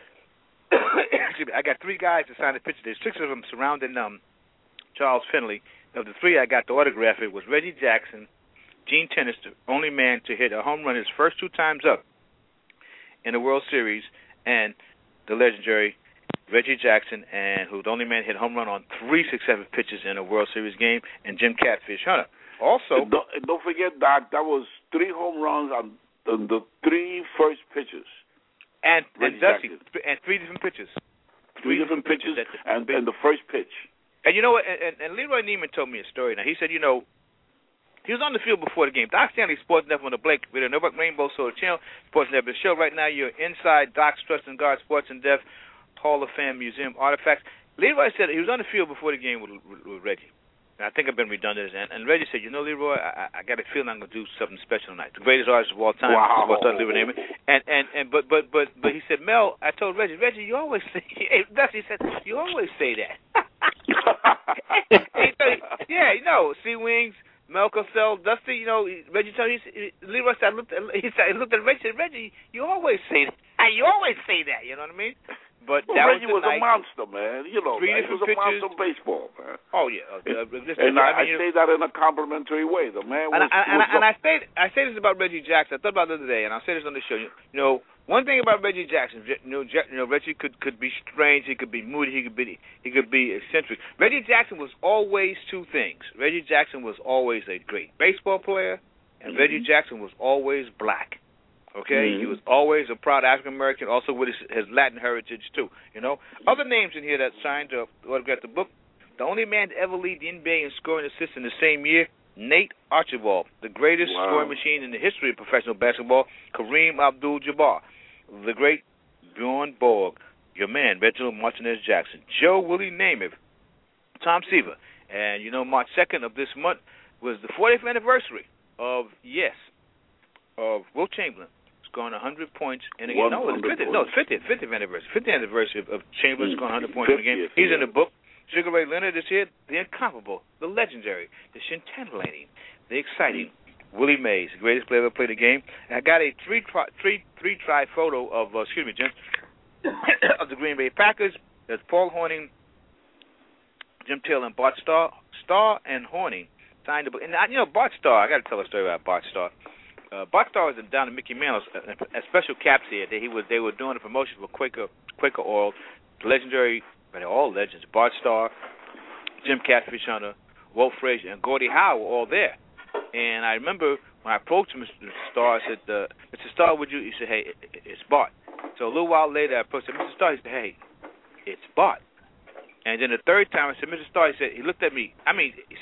I got 3 guys to sign the picture. There's 6 of them surrounding Charles Finley. Of the 3 I got to autograph, it was Reggie Jackson, Gene Tennis, the only man to hit a home run his first 2 times up in the World Series, and the legendary Reggie Jackson, and who's the only man to hit a home run on 3 successive pitches in a World Series game, and Jim Catfish Hunter. Also, don't forget, Doc, that was 3 home runs on the 3 first pitches. And 3 different pitches. 3 different pitches, and the first pitch. And you know what? And Leroy Neiman told me a story. Now, he said, he was on the field before the game. Doc Stanley, Sports Network on the Blake Radio Network, Rainbow Soul Channel, Sports Network show. Right now, you're inside Doc Struts and Guard Sports and Deaf Hall of Fame Museum Artifacts. Leroy said he was on the field before the game with Reggie. And I think I've been redundant. And Reggie said, Leroy, I got a feeling I'm going to do something special tonight. The greatest artist of all time. Wow. Leroy Neiman. But he said, Mel, I told Reggie, you always say, Dusty said, you always say that. Sea Wings, Mel Cosell, Dusty, Reggie told me, Leroy said, he looked at Reggie and said, Reggie, you always say that. You always say that, you know what I mean? But Reggie was a monster, man. He was a monster of baseball, man. Oh yeah, I say that in a complimentary way. The man was. And I say this about Reggie Jackson. I thought about it the other day, and I'll say this on the show. One thing about Reggie Jackson, Reggie could be strange. He could be moody. He could be eccentric. Reggie Jackson was always 2 things. Reggie Jackson was always a great baseball player, and Reggie Jackson was always black. Okay, he was always a proud African American, also with his Latin heritage too. Other names in here that signed to autograph the book. The only man to ever lead the NBA in scoring assists in the same year, Nate Archibald, the greatest scoring machine in the history of professional basketball. Kareem Abdul-Jabbar, the great Bjorn Borg, your man Reginald Martinez Jackson, Joe Willie Namath, Tom Seaver, and March 2nd of this month was the 40th anniversary of Wilt Chamberlain. Scoring 100 points in a game. No, it's 50th anniversary. 50th anniversary of Chamberlain scoring 100 points in a game. He's in the book. Sugar Ray Leonard is here. The incomparable, the legendary, the scintillating, the exciting Willie Mays, the greatest player ever played the game. And I got a three-tri photo of, of the Green Bay Packers. There's Paul Hornung, Jim Taylor, and Bart Starr. Starr and Hornung signed the book. And Bart Starr, I got to tell a story about Bart Starr. Bart Starr was down in Mickey Mantle's a special caps here. They were doing a promotion for Quaker Oil. The legendary, they're all legends. Bart Starr, Jim Catfish Hunter, Walt Frazier, and Gordie Howe were all there. And I remember when I approached Mr. Starr, I said, "Mr. Starr, would you?" He said, "Hey, it's Bart." So a little while later, I approached him, Mr. Starr. He said, "Hey, it's Bart." And then the third time, I said, "Mr. Starr," he looked at me. He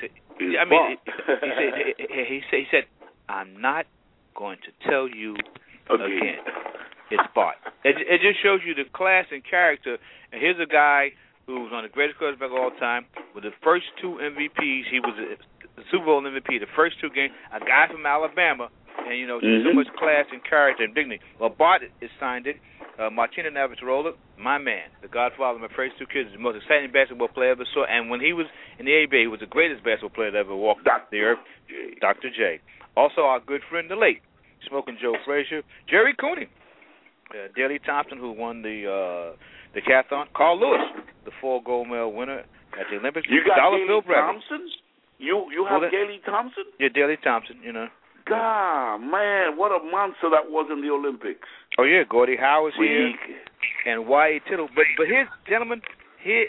said, "I'm not going to tell you again. It's Bart." It just shows you the class and character. And here's a guy who was on the greatest quarterback of all time with the first 2 MVPs. He was a Super Bowl MVP, the first 2 games. A guy from Alabama, and so much class and character and dignity. Well, Bart has signed it. Martina Navratilova, my man, the godfather of my first two kids, the most exciting basketball player I ever saw. And when he was in the ABA, he was the greatest basketball player that ever walked the earth, Dr. J. Also, our good friend, the late Smoking Joe Frazier, Jerry Cooney, Daley Thompson, who won the decathlon, Carl Lewis, the 4 gold medal winner at the Olympics. You got Daley Thompson? You have Daley Thompson? Yeah, Daley Thompson, you know. God, man, what a monster that was in the Olympics. Oh, yeah, Gordie Howe was here, and Y.A. Tittle. But here's, gentlemen, here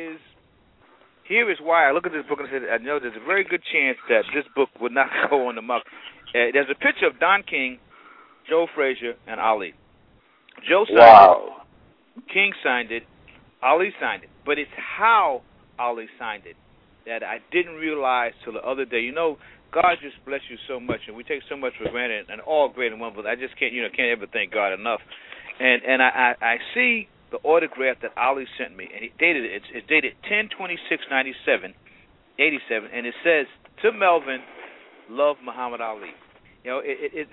is why I look at this book and I said, I know there's a very good chance that this book would not go on the muck. There's a picture of Don King, Joe Frazier, and Ali. Joe signed it, King signed it, Ali signed it. But it's how Ali signed it that I didn't realize till the other day. You know, God just bless you so much, and we take so much for granted, and all great and wonderful. I just can't ever thank God enough. And I see the autograph that Ali sent me, and he dated it. It's dated 10/26/87, and it says, "To Melvin, love Muhammad Ali." You know,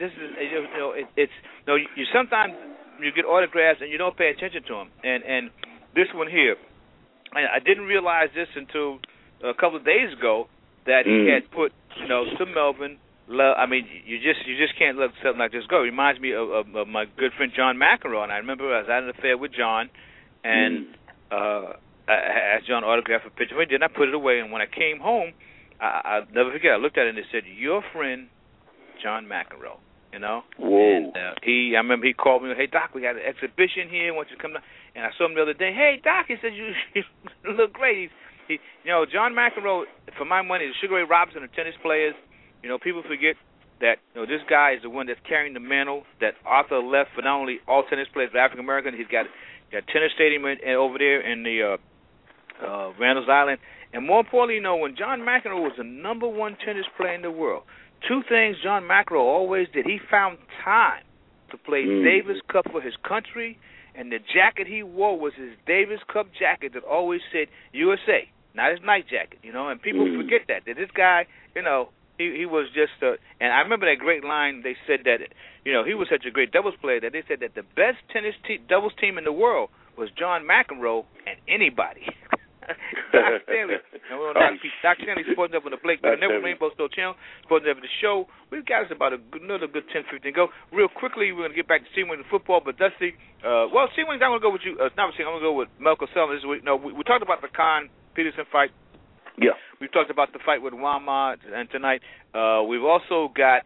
you sometimes you get autographs and you don't pay attention to them, and this one here, I didn't realize this until a couple of days ago that he had put, to Melvin. I mean, you just can't let something like this go. It reminds me of my good friend John McEnroe, and I remember I was at an affair with John, and I asked John to autograph a picture. Then I put it away, and when I came home, I'll never forget. I looked at it and it said, "Your friend, John McEnroe." Whoa. And I remember he called me. "Hey Doc, we got an exhibition here. I want you to come down." And I saw him the other day. "Hey Doc," he said, "you look great." John McEnroe, for my money, the Sugar Ray Robinson of tennis players. People forget that this guy is the one that's carrying the mantle that Arthur left for not only all tennis players but African American. He's got tennis stadium over there in the Randall's Island. And more importantly, when John McEnroe was the number one tennis player in the world, two things John McEnroe always did. He found time to play Davis Cup for his country, and the jacket he wore was his Davis Cup jacket that always said USA, not his night jacket, and people forget that this guy, he was just and I remember that great line. They said that, he was such a great doubles player that they said that the best tennis doubles team in the world was John McEnroe and anybody. Doc Stanley. Doc Stanley sporting up on the Blake Network, Rainbow Soul Channel, sporting up the show. We've got us about another good 10-15 go. Real quickly, we're going to get back to C-Wing football, but Dusty, C-Wing, I'm going to go with you. I'm going to go with Melko Selma this week. No, we talked about the Khan Peterson fight. Yeah. We've talked about the fight with Wama and tonight. We've also got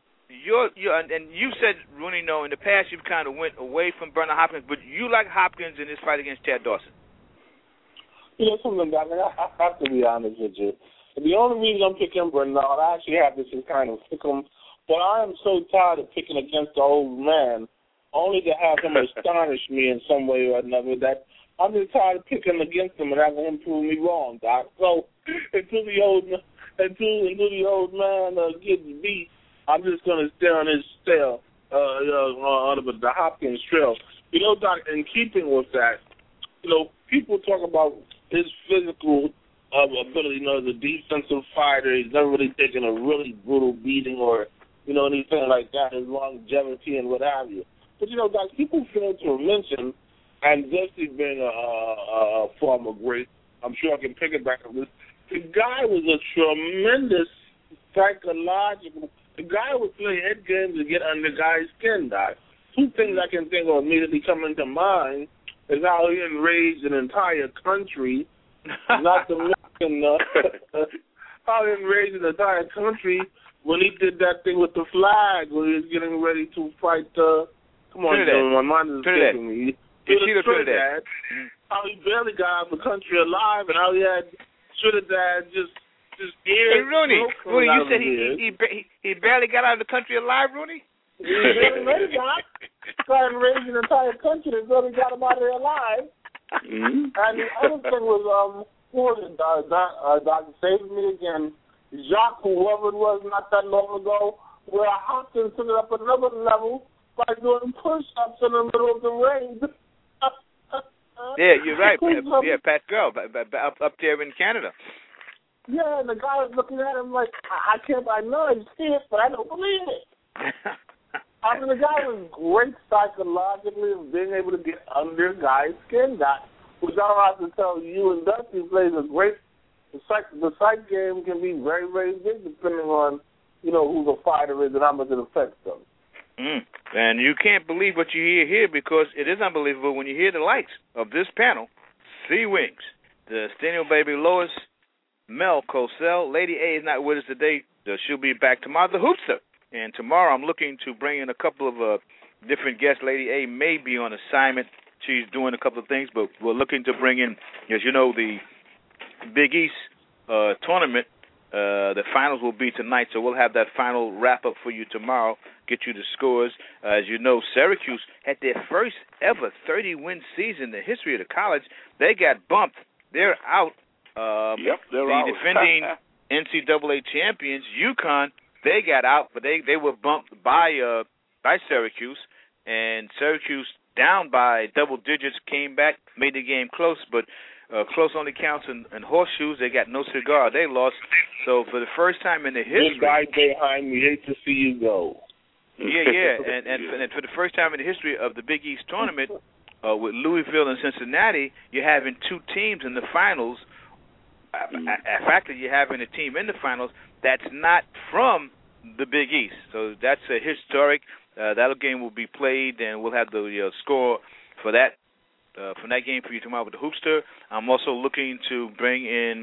and you said, Rooney, in the past you've kind of went away from Bernard Hopkins, but you like Hopkins in this fight against Chad Dawson. Something, Doc, I have to be honest with you. The only reason I'm picking Bernard, I actually have this to kind of pick him, but I am so tired of picking against the old man, only to have him astonish me in some way or another, that I'm just tired of picking against him and having him prove me wrong, Doc. So until the old man gets beat, I'm just going to stay on his trail, on the Hopkins trail. Doc, in keeping with that, people talk about his physical ability, the defensive fighter. He's never really taken a really brutal beating or, anything like that, his longevity and what have you. But, Doc, people fail to mention, and Dusty being a former great, I'm sure I can pick it back up this, the guy was a tremendous psychological, the guy would play head games to get under guys' skin, Doc. Two things I can think of immediately coming to mind is how he enraged an entire country, not to mention how he enraged an entire country when he did that thing with the flag when he was getting ready to fight come on, Trinidad. My mind is escaping me. Trinidad. How he barely got out of the country alive, and how he had Trinidad just ears. Hey, Rooney, you said he barely got out of the country alive, Rooney? He barely made it, Doc. Started raising the entire country and barely got him out of there alive. And the other thing was, who was it, Dr. Save Me Again, Jacques, whoever it was not that long ago, where Hopkins took it up another level by doing push-ups in the middle of the ring. Yeah, you're right. Pascal, up there in Canada. Yeah, and the guy was looking at him like, I know I see it, but I don't believe it. I mean, the guy was great psychologically of being able to get under guys' skin. Which I don't have to tell you and Dusty plays a great. The psych game can be very, very big depending on, who the fighter is and how much it affects them. And you can't believe what you hear here because it is unbelievable when you hear the likes of this panel. C-Wings, the Steno Baby Lois, Mel Cosell. Lady A is not with us today. She'll be back tomorrow. The Hoopster. And tomorrow I'm looking to bring in a couple of different guests. Lady A may be on assignment. She's doing a couple of things, but we're looking to bring in, as you know, the Big East tournament. The finals will be tonight, so we'll have that final wrap-up for you tomorrow, get you the scores. As you know, Syracuse had their first ever 30-win season in the history of the college. They got bumped. They're out. They're out. The defending NCAA champions, UConn, they got out, but they were bumped by Syracuse, and Syracuse down by double digits, came back, made the game close, but close only counts in horseshoes. They got no cigar. They lost. So for the first time in the history, goodbye, Bayheim. We hate to see you go. Yeah, and for the first time in the history of the Big East tournament, with Louisville and Cincinnati, you're having two teams in the finals. In fact, you're having a team in the finals that's not from the Big East. So that's a historic. That game will be played, and we'll have the score for that. From that game for you tomorrow with the Hoopster. I'm also looking to bring in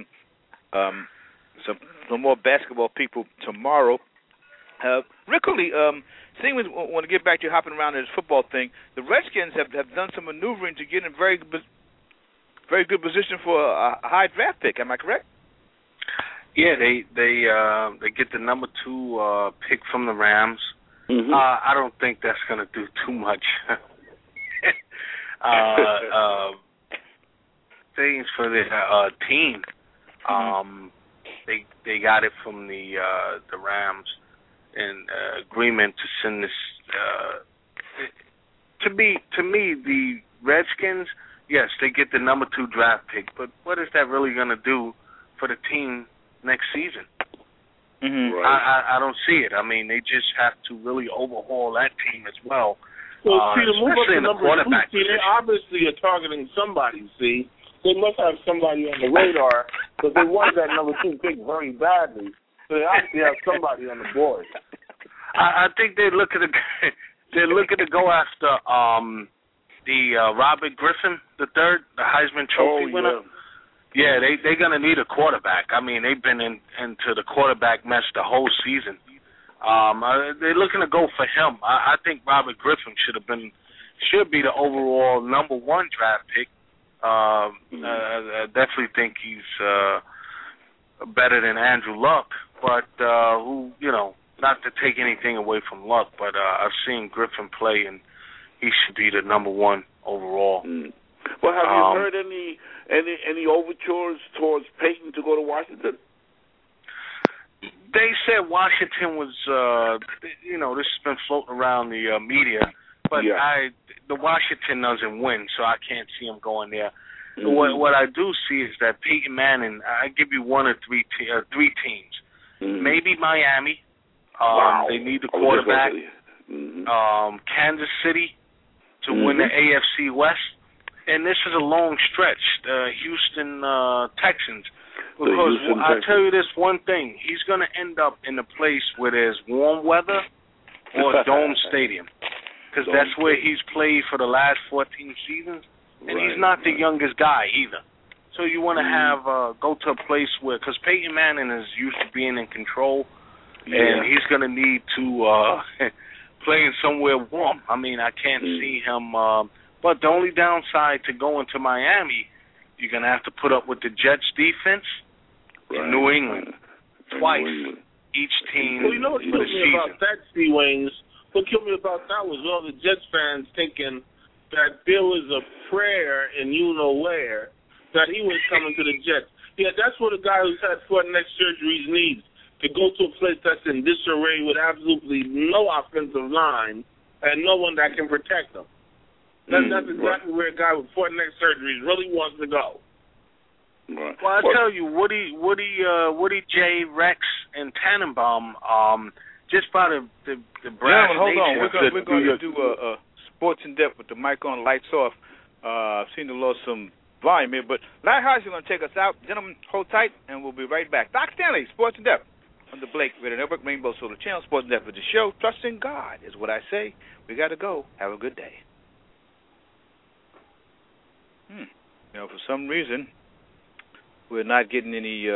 some more basketball people tomorrow. Real quickly, seeing we want to get back to hopping around in this football thing, the Redskins have done some maneuvering to get in very good position for a high draft pick. Am I correct? Yeah, they get the number 2 pick from the Rams. Mm-hmm. I don't think that's going to do too much. Things for the team. They got it from the Rams in agreement to send this. To me, the Redskins, yes, they get the number 2 draft pick, but what is that really going to do for the team next season? Mm-hmm. Right. I don't see it. I mean, they just have to really overhaul that team as well. Well, see, to move up to especially in the number 2, quarterback they obviously are targeting somebody, see. They must have somebody on the radar because they wanted that number 2 pick very badly. So they obviously have somebody on the board. I think they're looking to go after the Robert Griffin III, the Heisman Trophy winner. Yeah, they're going to need a quarterback. I mean, they've been into the quarterback mess the whole season. They're looking to go for him. I think Robert Griffin should be the overall number 1 draft pick. I definitely think he's better than Andrew Luck, but not to take anything away from Luck, but I've seen Griffin play, and he should be the number 1 overall. Well, have you heard any overtures towards Peyton to go to Washington? They said Washington was, this has been floating around the media, but the Washington doesn't win, so I can't see him going there. Mm-hmm. What I do see is that Peyton Manning, I give you 1 or 3 teams. Mm-hmm. Maybe Miami. They need the quarterback. Kansas City to win the AFC West. And this is a long stretch, the Houston Texans. Because I'll tell you this one thing. He's going to end up in a place where there's warm weather or Dome Stadium. Because that's where he's played for the last 14 seasons. And he's not the youngest guy either. So you want to have go to a place where, because Peyton Manning is used to being in control, and he's going to need to play in somewhere warm. I mean, I can't see him. But the only downside to going to Miami, you're going to have to put up with the Jets defense in New England twice each team. Well, you know what killed me about that, C-Wings? What killed me about that was all the Jets fans thinking that there was a prayer in you-know-where that he was coming to the Jets. Yeah, that's what a guy who's had foot neck surgeries needs, to go to a place that's in disarray with absolutely no offensive line and no one that can protect him. That's exactly where a guy with foot neck surgeries really wants to go. Right. Well, I tell you, Woody J. Rex and Tannenbaum, just by the brass hold on. nature. We're going to do Sports in Depth with the mic on, lights off. I've seen to lost some volume here, but Larry Hodge is going to take us out. Gentlemen, hold tight, and we'll be right back. Doc Stanley, Sports in Depth on the Blake Radio Network, Rainbow Solar Channel. Sports in Depth with the show. Trust in God is what I say. We got to go. Have a good day. For some reason, we're not getting any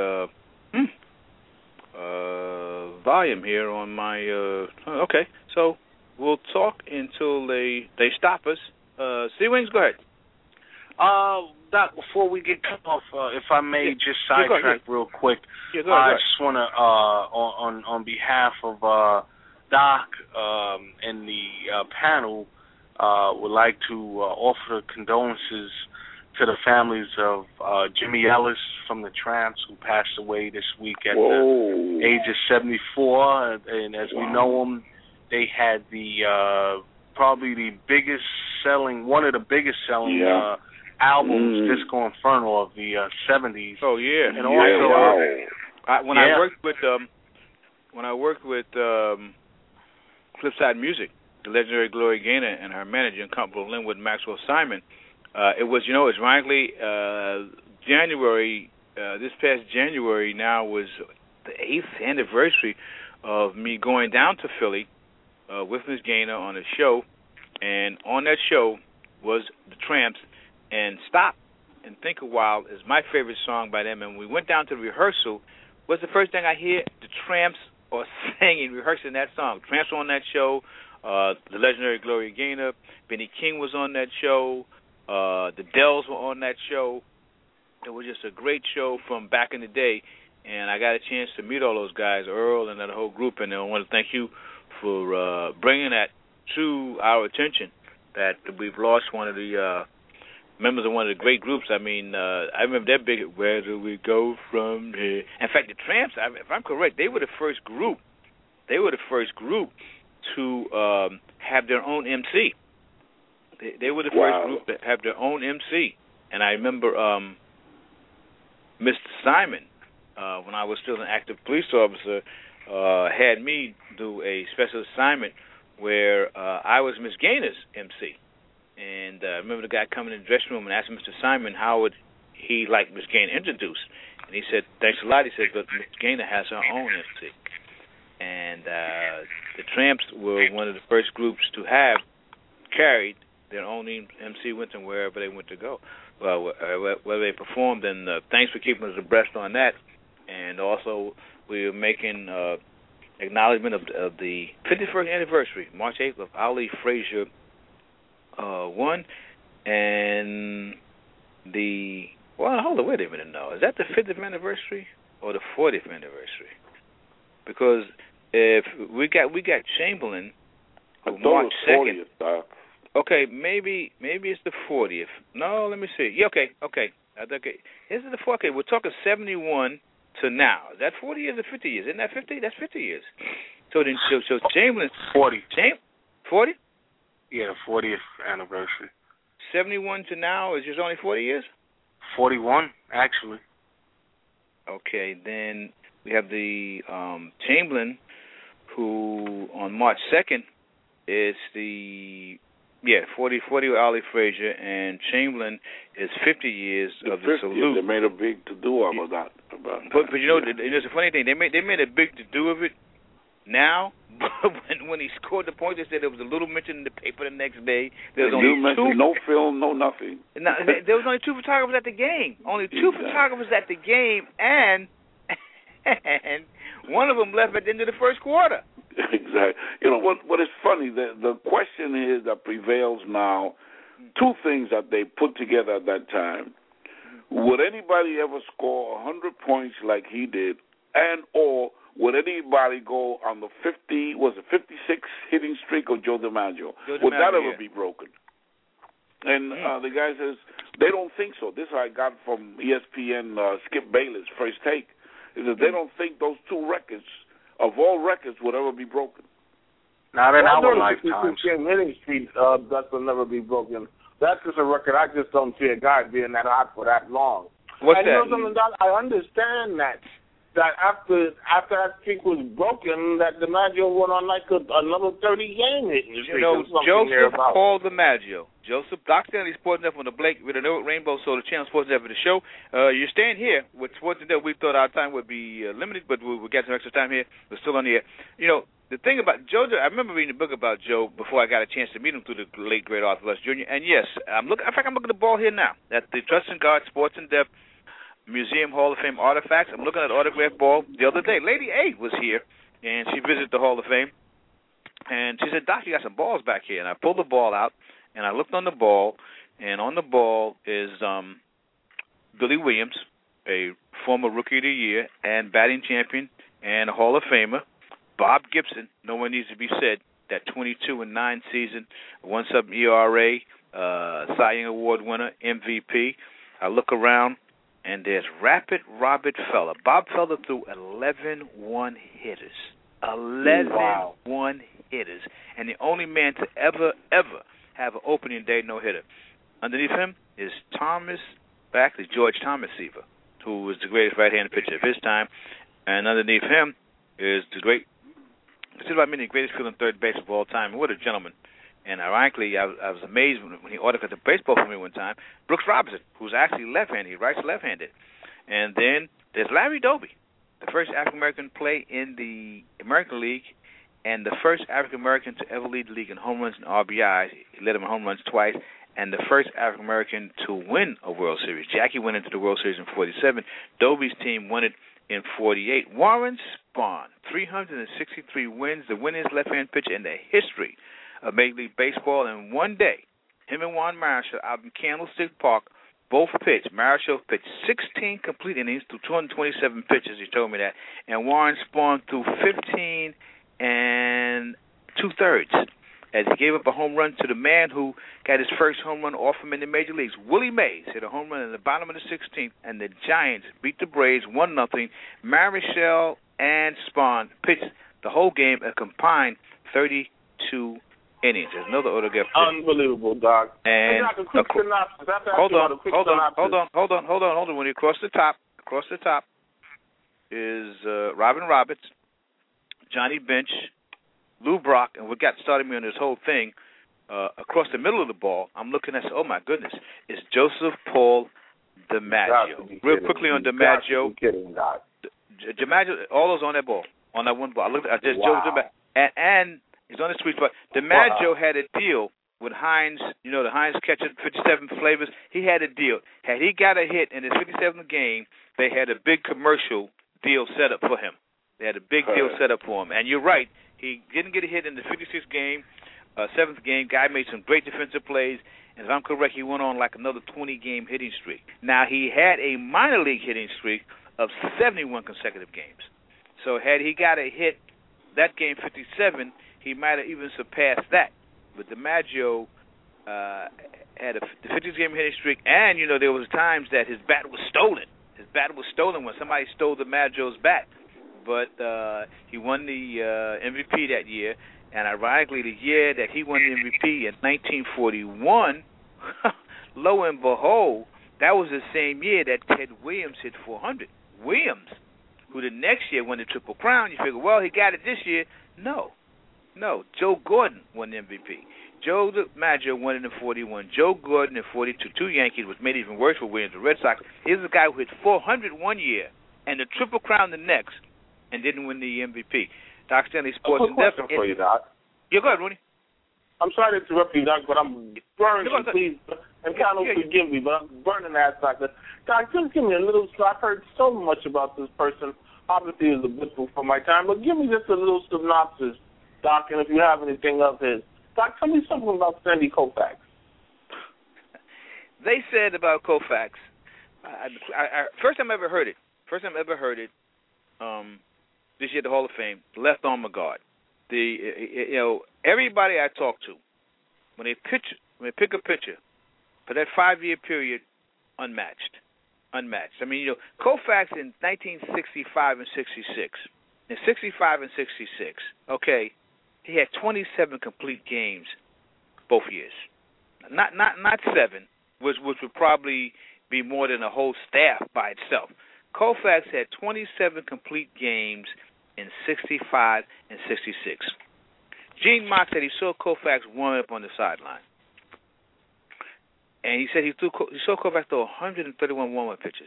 volume here on my. Okay, so we'll talk until they stop us. C-Wings, go ahead. Doc, before we get cut off, if I may just sidetrack real quick, I just want to, on behalf of Doc and the panel, would like to offer condolences to the families of Jimmy Ellis from the Tramps, who passed away this week at the age of 74. And as we know him, they had probably one of the biggest selling albums, Disco Inferno, of the 70s. Oh yeah, and also when I worked with Flipside Music, the legendary Gloria Gaynor and her manager, incomparable Linwood Maxwell Simon. It was, ironically, January, this past January now was the 8th anniversary of me going down to Philly with Ms. Gaynor on a show, and on that show was the Tramps, and Stop and Think a While is my favorite song by them, and we went down to the rehearsal. What's the first thing I hear? The Tramps are singing, rehearsing that song. Tramps were on that show, the legendary Gloria Gaynor, Benny King was on that show, the Dells were on that show. It was just a great show from back in the day, and I got a chance to meet all those guys, Earl and that whole group, and I want to thank you for bringing that to our attention, that we've lost one of the members of one of the great groups. I mean, I remember that big, where do we go from here? In fact, the Tramps, if I'm correct, they were the first group. They were the first group to have their own MC. They were the first group to have their own MC. And I remember Mr. Simon, when I was still an active police officer, had me do a special assignment where I was Miss Gaynor's MC. And I remember the guy coming in the dressing room and asking Mr. Simon how would he like Miss Gaynor introduced. And he said, thanks a lot. He said, but Miss Gaynor has her own MC. And the Tramps were one of the first groups to have carried their own MC with them wherever they went to go, where they performed. And thanks for keeping us abreast on that. And also, we are making acknowledgement of the 51st anniversary, March 8th, of Ali Frazier 1, and hold on, wait a minute now. Is that the 50th anniversary or the 40th anniversary? Because if we got Chamberlain March 2nd. Okay, maybe it's the 40th. No, let me see. Yeah, okay. I think this is the 40th. Okay, we're talking 71 to now. Is that 40 years or 50 years? Isn't that 50? That's 50 years. So Chamberlain 40. 40? Yeah, 40th anniversary. 71 to now is just only 40 years? 41, actually. Okay, then we have the Chamberlain, who on March 2nd is the 40 with Ali Frazier, and Chamberlain is 50 years of the salute. They made a big to-do about that. But you know, there's a funny thing. They made a big to-do of it now, but when he scored the point, they said there was a little mention in the paper the next day. There was only two, no film, no nothing. There was only 2 photographers at the game. Only 2 photographers at the game, and one of them left at the end of the first quarter. Exactly. You know what is funny? The question is that prevails now. 2 things that they put together at that time. Would anybody ever score 100 points like he did, and or would anybody go on the 56 hitting streak of Joe DiMaggio? Would that ever be broken? And the guy says they don't think so. This I got from ESPN Skip Bayless, First Take. He says they don't think those 2 records, of all records, would ever be broken. Not in our lifetimes. Hitting streak that will never be broken. That's just a record. I just don't see a guy being that hot for that long. What's and that? You know something, Doc? I understand that that after that streak was broken, that DiMaggio went on like another 30-game hitting streak. Joseph Paul DiMaggio. Joseph, Doc Stanley, Sports Network on the Blake with a Rainbow Soul, the channel Sports Network, the show. You're staying here with Sports Network. We thought our time would be limited, but we'll get some extra time here. We're still on the air. The thing about Joe, I remember reading a book about Joe before I got a chance to meet him through the late, great Arthur Less Jr. And yes, in fact, I'm looking at the ball here now at the Trust and Guard Sports in Depth Museum Hall of Fame artifacts. I'm looking at autographed ball the other day. Lady A was here, and she visited the Hall of Fame. And she said, Doc, you got some balls back here. And I pulled the ball out, and I looked on the ball, and on the ball is Billy Williams, a former Rookie of the Year and batting champion and a Hall of Famer. Bob Gibson, no one needs to be said, that 22-9 season, 1-sub ERA, Cy Young Award winner, MVP. I look around, and there's Rapid Robert Feller. Bob Feller threw 11 one-hitters. 11 one-hitters. And the only man to ever have an opening day no-hitter. Underneath him is George Thomas Seaver, who was the greatest right-handed pitcher of his time. And underneath him is the greatest fielder and third base of all time. What a gentleman. And ironically, I was amazed when he autographed the baseball for me one time. Brooks Robinson, who's actually left-handed. He writes left-handed. And then there's Larry Doby, the first African-American to play in the American League and the first African-American to ever lead the league in home runs and RBIs. He led him in home runs twice. And the first African-American to win a World Series. Jackie went into the World Series in 47. Doby's team won it in 48. Warren Spahn, 363 wins, the winningest left-hand pitcher in the history of Major League Baseball. And one day, him and Juan Marichal out in Candlestick Park both pitched. Marichal pitched 16 complete innings through 227 pitches, he told me that. And Warren Spahn threw 15 and 2/3 as he gave up a home run to the man who got his first home run off him in the major leagues. Willie Mays hit a home run in the bottom of the 16th, and the Giants beat the Braves 1-0. Marichal and Spahn pitched the whole game, a combined 32 innings. There's another autograph. Unbelievable, Doc. And hold on. When you across the top is Robin Roberts, Johnny Bench, Lou Brock, and what got started me on this whole thing, across the middle of the ball, I'm looking at, oh my goodness, it's Joseph Paul DiMaggio. Real quickly on DiMaggio. DiMaggio, all those on that ball, on that one ball. I looked at just Joe DiMaggio, and he's on the sweet spot. DiMaggio had a deal with Heinz, the Heinz catcher, 57 flavors. He had a deal. Had he got a hit in his 57th game, they had a big commercial deal set up for him. They had a big deal set up for him. And you're right. He didn't get a hit in the 56th game, 7th game. Guy made some great defensive plays. And if I'm correct, he went on like another 20-game hitting streak. Now, he had a minor league hitting streak of 71 consecutive games. So had he got a hit that game, 57, he might have even surpassed that. But DiMaggio had the 50-game hitting streak, and, there was times that his bat was stolen. His bat was stolen when somebody stole DiMaggio's bat. But he won the MVP that year, and ironically, the year that he won the MVP in 1941, lo and behold, that was the same year that Ted Williams hit 400. Williams, who the next year won the Triple Crown, you figure, well, he got it this year. No, Joe Gordon won the MVP. Joe DiMaggio won it in 41. Joe Gordon in 42. Two Yankees, which made it even worse for Williams. The Red Sox. Here's a guy who hit 400 one year and the Triple Crown the next, and didn't win the MVP. Doc Stanley, Sports in Depth. For you, Doc. Yeah, go ahead, Rooney. I'm sorry to interrupt you, Doc, but I'm burning. Please, and kind of forgive me, but I'm burning that, Doctor. Doc, just give me a little. I've heard so much about this person. Obviously, it's a bit before my time, but give me just a little synopsis, Doc, and if you have anything of his. Doc, tell me something about Sandy Koufax. They said about Koufax. First time I ever heard it. This year at the Hall of Fame, left arm of guard. Everybody I talk to, when they pick a pitcher for that 5-year period, unmatched. I mean, Koufax in 1965 and 66. In 65 and 66, okay, he had 27 complete games both years. Not 7, which would probably be more than a whole staff by itself. Koufax had 27 complete games in 65 and 66. Gene Mott said he saw Koufax warming up on the sideline. And he said he saw Koufax throw 131 warm-up pitches.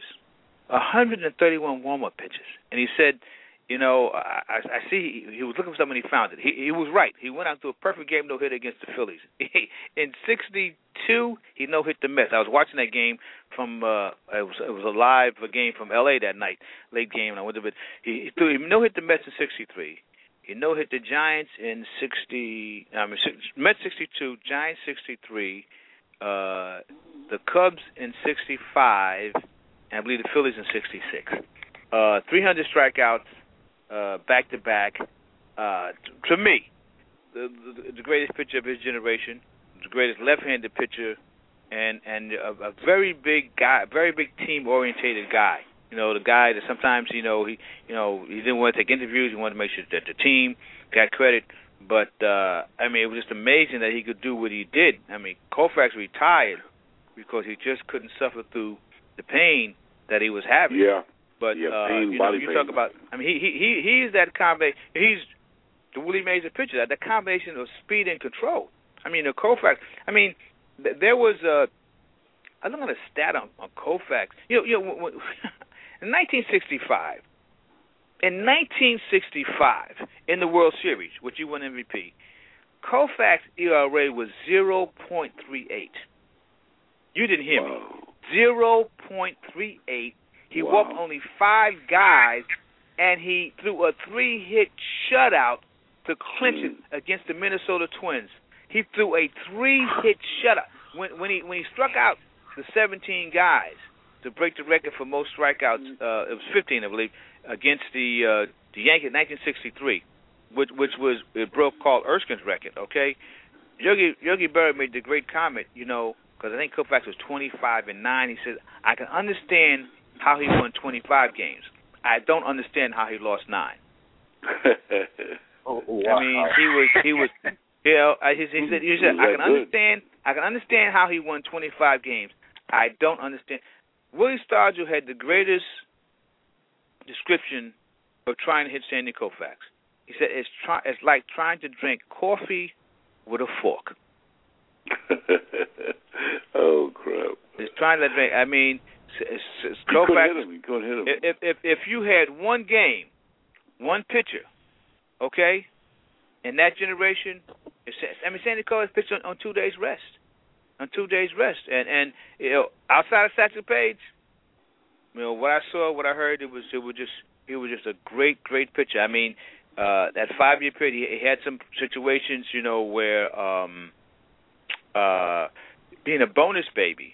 131 warm-up pitches. And he said, you know, I see he was looking for something and he found it. He was right. He went out to a perfect game no-hit against the Phillies. In 62, he no-hit the Mets. I was watching that game from it was a live game from L.A. that night, late game. And I went to bed. He no-hit the Mets in 63. He no-hit the Giants in Mets 62, Giants 63, the Cubs in 65, and I believe the Phillies in 66. 300 strikeouts. Back-to-back, to me, the greatest pitcher of his generation, the greatest left-handed pitcher, and a very big guy, very big team-orientated guy. You know, the guy that sometimes he didn't want to take interviews. He wanted to make sure that the team got credit. But I mean, it was just amazing that he could do what he did. I mean, Koufax retired because he just couldn't suffer through the pain that he was having. Yeah. But you talk about. I mean, he's that combination. He's the Willie Mays of pitcher. That combination of speed and control. I mean, the Koufax. I mean, there was I looked at a stat on Koufax. You know, in 1965. In 1965, in the World Series, which you won MVP, Koufax ERA was 0.38. You didn't hear me. 0.38. He walked only 5 guys, and he threw a 3-hit shutout to clinch it against the Minnesota Twins. He threw a 3-hit shutout. When he struck out the 17 guys to break the record for most strikeouts, it was 15, I believe, against the Yankees in 1963, which broke Carl Erskine's record. Okay, Yogi Berra made the great comment, you know, because I think Koufax was 25-9. He said, I can understand how he won 25 games. I don't understand how he lost 9. Oh, wow. I mean, he was. You know, he said I can understand how he won 25 games. I don't understand. Willie Stargell had the greatest description of trying to hit Sandy Koufax. He said it's like trying to drink coffee with a fork. Oh crap! It's trying to drink. I mean, Koufax. Couldn't hit him. If you had one game, one pitcher, okay, in that generation, Sandy Koufax pitched on 2 days rest. On 2 days rest, and you know, outside of Satchel Paige, you know, what I saw, what I heard, he was just a great pitcher. I mean, that 5-year period, he had some situations, you know, where being a bonus baby,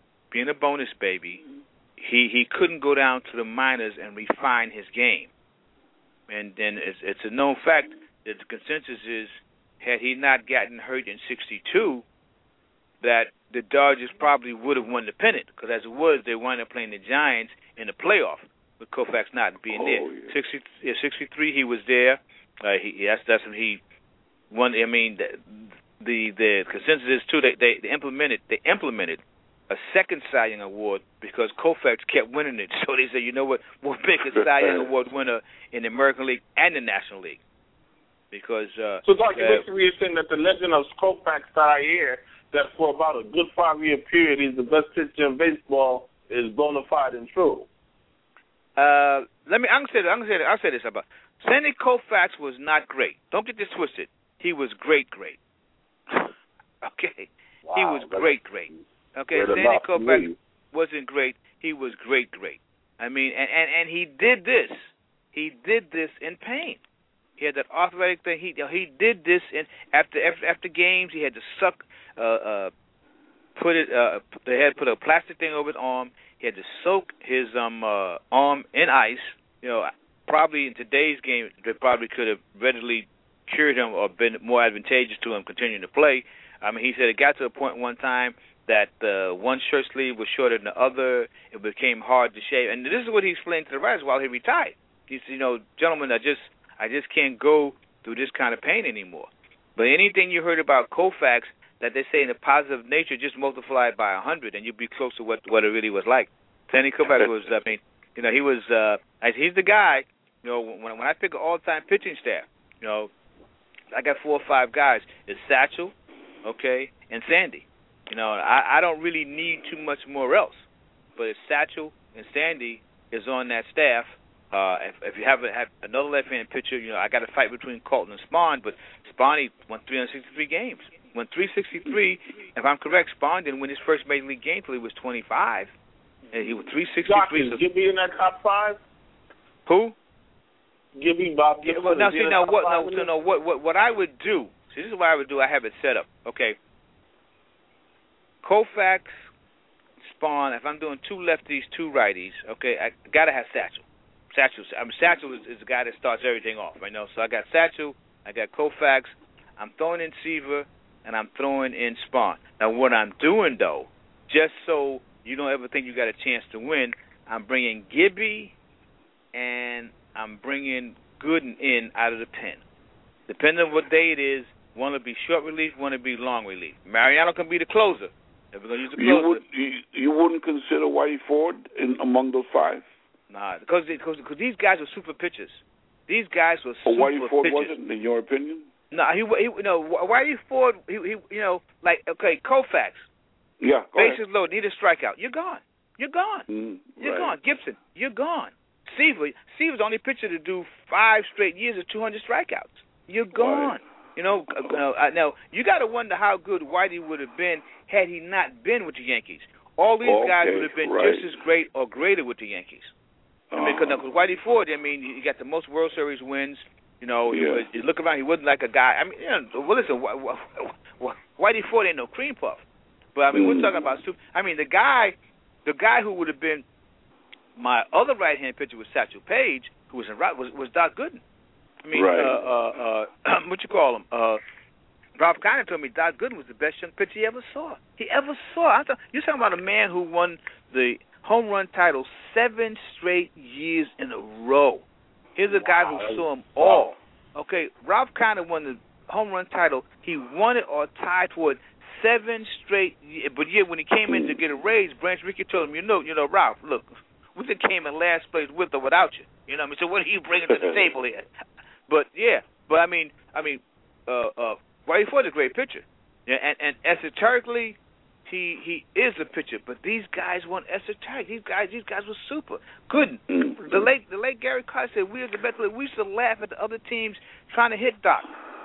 he couldn't go down to the minors and refine his game. And then it's a known fact that the consensus is, had he not gotten hurt in 62, that the Dodgers probably would have won the pennant, because as it was, they wound up playing the Giants in the playoff with Koufax not being there. Yeah. 63, he was there. That's when he won. I mean, the consensus is too. They implemented a second Cy Young Award because Koufax kept winning it. So they said, you know what, we'll pick a Cy Young Award winner in the American League and the National League. Because so, Dr. basically, you're saying that the legend of Koufax Zaire, that for about a good 5-year period, he's the best pitcher in baseball, is bona fide and true. I'll say this about Sandy Koufax was not great. Don't get this twisted. He was great. Okay, wow, he was great. Okay, Sandy Koufax wasn't great. He was great. I mean, and he did this. He did this in pain. He had that arthritic thing. He did this, and after games, he had to suck. They had put a plastic thing over his arm. He had to soak his arm in ice. You know, probably in today's game, they probably could have readily cured him or been more advantageous to him continuing to play. I mean, he said it got to a point one time that one shirt sleeve was shorter than the other. It became hard to shave, and this is what he explained to the writers while he retired. He said, you know, gentlemen, I just can't go through this kind of pain anymore. But anything you heard about Koufax that they say in a positive nature, just multiply it by 100, and you'll be close to what it really was like. Sandy Koufax was, I mean, You know, he was. He's the guy. You know, when I pick an all-time pitching staff, you know, I got 4 or 5 guys. It's Satchel, okay, and Sandy. You know, I don't really need too much more else. But if Satchel and Sandy is on that staff, if you have another left-hand pitcher, you know, I got a fight between Colton and Spahn, but Spahn won 363 games. Won 363. If I'm correct, Spahn didn't win his first major league game until he was 25. And he was 363. Doctor, Gibby in that top 5? Who? Gibby, Bob Gibson. Well, now see, what I would do. See, this is what I would do. I have it set up. Okay. Koufax, Spahn. If I'm doing 2 lefties, 2 righties, okay, I gotta have Satchel. Satchel is the guy that starts everything off. I know. So I got Satchel. I got Koufax. I'm throwing in Seaver, and I'm throwing in Spahn. Now, what I'm doing though, just so you don't ever think you got a chance to win, I'm bringing Gibby and I'm bringing Gooden in out of the pen. Depending on what day it is, one will be short relief, one will be long relief. Mariano can be the closer. If we're going to use the closer. You wouldn't consider Whitey Ford among those 5? Nah, because these guys were super pitchers. These guys were super pitchers. Whitey Ford wasn't, in your opinion? No, Whitey Ford, like, okay, Koufax. Yeah, bases loaded, need a strikeout. You're gone. You're gone. You're gone. Gibson, you're gone. Seaver's the only pitcher to do 5 straight years of 200 strikeouts. You're gone. Right. You know, now you got to wonder how good Whitey would have been had he not been with the Yankees. All these guys would have been just as great or greater with the Yankees. I mean, because Whitey Ford, I mean, he got the most World Series wins. You know, you look around, he wasn't like a guy. I mean, you know, well, listen, Whitey Ford ain't no cream puff. But I mean, we're talking about the guy who would have been my other right-hand pitcher was Satchel Paige, who was was Doc Gooden. I mean, what you call him? Ralph Kiner told me Doc Gooden was the best young pitcher he ever saw. You're talking about a man who won the home run title 7 straight years in a row. Here's a guy who saw them all. Okay, Ralph Kiner won the home run title. He won it or tied for it 7 straight years. But yet when he came in to get a raise, Branch Rickey told him, you know, Ralph, look, we just came in last place with or without you. You know what I mean? So what are you bringing to the table here? But I mean, Whitey Ford's a great pitcher. Yeah, and esoterically, he is a pitcher. But these guys weren't esoteric. These guys were super. Couldn't. The late Gary Carter said we were the best. We used to laugh at the other teams trying to hit Doc.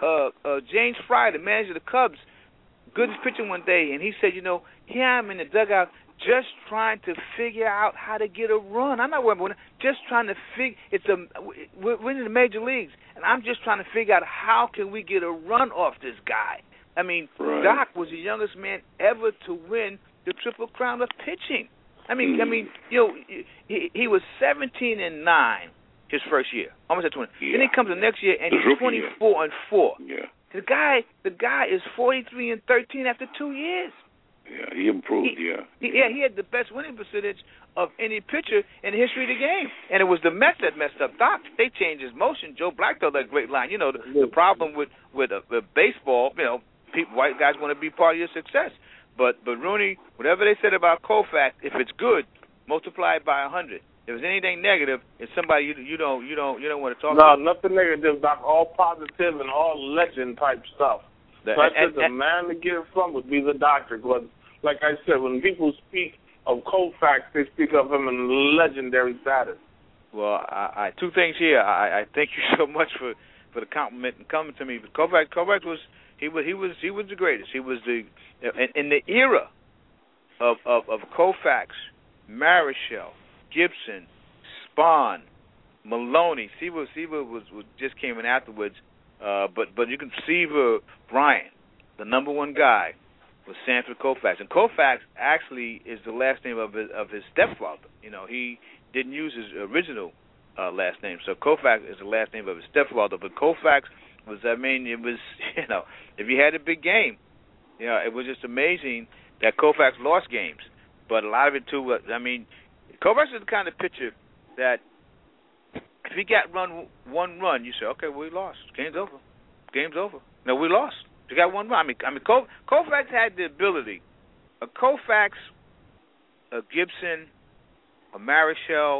James Fry, the manager of the Cubs, Gooden's pitching one day, and he said, you know, here I'm in the dugout just trying to figure out how to get a run. I'm not worried about it. Just trying to figure. We're in the major leagues, and I'm just trying to figure out how can we get a run off this guy. I mean, Doc was the youngest man ever to win the Triple Crown of pitching. I mean, you know, he was 17-9 his first year, almost at 20. Then he comes the next year and he's 24-4. Yeah. The guy is 43-13 after 2 years. Yeah, he improved. He had the best winning percentage of any pitcher in the history of the game, and it was the Mets that messed up Doc. They changed his motion. Joe Black told that great line. You know, the problem with baseball, you know, white guys want to be part of your success. But Rooney, whatever they said about Koufax, if it's good, multiply it by 100. If it's anything negative, it's somebody you don't want to talk about. No, nothing negative, Doc. All positive and all legend type stuff. So I said the man to get it from would be the doctor. But like I said, when people speak of Koufax, they speak of him in legendary status. Well, I 2 things here. I thank you so much for the compliment and coming to me. But Koufax was the greatest. He was in the era of Koufax, Marichal, Gibson, Spahn, Maloney. Seaver was just came in afterwards. But you can see Bryant, the number 1 guy, was Sanford Koufax, and Koufax actually is the last name of his stepfather. You know, he didn't use his original last name, so Koufax is the last name of his stepfather. But Koufax was, I mean, it was, you know, if he had a big game, you know, it was just amazing that Koufax lost games. But a lot of it too was, I mean, Koufax is the kind of pitcher that, if he got one run, you say, okay, we lost. Game's over. No, we lost. You got 1 run. I mean, Koufax had the ability. A Koufax, a Gibson, a Marichal,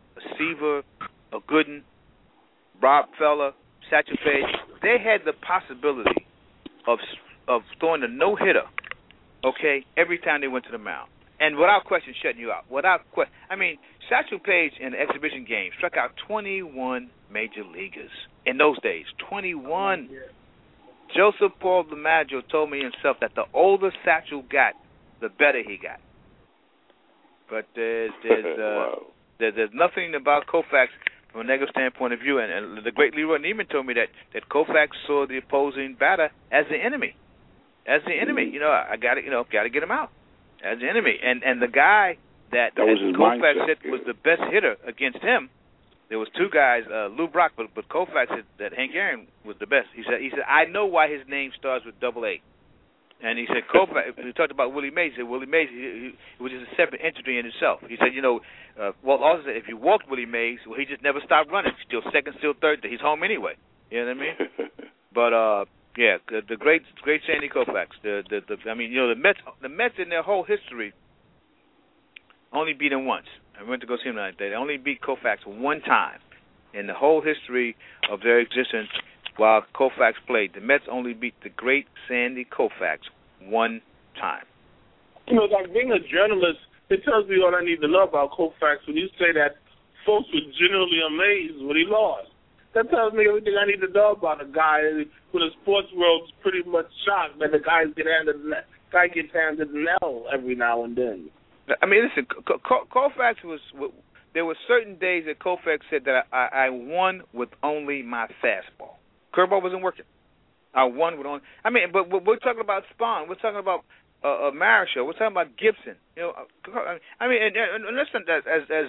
a Seaver, a Gooden, Rob Feller, Satchel Paige, they had the possibility of throwing a no-hitter, okay, every time they went to the mound. And without question, shutting you out. Without question. I mean, Satchel Paige in the exhibition game struck out 21 major leaguers in those days. 21. Joseph Paul DiMaggio told me himself that the older Satchel got, the better he got. But there's nothing about Koufax from a negative standpoint of view. And the great Leroy Neiman told me that Koufax saw the opposing batter as the enemy. As the enemy. I got to get him out. As the enemy. And the guy that Koufax said was the best hitter against him, there was two guys, Lou Brock, but Koufax said that Hank Aaron was the best. He said, I know why his name starts with AA. And he said, Koufax, we talked about Willie Mays. He said, Willie Mays, he was just a separate entity in itself. He said, Walt also said, if you walked Willie Mays, well, he just never stopped running. Still second, still third. He's home anyway. You know what I mean? But, yeah, the great Sandy Koufax. The Mets in their whole history only beat him once. I went to go see him that day. They only beat Koufax one time in the whole history of their existence while Koufax played. The Mets only beat the great Sandy Koufax one time. Like being a journalist, it tells me all I need to know about Koufax when you say that folks were generally amazed when he lost. That tells me everything I need to know about a guy when the sports world's pretty much shocked that the guy gets handed an L every now and then. I mean, listen, Koufax there were certain days that Koufax said that I won with only my fastball. Curveball wasn't working. I won with only. I mean, but we're talking about Spahn. We're talking about Marichal. We're talking about Gibson. I mean, and listen, as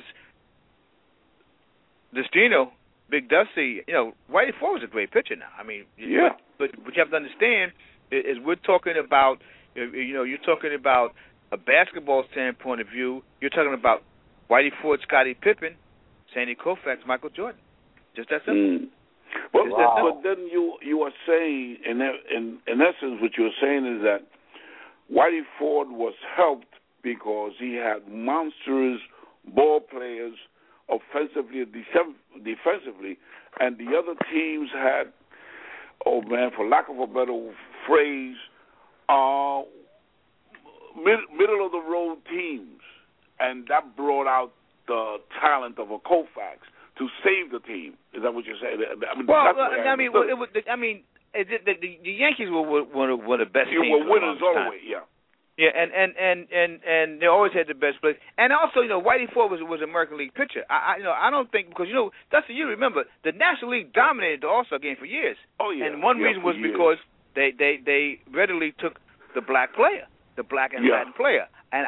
Destino, Big Dusty, Whitey Ford was a great pitcher now. I mean, yeah. But what you have to understand is we're talking about, you're talking about a basketball standpoint of view. You're talking about Whitey Ford, Scottie Pippen, Sandy Koufax, Michael Jordan. Just that simple. But then you are saying, in essence, what you're saying is that Whitey Ford was helped because he had monstrous ball players offensively and defensively, and the other teams had, for lack of a better phrase, middle of the road teams, and that brought out the talent of a Koufax to save the team. Is that what you're saying? The Yankees were one of the best teams. You were winners always, yeah. Yeah, and they always had the best players. And also, Whitey Ford was an American League pitcher. I don't think, because Dusty, you remember the National League dominated the All-Star game for years. Oh yeah. And one reason was because they readily took the black player, the black and Latin player. And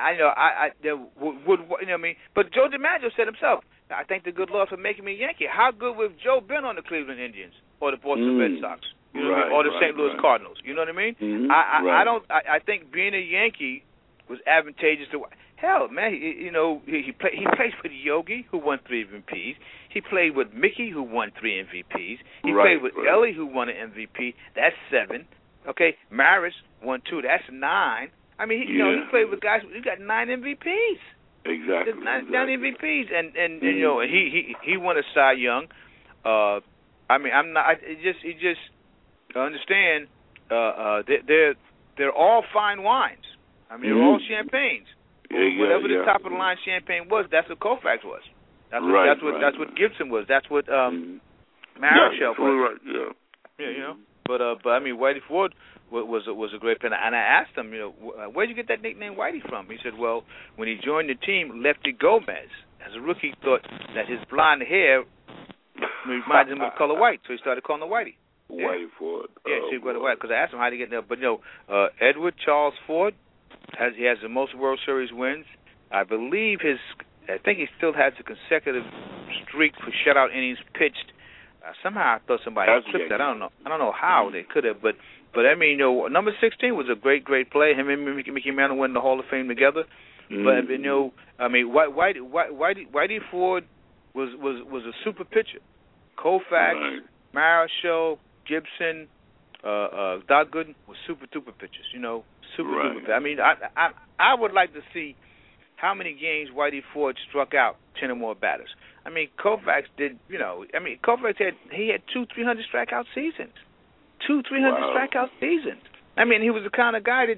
But Joe DiMaggio said himself, I thank the good Lord for making me a Yankee. How good would Joe been on the Cleveland Indians or the Boston Red Sox? Or the St. Louis Cardinals. You know what I mean? Mm-hmm. I think being a Yankee was advantageous to. Hell, man, he played with Yogi, who won 3 MVPs. He played with Mickey, who won 3 MVPs. He played with Ellie, who won an MVP. That's 7. Okay, Maris won 2. That's 9. I mean, he played with guys. He got 9 MVPs. Exactly. 9 MVPs, and he won a Cy Young. I mean, I'm not. It just. Understand, they're all fine wines. I mean, they're all champagnes. Whatever the top of the line champagne was, that's what Koufax was. That's what Gibson was. That's what Marichal was. Yeah. But I mean, Whitey Ford was a great player. And I asked him, where'd you get that nickname Whitey from? He said, well, when he joined the team, Lefty Gomez, as a rookie, thought that his blonde hair reminded him of the color white, so he started calling him Whitey. Whitey Ford. Yeah, because I asked him how to get there. But Edward Charles Ford has the most World Series wins. I think he still has a consecutive streak for shutout innings pitched. Somehow I thought somebody clipped that. I don't know how they could have, but I mean, number 16 was a great play. Him and Mickey Mantle went in the Hall of Fame together. But I mean, Whitey Ford was a super pitcher. Koufax, Marichal, Gibson, Doc Gooden were super duper pitchers, super duper. I mean, I would like to see how many games Whitey Ford struck out 10 or more batters. I mean, Koufax did, Koufax had 200-300 strikeout seasons. 200-300 strikeout seasons. I mean, he was the kind of guy that,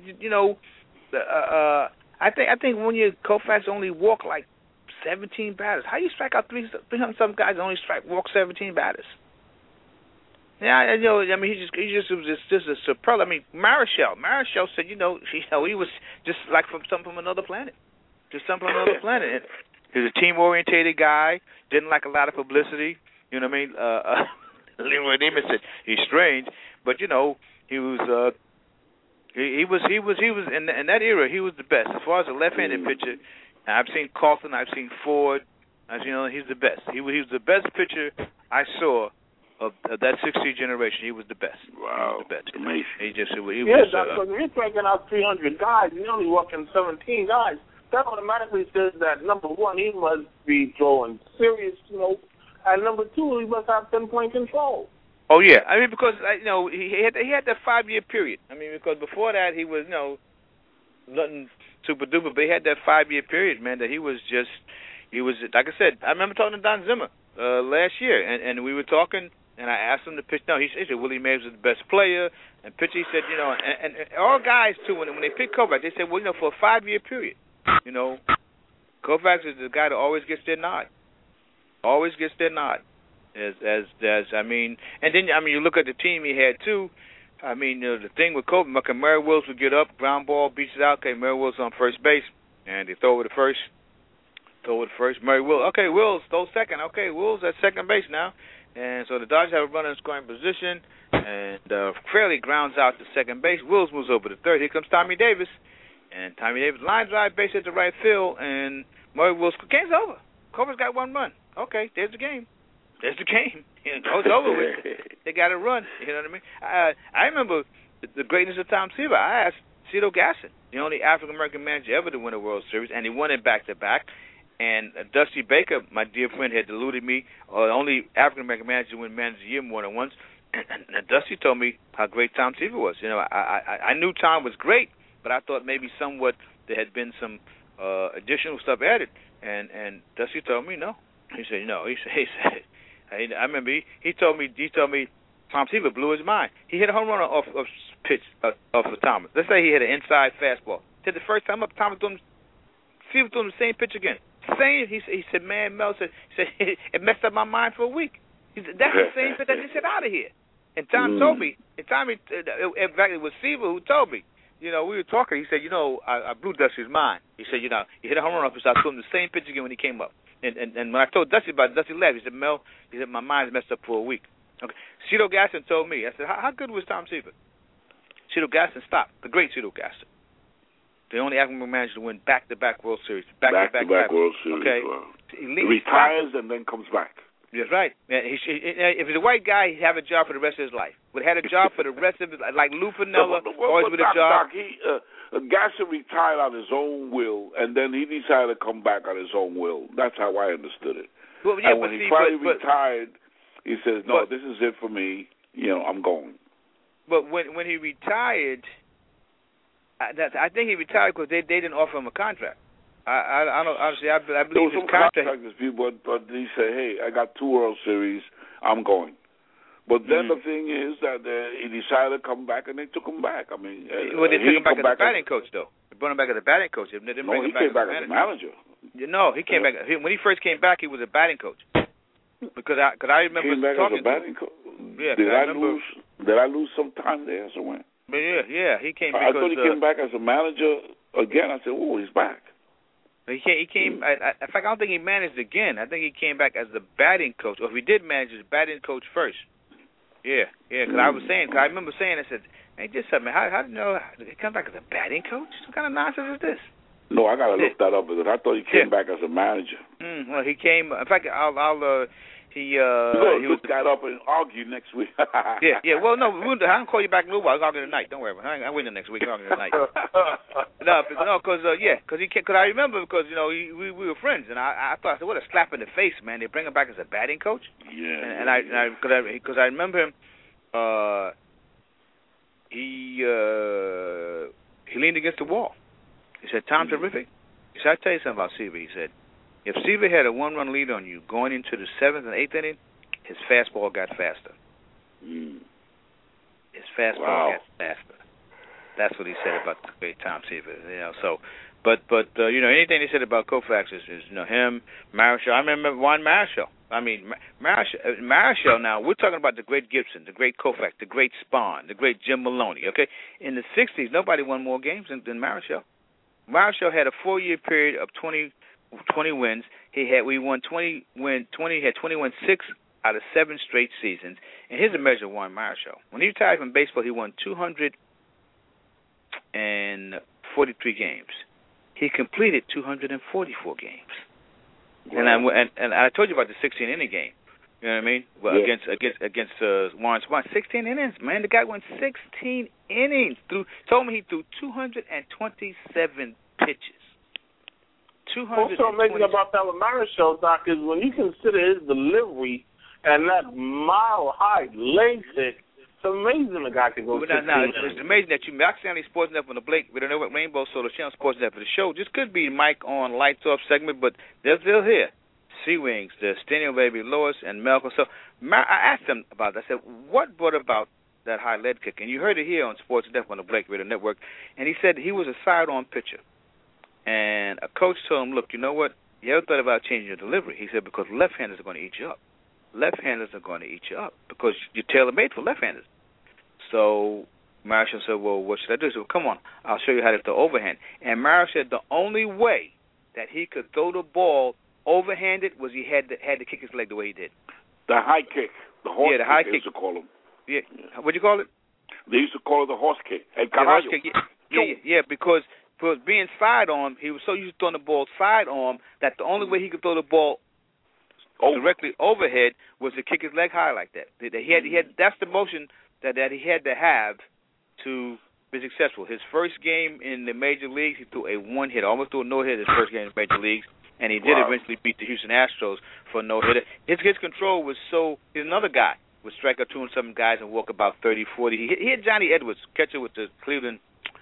I think one year Koufax only walked like 17 batters. How do you strike out 300 some guys and only walk 17 batters? Yeah, I mean, he just was just a superlative. I mean, Marichal said, he was just like from another planet. Just something from another planet. He was a team-orientated guy, didn't like a lot of publicity. You know what I mean? Leroy Neiman said he's strange, but he was in that era. He was the best as far as a left-handed pitcher. I've seen Carlton, I've seen Ford. He's the best. He was the best pitcher I saw of that 60 generation. He was the best. Wow, he was the best. Amazing. He was. Because you're striking out 300 guys, you're only walking 17 guys. That automatically says that, number one, he must be throwing serious smoke, and number two, he must have pinpoint control. Oh yeah, I mean, because he had that 5-year period. I mean, because before that he was nothing super duper, but he had that 5-year period, man. That he was like I said. I remember talking to Don Zimmer last year, and we were talking, and I asked him to pitch. No, he said Willie Mays was the best player, and pitcher. He said, and all guys too. When they pick Koufax, they said, well, for a 5-year period. Koufax is the guy that always gets their nod. Always gets their nod. And then you look at the team he had too. I mean, the thing with Koufax, Murray Wills would get up, ground ball, beats it out. Okay, Murray Wills on first base, and they throw over the first. Murray Wills. Okay, Wills throw second. Okay, Wills at second base now. And so the Dodgers have a runner in scoring position, and Fraley grounds out to second base. Wills moves over to third. Here comes Tommy Davis. And Tommy Davis line drive base at the right field, and Murray Wills. Game's over. Koufax got one run. Okay, there's the game. It's over with. They got to run. You know what I mean? I remember the greatness of Tom Seaver. I asked Cito Gaston, the only African-American manager ever to win a World Series, and he won it back-to-back. And Dusty Baker, my dear friend, had deluded me, the only African-American manager to win Manager of the Year more than once. And Dusty told me how great Tom Seaver was. I knew Tom was great, but I thought maybe somewhat there had been some additional stuff added. And Dusty told me no. He said no. He said I remember he told me Tom Seaver blew his mind. He hit a home run off pitch off of Thomas. Let's say he hit an inside fastball. Hit the first time up, Seaver threw him the same pitch again. He said, man, Mel said it messed up my mind for a week. He said, that's the same pitch I just hit out of here. And Tom told me, in fact, it was Seaver who told me. We were talking. He said, I blew Dusty's mind. He said, you hit a home run off, so I threw him the same pitch again when he came up. And when I told Dusty about it, Dusty laughed. He said, Mel, my mind's messed up for a week. Okay. Cito Gaston told me. I said, how good was Tom Seaver? Cito Gaston stopped. The great Cito Gaston. The only African manager to win back-to-back World Series. Back-to-back World Series. Okay. Wow. He retires and then comes back. That's right. If he's a white guy, he'd have a job for the rest of his life. Would have had a job for the rest of his life. Like Lou Piniella, always with a job. Gaston retired on his own will, and then he decided to come back on his own will. That's how I understood it. Well, yeah, and when he finally retired, he says, no, this is it for me. I'm going. But when he retired, I think he retired because they didn't offer him a contract. I don't honestly. I believe his contract. But he said, "Hey, I got 2 World Series. I'm going." But then the thing is that he decided to come back, and they took him back. I mean, they took him back as a batting coach, though. They brought him back as a batting coach. They didn't bring him back came back as a manager. No, he came back when he first came back. He was a batting coach. Because I remember came back talking as a batting coach. Yeah, did I lose some time there somewhere? But yeah, he came. I thought he came back as a manager again. I said, "Oh, he's back." He came. In fact, I don't think he managed again. I think he came back as the batting coach, or if he did manage as batting coach first. Yeah. Because I remember saying, I said, "Hey, just something. How do you know he comes back as a batting coach? What kind of nonsense is this?" No, I gotta look that up because I thought he came back as a manager. Well, he came. In fact, He look that up and argue next week. yeah. Well, no, I'll call you back in a little while. I'll argue tonight. Don't worry about it. I'm waiting next week. I'll argue tonight. Because I remember because we were friends, and I thought, I said, what a slap in the face, man. They bring him back as a batting coach. Yeah. Because I remember him. He leaned against the wall. He said, "Tom, terrific." So I tell you something about Seaver. He said, if Seaver had a 1-run lead on you going into the 7th and 8th inning, his fastball got faster. His fastball got faster. That's what he said about the great Tom Seaver. So, but anything he said about Koufax is him, Marichal. I remember Juan Marichal. I mean, Marichal. Now we're talking about the great Gibson, the great Koufax, the great Spahn, the great Jim Maloney. Okay, in the '60s, nobody won more games than Marichal. Marichal had a 4-year period of 20 wins. We won 20 wins, 6 out of 7 straight seasons. And here's a measure of Juan Marichal. When he retired from baseball, he won 243 games. He completed 244 games. Wow. And I told you about the 16-inning game. You know what I mean? Well, against Warren Spahn. 16 innings, man. The guy went 16 innings. Told me he threw 227 pitches. What's so amazing about that with Marichal, Doc, is when you consider his delivery and that mile-high leg kick, it's amazing the guy can go 16 innings. It's amazing that you, Doc Stanley Sports Net on the Blake, we don't know what Rainbow Solar Channel Sports Net for the show. This could be Mike on Lights Off segment, but they're still here. Sea Wings, the Stenio Baby, Lois, and Malcolm. So I asked them about that. I said, what brought about that high lead kick? And you heard it here on Sports Net on the Blake Radio Network. And he said he was a sidearm pitcher. And a coach told him, look, you know what? You ever thought about changing your delivery? He said, because left-handers are going to eat you up. Left-handers are going to eat you up because you're tailor-made for left-handers. So Marichal said, well, what should I do? He said, well, come on, I'll show you how to throw overhand. And Marichal said the only way that he could throw the ball overhanded was he had to kick his leg the way he did. The high kick. The horse kick, high they kick. used to call him. Yeah. What'd you call it? They used to call it the horse kick. The horse kick, because being sidearm, he was so used to throwing the ball sidearm that the only way he could throw the ball directly overhead was to kick his leg high like that. He had that's the motion that he had to have to be successful. His first game in the major leagues, he threw a one-hitter, almost threw a no-hitter his first game in the major leagues, and he did eventually beat the Houston Astros for a no-hitter. His control was so. He's another guy would strike out 200-something guys and walk about 30, 40. He hit Johnny Edwards, catcher with the Cleveland.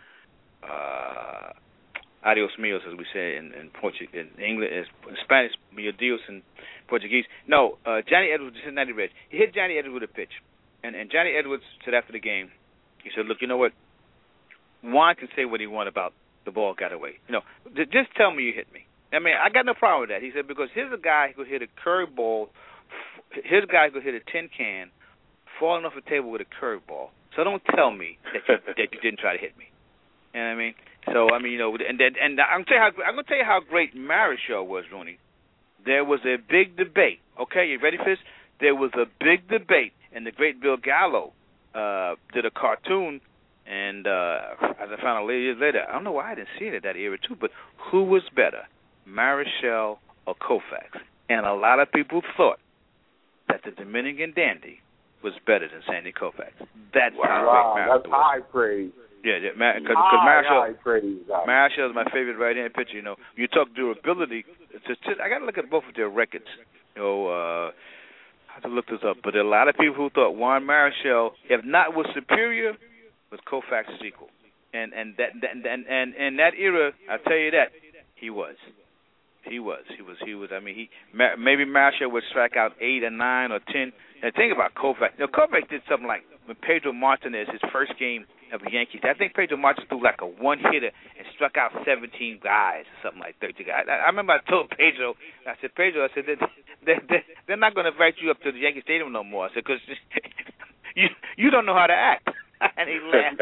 Adios mios, as we say in Portuguese, in English, in Spanish, mio Dios in Portuguese. No, Johnny Edwards, Cincinnati Reds. He hit Johnny Edwards with a pitch, and Johnny Edwards said after the game, he said, "Look, you know what? Juan can say what he want about the ball got away. Just tell me you hit me. I mean, I got no problem with that." He said, because here's a guy who hit a curveball. Here's a guy who hit a tin can, falling off a table with a curveball. So don't tell me that you didn't try to hit me. You know what I mean? So I mean, and I'm gonna tell you how great Marichal was, Rooney. There was a big debate. Okay, you ready for this? There was a big debate, and the great Bill Gallo did a cartoon, and as I found out years later, I don't know why I didn't see it at that era too, but who was better, Marichal or Koufax? And a lot of people thought that the Dominican dandy was better than Sandy Koufax. That's how great Marichal was. That's high praise. Yeah, because Marichal is my favorite right-hand pitcher. You talk durability. I got to look at both of their records. I have to look this up. But there are a lot of people who thought Juan Marichal, if not was superior, was Koufax's equal. And that era, I tell you that he was. He was. I mean, maybe Marichal would strike out 8 or 9 or 10. And think about Koufax. Koufax did something like when Pedro Martinez, his first game of the Yankees, I think Pedro Martinez threw like a one-hitter and struck out 17 guys or something like 30 guys. I remember I told Pedro, Pedro, they're not going to invite you up to the Yankee Stadium no more. I said, because you don't know how to act. And he laughed.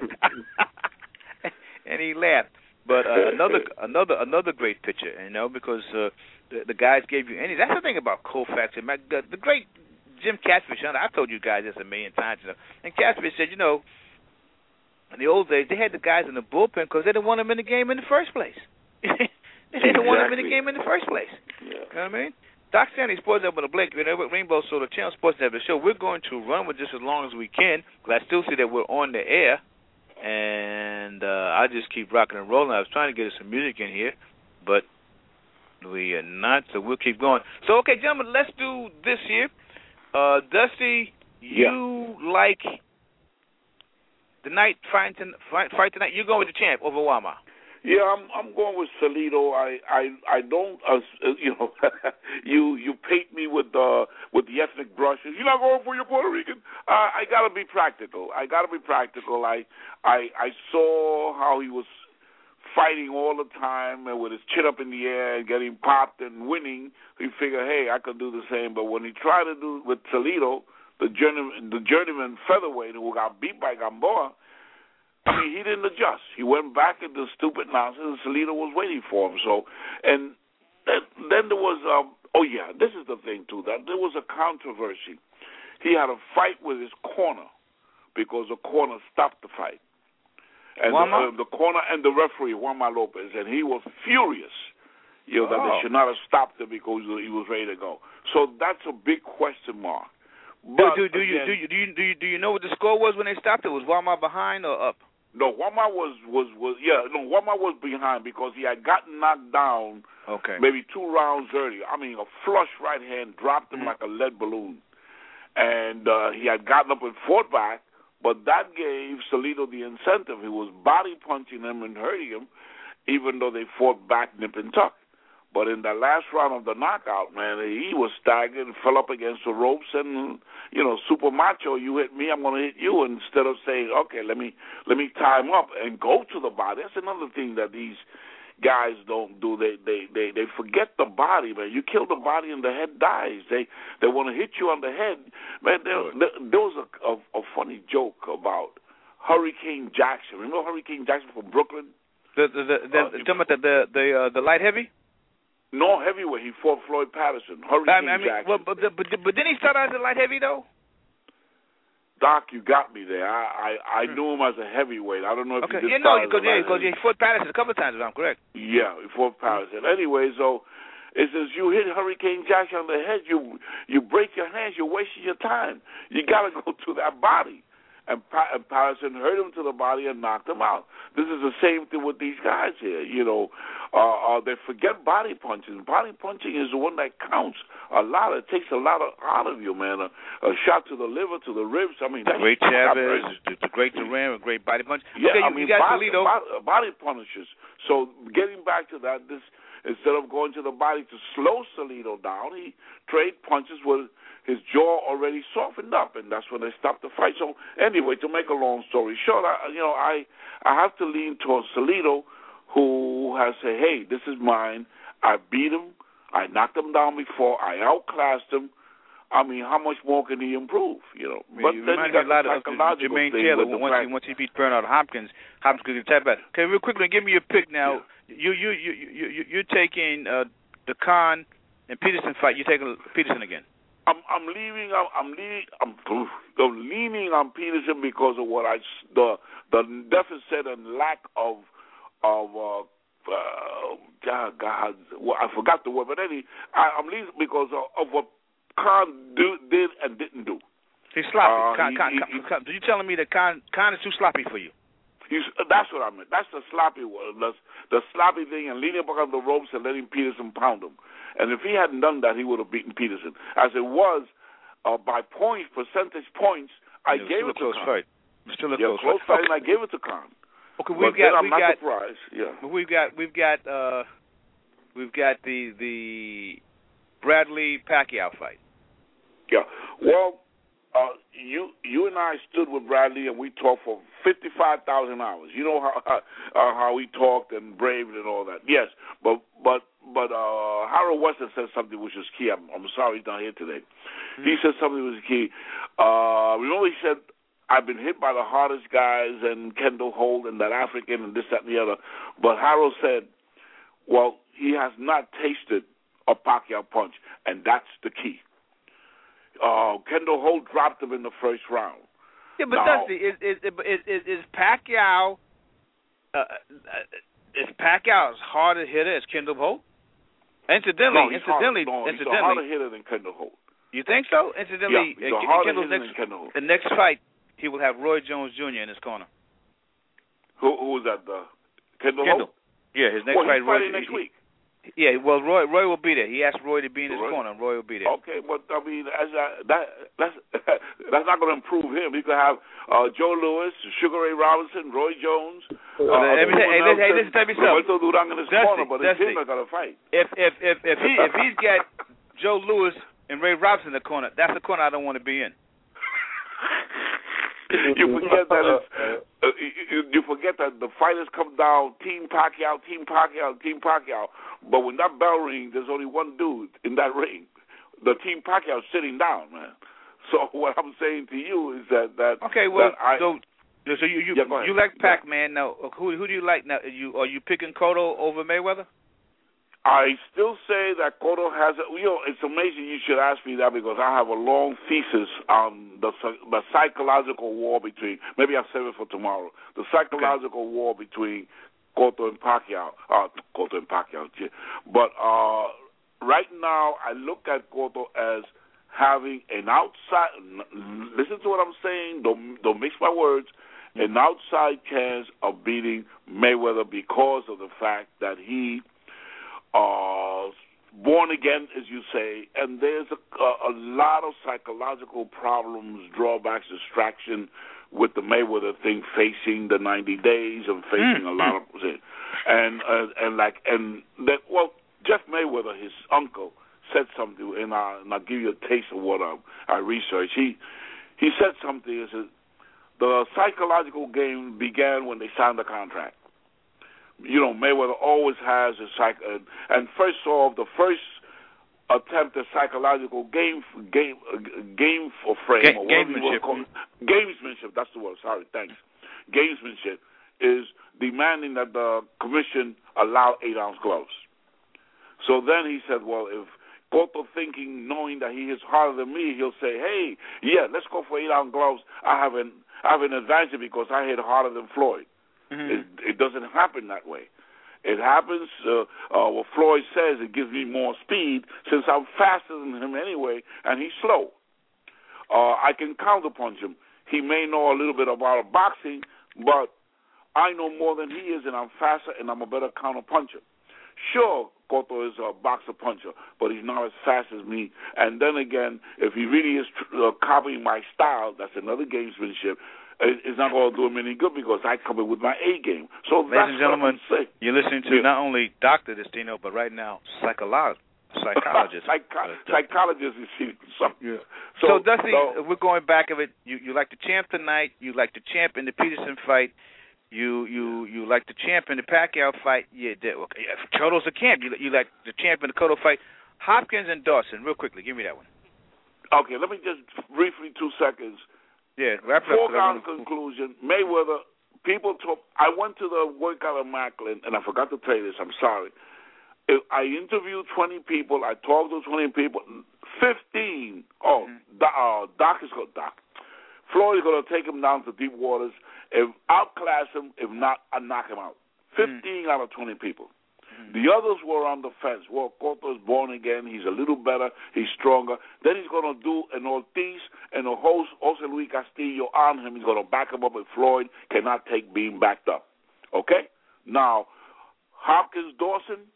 And he laughed. But another great pitcher, because the guys gave you any. That's the thing about Koufax. The great Jim Catfish, I've told you guys this a million times, and Catfish said, in the old days, they had the guys in the bullpen because they didn't want them in the game in the first place. They didn't want them in the game in the first place. Yeah. You know what I mean? Doc Stanley, Sports Up with the Blake, Rainbow Solar Channel Sports Up the show. We're going to run with this as long as we can, because I still see that we're on the air, and I just keep rocking and rolling. I was trying to get us some music in here, but we are not, so we'll keep going. So, okay, gentlemen, let's do this here. Dusty, you like the night fight tonight? You're going with the champ over Wama. Yeah, I'm going with Salido. I don't you paint me with the ethnic brushes. You're not going for your Puerto Rican. I gotta be practical. I saw how he was fighting all the time and with his chin up in the air and getting popped and winning. He figured, hey, I could do the same. But when he tried to do with Salido, the journeyman featherweight who got beat by Gamboa, I mean, he didn't adjust. He went back into stupid nonsense, and Salido was waiting for him. So, and then there was, this is the thing, too, that there was a controversy. He had a fight with his corner because the corner stopped the fight. And the corner and the referee, Juanma Lopez, and he was furious, that they should not have stopped him because he was ready to go. So that's a big question mark. But do you know what the score was when they stopped it? Was Juanma behind or up? No, Juanma Juanma was behind because he had gotten knocked down maybe 2 rounds earlier. I mean, a flush right hand dropped him like a lead balloon. And he had gotten up and fought back, but that gave Salido the incentive. He was body punching him and hurting him, even though they fought back nip and tuck. But in the last round of the knockout, man, he was staggered and fell up against the ropes and, super macho, you hit me, I'm going to hit you, instead of saying, okay, let me tie him up and go to the body. That's another thing that these guys don't do. They forget the body, man. You kill the body and the head dies. They want to hit you on the head. Man, there was a funny joke about Hurricane Jackson. Remember Hurricane Jackson from Brooklyn? Talking about the light heavy? No, heavyweight. He fought Floyd Patterson. Hurricane Jackson. Well, but didn't he start out as a light heavy, though? Doc, you got me there. I knew him as a heavyweight. I don't know if he did because he fought Patterson a couple of times, if I'm correct. Yeah, he fought Patterson. Anyway, so it says you hit Hurricane Jackson on the head, you break your hands, you're wasting your time. You got to go to that body. And Patterson hurt him to the body and knocked him out. This is the same thing with these guys here. They forget body punching. Body punching is the one that counts a lot. It takes a lot out of you, man. A shot to the liver, to the ribs. I mean, the great Chavez, the great Duran, a great body punch. Yeah, okay, you got Salido. Body punishers. So getting back to that, instead of going to the body to slow Salido down, he trade punches with his jaw already softened up, and that's when they stopped the fight. So anyway, to make a long story short, I have to lean towards Salido, who has said, hey, this is mine. I beat him. I knocked him down before. I outclassed him. I mean, how much more can he improve? But then you got the psychological Jermaine thing Taylor, with once he beat Bernard Hopkins could tap back. Okay, real quickly, give me your pick now. Yeah. You're taking the Khan and Peterson fight. You're taking Peterson again. I'm leaning on Peterson because of what the deficit and lack of God, I forgot the word, but I'm leaning because of what Khan did and didn't do. He's sloppy. Are you telling me that Khan is too sloppy for you? That's what I meant. That's the sloppy one. The sloppy thing and leaning back on the ropes and letting Peterson pound him. And if he hadn't done that, he would have beaten Peterson. As it was, by percentage points, I gave it to Khan. Still a close fight, and I gave it to Khan. Okay, I'm not surprised. Yeah. We've got the Bradley Pacquiao fight. Yeah. Well, you and I stood with Bradley and we talked for 55,000 hours. You know how he talked and braved and all that. Yes, but Harold Weston said something which is key. I'm sorry he's not here today. Mm-hmm. He said something which was key. Remember he said, I've been hit by the hardest guys and Kendall Holt and that African and this, that, and the other. But Harold said, well, he has not tasted a Pacquiao punch, and that's the key. Kendall Holt dropped him in the first round. Yeah, but Dusty, is Pacquiao as hard a hitter as Kendall Holt? Incidentally, he's a harder hitter than Kendall Holt. You think so? Incidentally, yeah, he's a harder hitter than Kendall Holt. The next fight, he will have Roy Jones Jr. in his corner. Who was that? Kendall Holt? Yeah, his next fight. He's fighting next week. Yeah, well, Roy will be there. He asked Roy to be in his corner. Roy will be there. Okay, but I mean, that's not going to improve him. He could have Joe Louis, Sugar Ray Robinson, Roy Jones. Listen to me something. Roberto Duran in his corner, but it's him that's going to fight. If he's got Joe Louis and Ray Robinson in the corner, that's the corner I don't want to be in. You forget that you forget that the fighters come down, Team Pacquiao. But when that bell rings, there's only one dude in that ring. The Team Pacquiao sitting down, man. So what I'm saying to you is that okay, well, so you like Pac, man. Now, who do you like now? Are you picking Cotto over Mayweather? I still say that Cotto has it. You know, it's amazing you should ask me that because I have a long thesis on the psychological war between. Maybe I'll save it for tomorrow. The psychological war between Cotto and Pacquiao. But right now, I look at Cotto as having an outside. Listen to what I'm saying. Don't mix my words. An outside chance of beating Mayweather because of the fact that he. Born again, as you say, and there's a lot of psychological problems, drawbacks, distraction with the Mayweather thing, facing the 90 days and facing a lot of Jeff Mayweather, his uncle, said something, and I'll give you a taste of what I researched. He said something. He said the psychological game began when they signed the contract. You know, Mayweather always has and first off, the first attempt at psychological gamesmanship. That's the word. Sorry, thanks. Gamesmanship is demanding that the commission allow 8-ounce gloves. So then he said, well, if Cotto thinking, knowing that he is harder than me, he'll say, hey, yeah, let's go for 8-ounce gloves. I have an advantage because I hit harder than Floyd. Mm-hmm. It doesn't happen that way. It happens, what Floyd says, it gives me more speed since I'm faster than him anyway, and he's slow. I can counterpunch him. He may know a little bit about boxing, but I know more than he is, and I'm faster, and I'm a better counterpuncher. Sure, Cotto is a boxer puncher, but he's not as fast as me. And then again, if he really is copying my style, that's another gamesmanship. It's not going to do him any good because I come in with my A game. So ladies and gentlemen, you're listening to not only Dr. Destino, but right now, psychologist. Psychologist is something. Yeah. So Dusty, we're going back of it. You like the champ tonight. You like the champ in the Peterson fight. You like the champ in the Pacquiao fight. Cotto's a champ. You like the champ in the Cotto fight. Hopkins and Dawson, real quickly. Give me that one. Okay, let me just briefly, 2 seconds. Yeah, wrap it up. Foregone conclusion, Mayweather, people talk. I went to the workout of Macklin, and I forgot to tell you this, I'm sorry. I interviewed 20 people, I talked to 20 people, 15, Doc. Floyd is going to take him down to deep waters. If outclass him, if not, I knock him out. 15 out of 20 people. The others were on the fence. Well, Cotto is born again. He's a little better. He's stronger. Then he's going to do an Ortiz and a host, Jose Luis Castillo on him. He's going to back him up, and Floyd cannot take being backed up. Okay? Now, Hopkins-Dawson,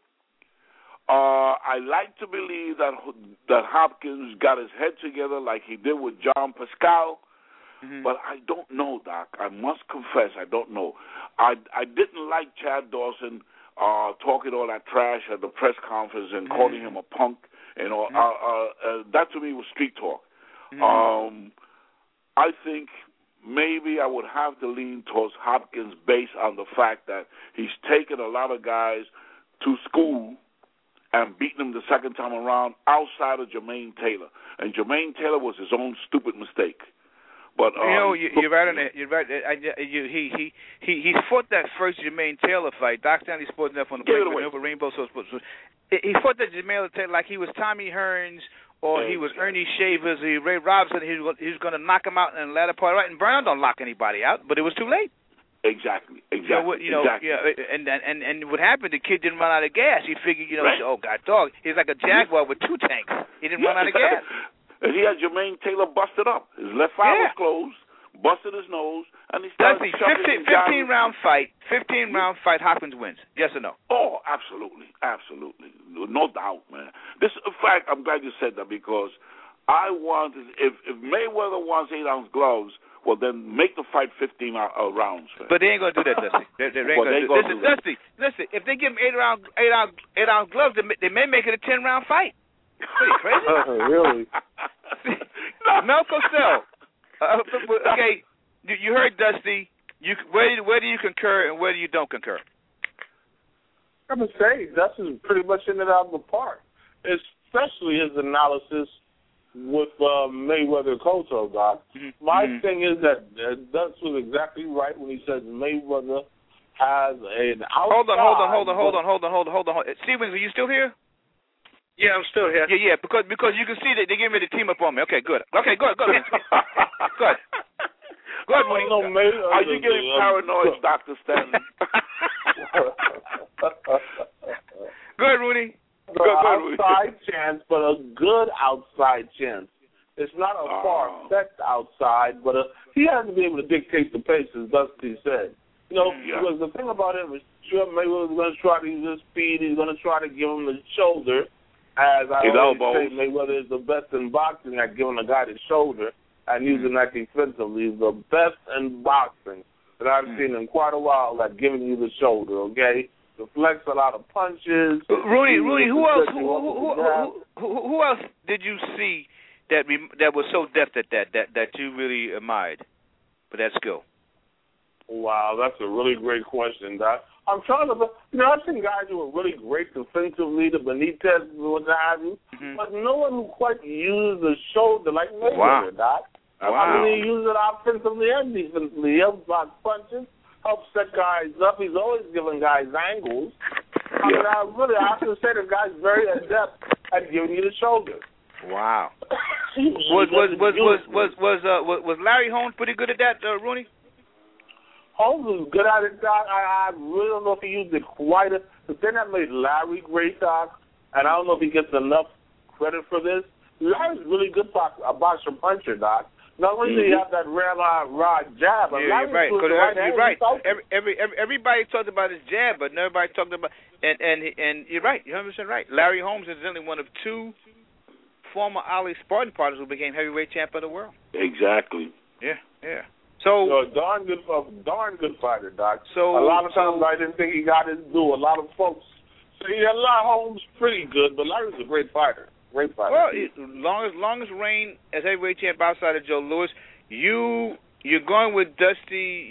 I like to believe that Hopkins got his head together like he did with John Pascal. Mm-hmm. But I don't know, Doc. I must confess, I don't know. I didn't like Chad Dawson talking all that trash at the press conference and calling him a punk. And that to me was street talk. Mm-hmm. I think maybe I would have to lean towards Hopkins based on the fact that he's taken a lot of guys to school and beaten them the second time around outside of Jermaine Taylor. And Jermaine Taylor was his own stupid mistake. But you're right on that. You're right. He fought that first Jermaine Taylor fight. Doc Stanley Sports Net on the Break Rainbow Soul Sports. He fought that Jermaine Taylor like he was Tommy Hearns or he was Ernie Shavers or Ray Robinson. He was going to knock him out in the latter part. Right? And Brown don't lock anybody out, but it was too late. Exactly. Exactly. And what happened? The kid didn't run out of gas. He figured, right. Oh God, dog. He's like a Jaguar with 2 tanks. He didn't run out of gas. And he had Jermaine Taylor busted up. His left eye was closed, busted his nose, and he started Dusty, 15-round fight. 15-round fight. Hopkins wins. Yes or no? Oh, absolutely, absolutely, no doubt, man. This, in fact, I'm glad you said that because I wanted if Mayweather wants 8-ounce gloves, well then make the fight 15 rounds. Man. But they ain't gonna do that, Dusty. They ain't gonna do that. Listen. If they give him 8-ounce gloves, they may make it a 10-round fight. What, are you crazy? Really? Mel Cosell. Okay, you heard Dusty. Where do you concur and where do you don't concur? I'm gonna say Dusty's pretty much in it out of the park, especially his analysis with Mayweather Cotto, Doc. Mm-hmm. My thing is that Dusty was exactly right when he says Mayweather has an outside. Hold on. Stevens, are you still here? Yeah, I'm still here. Yeah, because you can see that they're getting ready to team up on me. Okay, good. Okay, good. Good. Good, Mooney. Are you getting paranoid, Dr. Stanley? Good, Rooney. Outside chance, but a good outside chance. It's not a far-fetched outside, but he has to be able to dictate the pace, as Dusty said. You know, because the thing about him is, sure, Mayweather's going to try to use his speed. He's going to try to give him the shoulder. As I always say, Mayweather is the best in boxing at giving a guy the shoulder and using that defensively. He's the best in boxing that I've seen in quite a while at giving you the shoulder, okay? Deflects a lot of punches. Rooney, who else did you see that was so deft at that you really admired for that skill? Wow, that's a really great question, Doc. I'm trying to, I've seen guys who are really great defensively, the Benitez and what have you, but no one who quite used the shoulder like Mayweather, Doc. Wow. I mean, he used it offensively and defensively. He helps block punches, helps set guys up. He's always giving guys angles. I mean, I have to say the guy's very adept at giving you the shoulder. Wow. Was Larry Holmes pretty good at that, Rooney? Holmes was good at it, Doc. I really don't know if he used it quite. The thing that made Larry great, Doc, and I don't know if he gets enough credit for this, Larry's really good a boxer puncher, Doc. Not only do you have that raw jab, but you're right. Everybody talked about his jab, but nobody talked about and you're right. You're 100% right. Larry Holmes is only one of two former Ali sparring partners who became heavyweight champ of the world. Exactly. Yeah. So darn good fighter, Doc. So a lot of times I didn't think he got his due. A lot of folks say Larry Holmes pretty good, but Larry's a great fighter. Great fighter. Well, longest reign as heavyweight champ outside of Joe Louis. You're going with Dusty.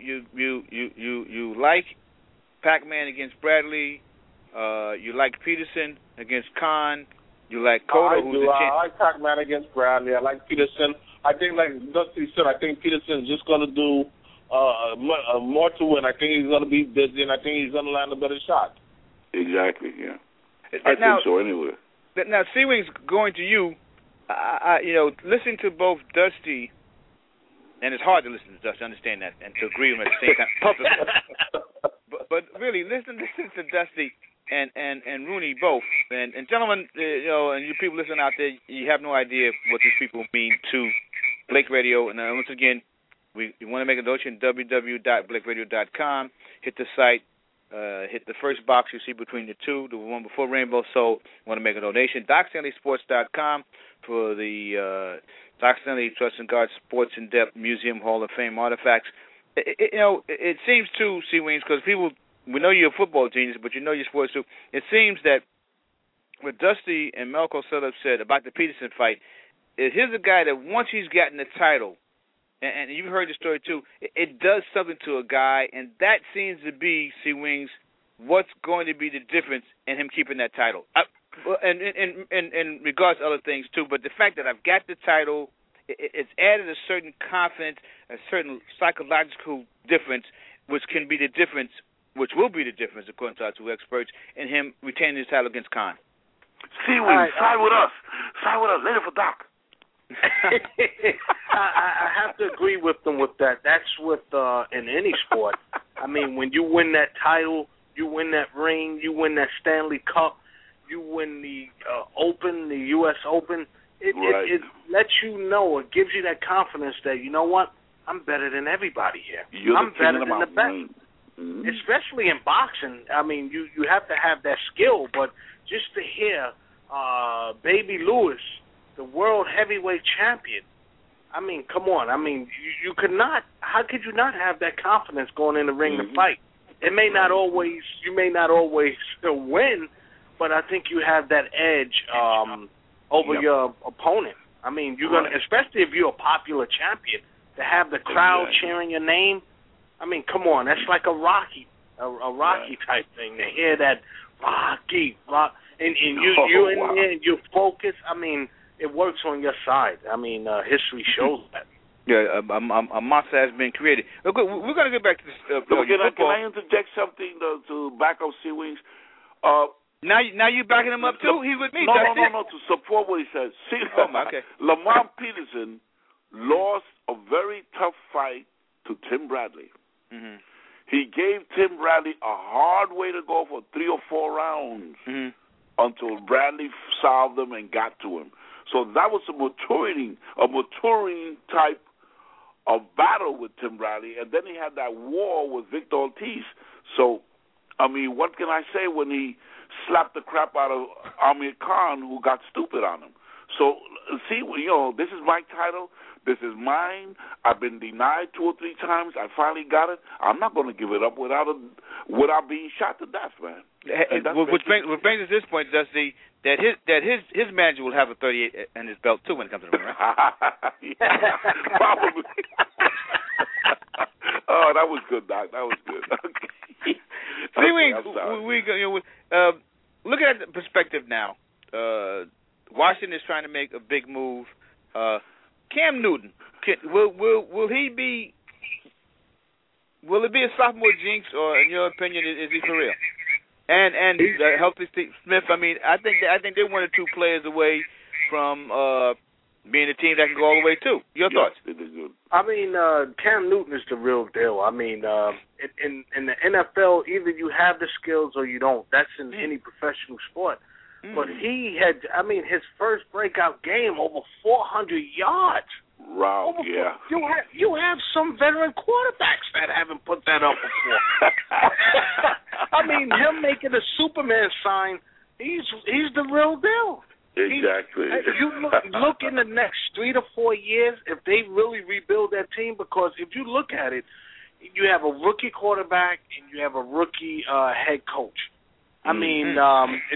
You like Pac-Man against Bradley. You like Peterson against Khan. You like Cotto, who's the champ. I like Pac-Man against Bradley. I like Peterson. I think, like Dusty said, I think Peterson's just going to do more to win. I think he's going to be busy, and I think he's going to land a better shot. Exactly, yeah. I think so anyway. Now, Sea-Wings, going to you, listening to both Dusty, and it's hard to listen to Dusty, understand that, and to agree with him at the same time publicly. but really, listen to Dusty and Rooney both. And gentlemen, and you people listening out there, you have no idea what these people mean to Blake Radio. And once again, you want to make a donation, www.blakeradio.com. Hit the site. Hit the first box you see between the two, the one before Rainbow Soul. Want to make a donation? DocStanleySports.com for the Doc Stanley Trust and Guard Sports in Depth Museum Hall of Fame artifacts. It seems too, Sea-Wings, because people, we know you're a football genius, but you know your sports too. It seems that what Dusty and Mel Cosell have said about the Peterson fight is here's a guy that once he's gotten the title, and you've heard the story too, it does something to a guy, and that seems to be, Sea-Wings, what's going to be the difference in him keeping that title. And in regards to other things too, but the fact that I've got the title, it's added a certain confidence, a certain psychological difference, which can be the difference, which will be the difference, according to our two experts, in him retaining his title against Khan. Sea-Wings, side with us. Later for Doc. I have to agree with them with that. That's with in any sport. I mean, when you win that title, you win that ring, you win that Stanley Cup, you win the Open, the U.S. Open. It lets you know, it gives you that confidence that, you know what, I'm better than everybody here. I'm better than the best. Mm-hmm. Especially in boxing, I mean, you have to have that skill, but just to hear Baby Lewis, the world heavyweight champion, I mean, come on. I mean, you could not. How could you not have that confidence going in the ring to fight? It may not always. You may not always win, but I think you have that edge over your opponent. I mean, you're gonna, especially if you're a popular champion, to have the crowd cheering your name. I mean, come on. That's like a Rocky type thing. To hear that Rocky, and you in there and you focus. I mean, it works on your side. I mean, history shows that. Yeah, a monster has been created. We're going to get back to this. Can I interject something to back up Sea Wings? Now you backing him up too? He's with me. No, to support what he says. See, okay. Lamont Peterson lost a very tough fight to Tim Bradley. Mm-hmm. He gave Tim Bradley a hard way to go for 3 or 4 rounds until Bradley solved him and got to him. So that was a maturing type of battle with Tim Bradley, and then he had that war with Victor Ortiz. So, I mean, what can I say when he slapped the crap out of Amir Khan, who got stupid on him? So, see, this is my title. This is mine. I've been denied 2 or 3 times. I finally got it. I'm not going to give it up without being shot to death, man. Which brings us to this point, Dusty, that his manager will have a 38 in his belt too when it comes to the ring, right? Probably. Oh, that was good, Doc. That was good. Okay. Look at the perspective now. Washington is trying to make a big move. Cam Newton, will he be? Will it be a sophomore jinx, or in your opinion, is he for real? And healthy Steve Smith. I mean, I think they're 1 or 2 players away from being a team that can go all the way too. Your thoughts? I mean, Cam Newton is the real deal. I mean, in the NFL, either you have the skills or you don't. That's in any professional sport. But he had, I mean, his first breakout game, over 400 yards. Wow, yeah. You have some veteran quarterbacks that haven't put that up before. I mean, him making a Superman sign, he's the real deal. Exactly. You look in the next 3 to 4 years if they really rebuild that team, because if you look at it, you have a rookie quarterback and you have a rookie head coach. I mean, they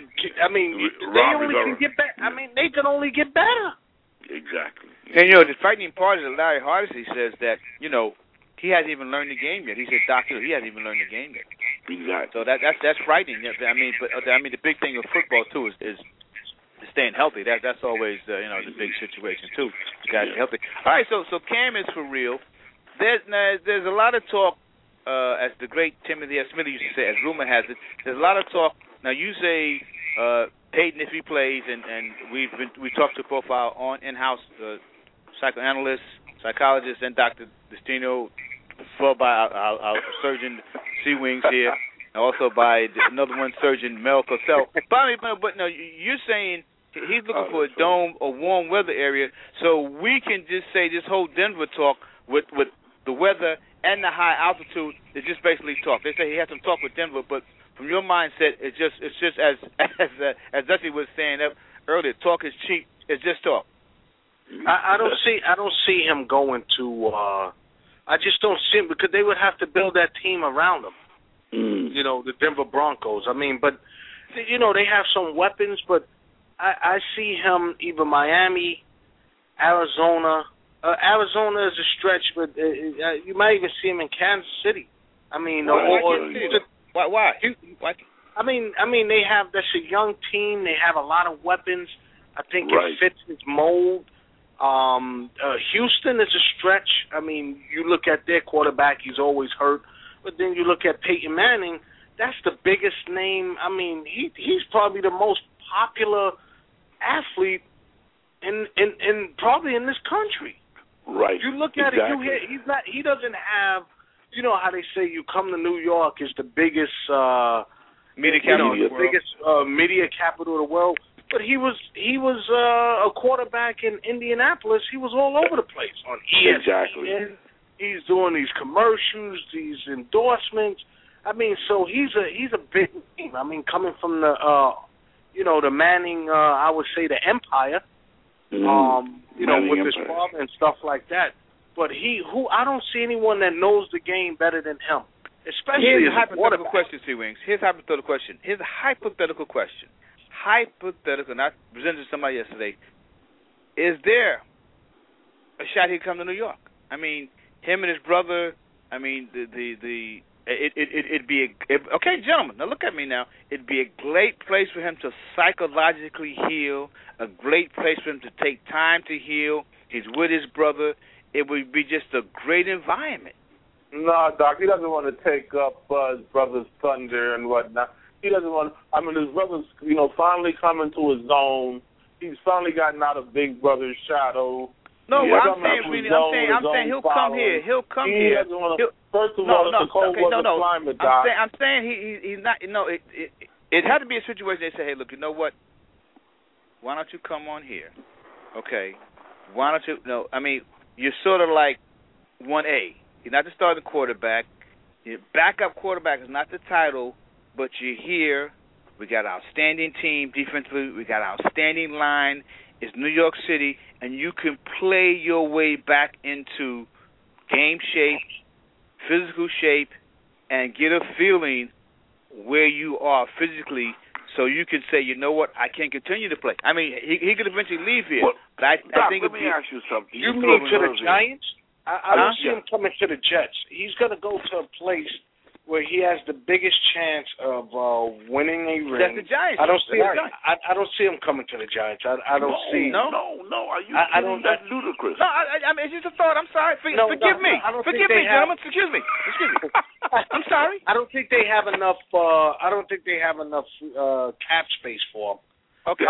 only can get better. I mean, they can only get better. Exactly. And the frightening part is that Larry Hardesty says that he hasn't even learned the game yet. He said, Doc, he hasn't even learned the game yet. Exactly. So that's frightening. I mean, the big thing with football too is staying healthy. That's always the big situation too. You guys are healthy. All right, so Cam is for real. There's a lot of talk. As the great Timothy S. Smith used to say, as rumor has it, there's a lot of talk. Now you say Peyton, if he plays, and we talked to a profile on in-house psychoanalyst, psychologist, and Dr. Destino, followed by our surgeon Sea Wings here, and also by another one, surgeon Mel Cosell. But no, you're saying he's looking for a dome, a warm weather area, so we can just say this whole Denver talk with the weather and the high altitude is just basically talk. They say he had some talk with Denver, but from your mindset, it's just as Dusty was saying earlier, talk is cheap. It's just talk. I don't see him going to. I just don't see him, because they would have to build that team around him. The Denver Broncos. I mean, but they have some weapons, but I see him either Miami, Arizona. Arizona is a stretch, but you might even see him in Kansas City. I mean, why? I mean, they have that's a young team. They have a lot of weapons. I think it fits his mold. Houston is a stretch. I mean, you look at their quarterback; he's always hurt. But then you look at Peyton Manning. That's the biggest name. I mean, he's probably the most popular athlete in probably in this country. Right. You look at it, he doesn't have, how they say you come to New York is the biggest media capital of the world. Biggest media capital of the world. But he was a quarterback in Indianapolis. He was all over the place on ESPN. Exactly. He's doing these commercials, these endorsements. I mean, so he's a big name. I mean, coming from the the Manning, I would say the empire. Manning with empire. his father and stuff like that. But I don't see anyone that knows the game better than him. Especially Here's as a hypothetical question, C Wings. Here's a hypothetical question. Hypothetical, not presented to somebody yesterday. Is there a shot he'd come to New York? I mean, him and his brother. I mean, it'd be okay, gentlemen. Now look at me now. It'd be a great place for him to psychologically heal. A great place for him to take time to heal. He's with his brother. It would be just a great environment. No, Doc, he doesn't want to take up his brother's thunder and whatnot. He doesn't want. I mean, his brother's, finally coming to his own. He's finally gotten out of Big Brother's shadow. No, what I'm saying, he'll come here. He'll come here. Doesn't want to, first of all, it's a cold weather climate, Doc. I'm saying he's not. It had to be a situation. They say, hey, look, you know what? Why don't you come on here? Okay. Why don't you? No, I mean, you're sort of like 1A. You're not the starting quarterback. Your backup quarterback is not the title, but you're here. We got an outstanding team defensively. We got an outstanding line. It's New York City, and you can play your way back into game shape, physical shape, and get a feeling where you are physically so you can say, you know what, I can't continue to play. I mean, he could eventually leave here. Well, but I think let me ask you something. You mean to the Giants? I don't see him coming to the Jets. He's going to go to a place where he has the biggest chance of winning a ring. That's the Giants. I don't see him. I don't see him coming to the Giants. I don't see. No. Are you kidding? That's ludicrous. No, I mean, it's just a thought. I'm sorry. Forgive me. Forgive me, gentlemen. Excuse me. I'm sorry. I don't think they have enough. Cap space for him. Okay.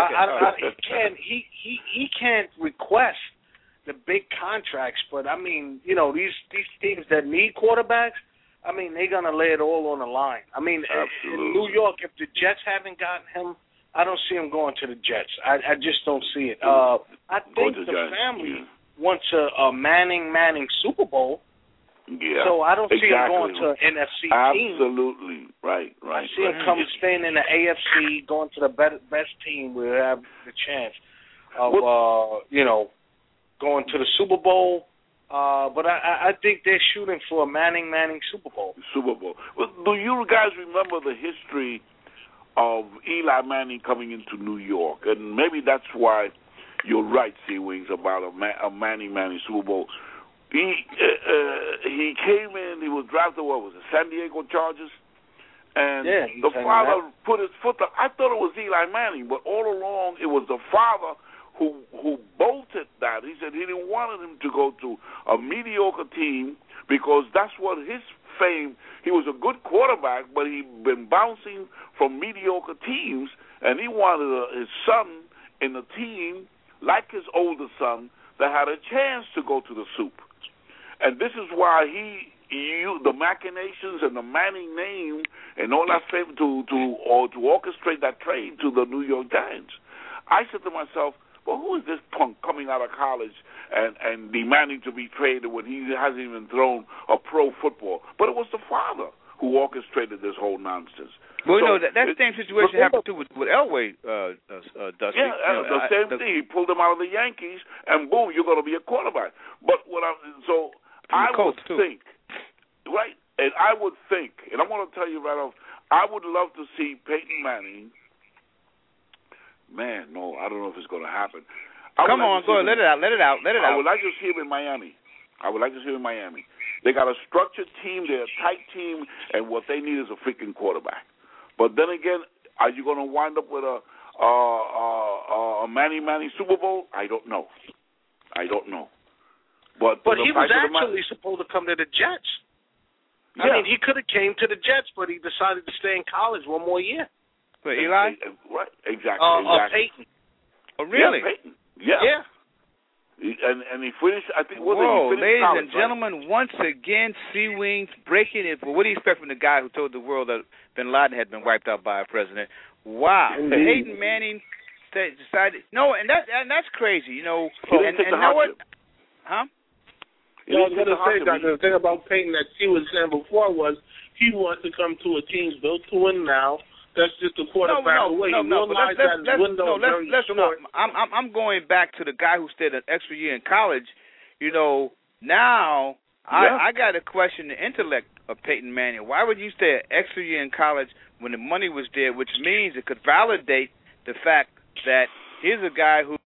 He can't request the big contracts, but I mean, these teams that need quarterbacks, I mean, they're gonna lay it all on the line. I mean, in New York, if the Jets haven't gotten him, I don't see him going to the Jets. I just don't see it. I think the family wants a Manning Super Bowl. Yeah. So I don't see him going to an NFC team. Absolutely. Right. I see him staying in the AFC, going to the best team where they have the chance of going to the Super Bowl. But I think they're shooting for a Manning Super Bowl. Well, do you guys remember the history of Eli Manning coming into New York? And maybe that's why you're right, C-Wings, about a Manning Super Bowl. He came in, he was drafted, San Diego Chargers? And the father put his foot up. I thought it was Eli Manning, but all along it was the father who bolted that. He said he didn't want him to go to a mediocre team because that's what his fame, he was a good quarterback, but he'd been bouncing from mediocre teams, and he wanted his son in a team like his older son that had a chance to go to the Soup. And this is why he used the machinations and the Manning name and all that fame to orchestrate that trade to the New York Giants. I said to myself, well, who is this punk coming out of college and demanding to be traded when he hasn't even thrown a pro football? But it was the father who orchestrated this whole nonsense. Well, that same situation happened too with Elway, Dusty. Yeah, the same thing. He pulled him out of the Yankees, and boom, you're going to be a quarterback. But I would think, right, and I would think, and I'm going to tell you right off, I would love to see Peyton Manning. Man, no, I don't know if it's going to happen. Come on, go ahead, let it out. I would like to see him in Miami. They got a structured team, they're a tight team, and what they need is a freaking quarterback. But then again, are you going to wind up with a Manning Super Bowl? I don't know. But he was actually supposed to come to the Jets. I mean, he could have came to the Jets, but he decided to stay in college one more year. For Eli? Right, exactly. Peyton. Oh, really? Yeah, Peyton. Yeah. And he finished, I think, he finished ladies college, and gentlemen, once again, C-Wings breaking it. But what do you expect from the guy who told the world that Bin Laden had been wiped out by a president? Wow. Peyton Manning decided, and that's crazy, He didn't take the hot chip. Huh? I was going to say, Doctor, the thing about Peyton that she was saying before was he wants to come to a team built to win now. That's just a quarterback away. I'm going back to the guy who stayed an extra year in college. Now I got to question the intellect of Peyton Manning. Why would you stay an extra year in college when the money was there, which means it could validate the fact that here's a guy who